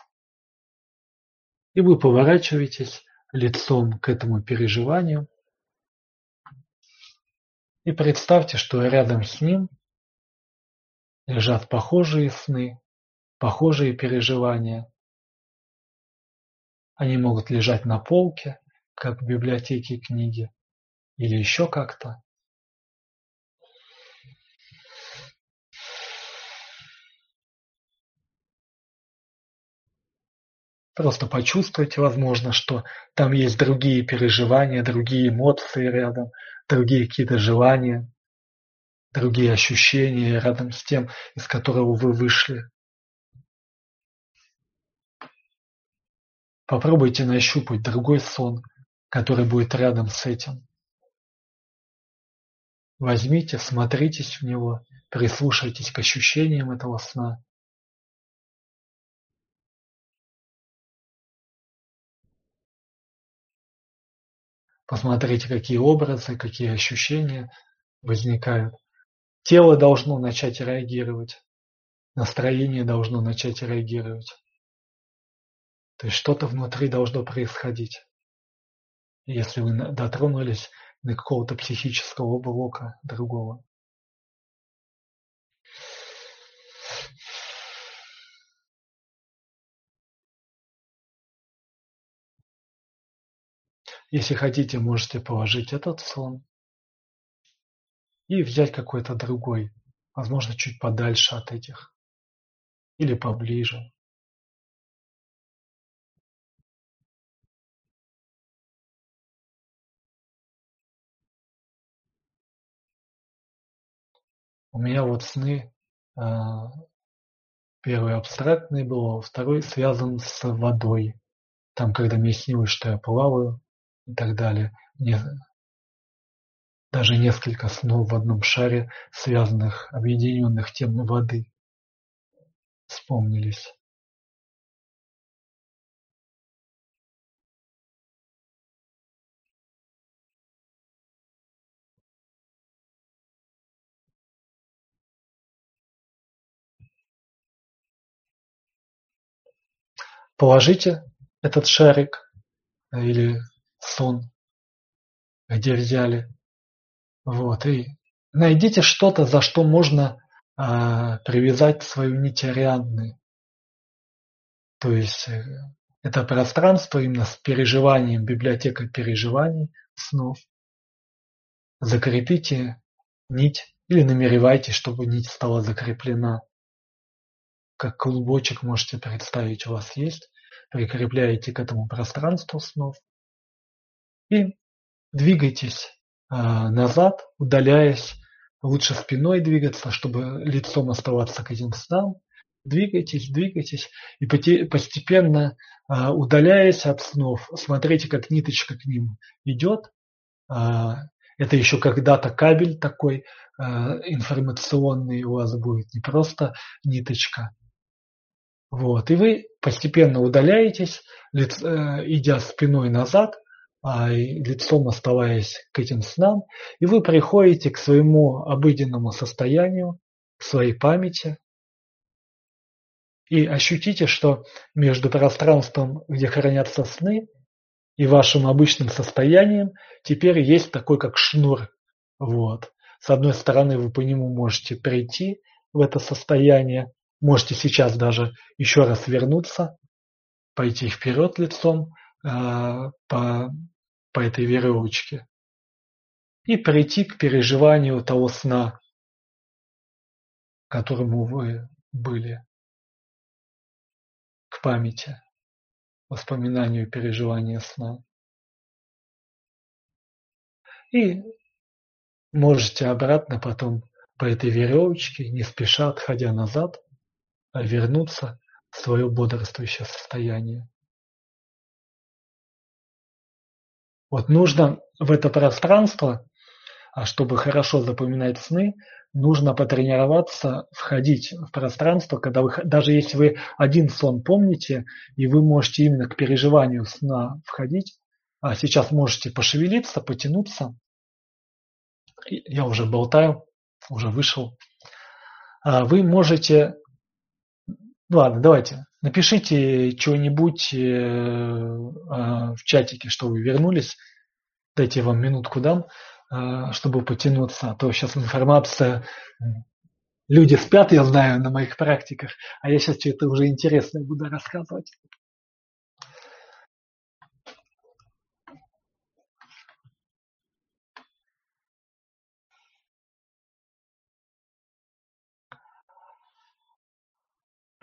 И вы поворачиваетесь лицом к этому переживанию и представьте, что рядом с ним лежат похожие сны, похожие переживания. Они могут лежать на полке, как в библиотеке книги, или еще как-то. Просто почувствуйте, возможно, что там есть другие переживания, другие эмоции рядом, другие какие-то желания, другие ощущения рядом с тем, из которого вы вышли. Попробуйте нащупать другой сон, который будет рядом с этим. Возьмите, смотритесь в него, прислушайтесь к ощущениям этого сна. Посмотрите, какие образы, какие ощущения возникают. Тело должно начать реагировать, настроение должно начать реагировать. То есть что-то внутри должно происходить. Если вы дотронулись до какого-то психического блока другого. Если хотите, можете положить этот сон и взять какой-то другой, возможно, чуть подальше от этих или поближе. У меня вот сны, первый абстрактный был, второй связан с водой. Там, когда мне снилось, что я плаваю и так далее. Мне даже несколько снов в одном шаре, связанных, объединенных темой воды, вспомнились. Положите этот шарик или сон, где взяли, вот, и найдите что-то, за что можно а, привязать свою нить Ариадны. То есть э, это пространство именно с переживанием, библиотека переживаний, снов. Закрепите нить или намеревайтесь, чтобы нить стала закреплена. Как клубочек можете представить, у вас есть. Прикрепляете к этому пространству снов и двигайтесь а, назад, удаляясь. Лучше спиной двигаться, чтобы лицом оставаться к этим снам. Двигайтесь, двигайтесь и постепенно а, удаляясь от снов, смотрите, как ниточка к ним идет. А, это еще когда-то кабель такой а, информационный у вас будет, не просто ниточка. Вот, и вы постепенно удаляетесь, лиц, э, идя спиной назад, а лицом оставаясь к этим снам, и вы приходите к своему обыденному состоянию, к своей памяти, и ощутите, что между пространством, где хранятся сны, и вашим обычным состоянием теперь есть такой, как шнур. Вот. С одной стороны, вы по нему можете прийти в это состояние, можете сейчас даже еще раз вернуться, пойти вперед лицом э, по, по этой веревочке и прийти к переживанию того сна, которому вы были, к памяти, воспоминанию переживания сна. И можете обратно потом по этой веревочке, не спеша отходя назад, вернуться в свое бодрствующее состояние. Вот нужно в это пространство, а чтобы хорошо запоминать сны, нужно потренироваться входить в пространство, когда вы, даже если вы один сон помните, и вы можете именно к переживанию сна входить, а сейчас можете пошевелиться, потянуться. Я уже болтаю, уже вышел. Вы можете... Ладно, давайте. Напишите что-нибудь в чатике, что вы вернулись. Дайте вам минутку дам, чтобы потянуться. А то сейчас информация... Люди спят, я знаю, на моих практиках, а я сейчас что-то уже интересное буду рассказывать.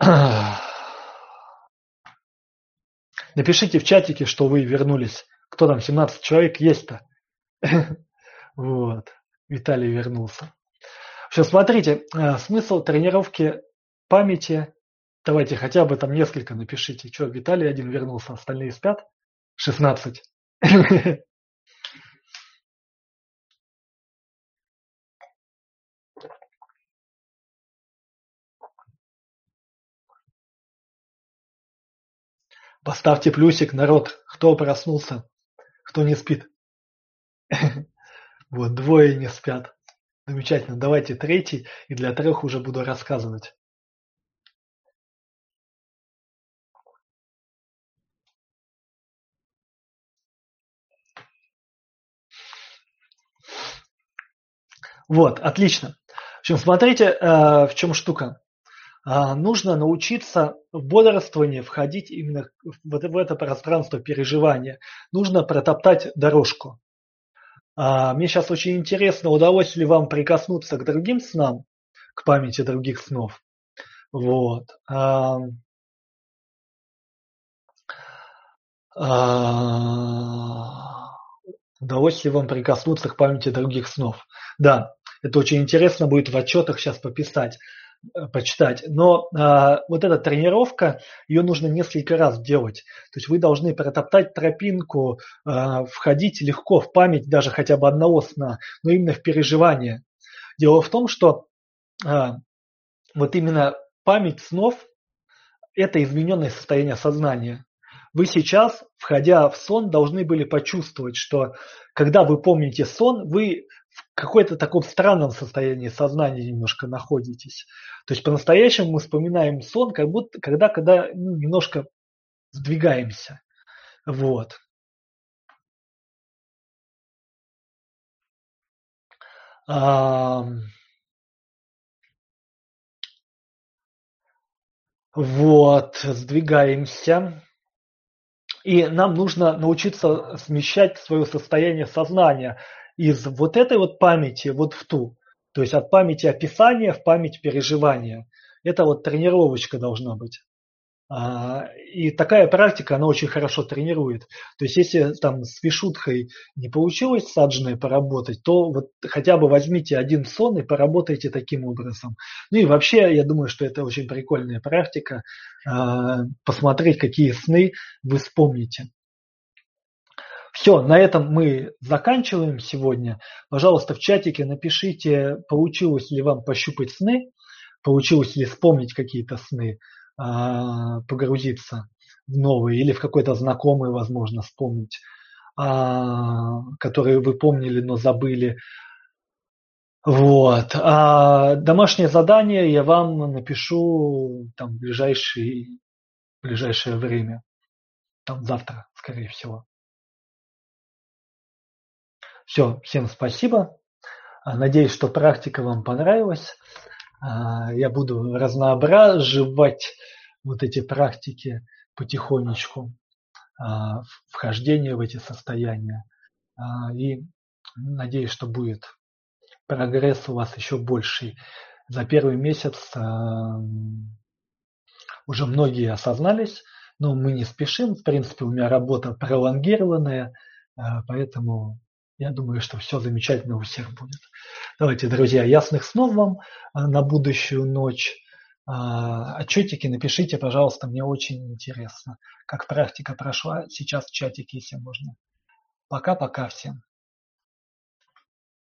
Напишите в чатике, что вы вернулись. Кто там, семнадцать человек есть-то? Вот, Виталий вернулся. Все, смотрите, смысл тренировки памяти. Давайте хотя бы там несколько напишите. Что, Виталий один вернулся, остальные спят? шестнадцать. Поставьте плюсик, народ, кто проснулся, кто не спит. Вот, двое не спят. Замечательно. Давайте третий, и для трех уже буду рассказывать. Вот, отлично. В общем, смотрите, в чем штука. Нужно научиться в бодрствование входить именно в это пространство переживания. Нужно протоптать дорожку. Мне сейчас очень интересно, удалось ли вам прикоснуться к другим снам, к памяти других снов. Вот. Удалось ли вам прикоснуться к памяти других снов? Да, это очень интересно будет в отчетах сейчас пописать, почитать. Но а, вот эта тренировка, ее нужно несколько раз делать. То есть вы должны протоптать тропинку, а, входить легко в память даже хотя бы одного сна, но именно в переживание. Дело в том, что а, вот именно память снов – это измененное состояние сознания. Вы сейчас, входя в сон, должны были почувствовать, что когда вы помните сон, вы в какой-то таком странном состоянии сознания немножко находитесь. То есть по-настоящему мы вспоминаем сон, как будто когда, когда ну, немножко сдвигаемся. Вот. А, вот, сдвигаемся. И нам нужно научиться смещать свое состояние сознания из вот этой вот памяти вот в ту. То есть от памяти описания в память переживания. Это вот тренировочка должна быть. И такая практика, она очень хорошо тренирует. То есть если там с Вишудхой не получилось с аджной поработать, то вот хотя бы возьмите один сон и поработайте таким образом. Ну и вообще, я думаю, что это очень прикольная практика. Посмотреть, какие сны вы вспомните. Все, на этом мы заканчиваем сегодня. Пожалуйста, в чатике напишите, получилось ли вам пощупать сны, получилось ли вспомнить какие-то сны, погрузиться в новые или в какой-то знакомый, возможно, вспомнить, которые вы помнили, но забыли. Вот. А домашнее задание я вам напишу там в ближайшее, в ближайшее время. Там завтра, скорее всего. Все, всем спасибо. Надеюсь, что практика вам понравилась. Я буду разноображивать вот эти практики потихонечку, вхождение в эти состояния. И надеюсь, что будет прогресс у вас еще больший. За первый месяц уже многие осознались, но мы не спешим. В принципе, у меня работа пролонгированная, поэтому я думаю, что все замечательно у всех будет. Давайте, друзья, ясных снов вам на будущую ночь. Отчетики напишите, пожалуйста, мне очень интересно, как практика прошла сейчас в чатике, если можно. Пока-пока всем.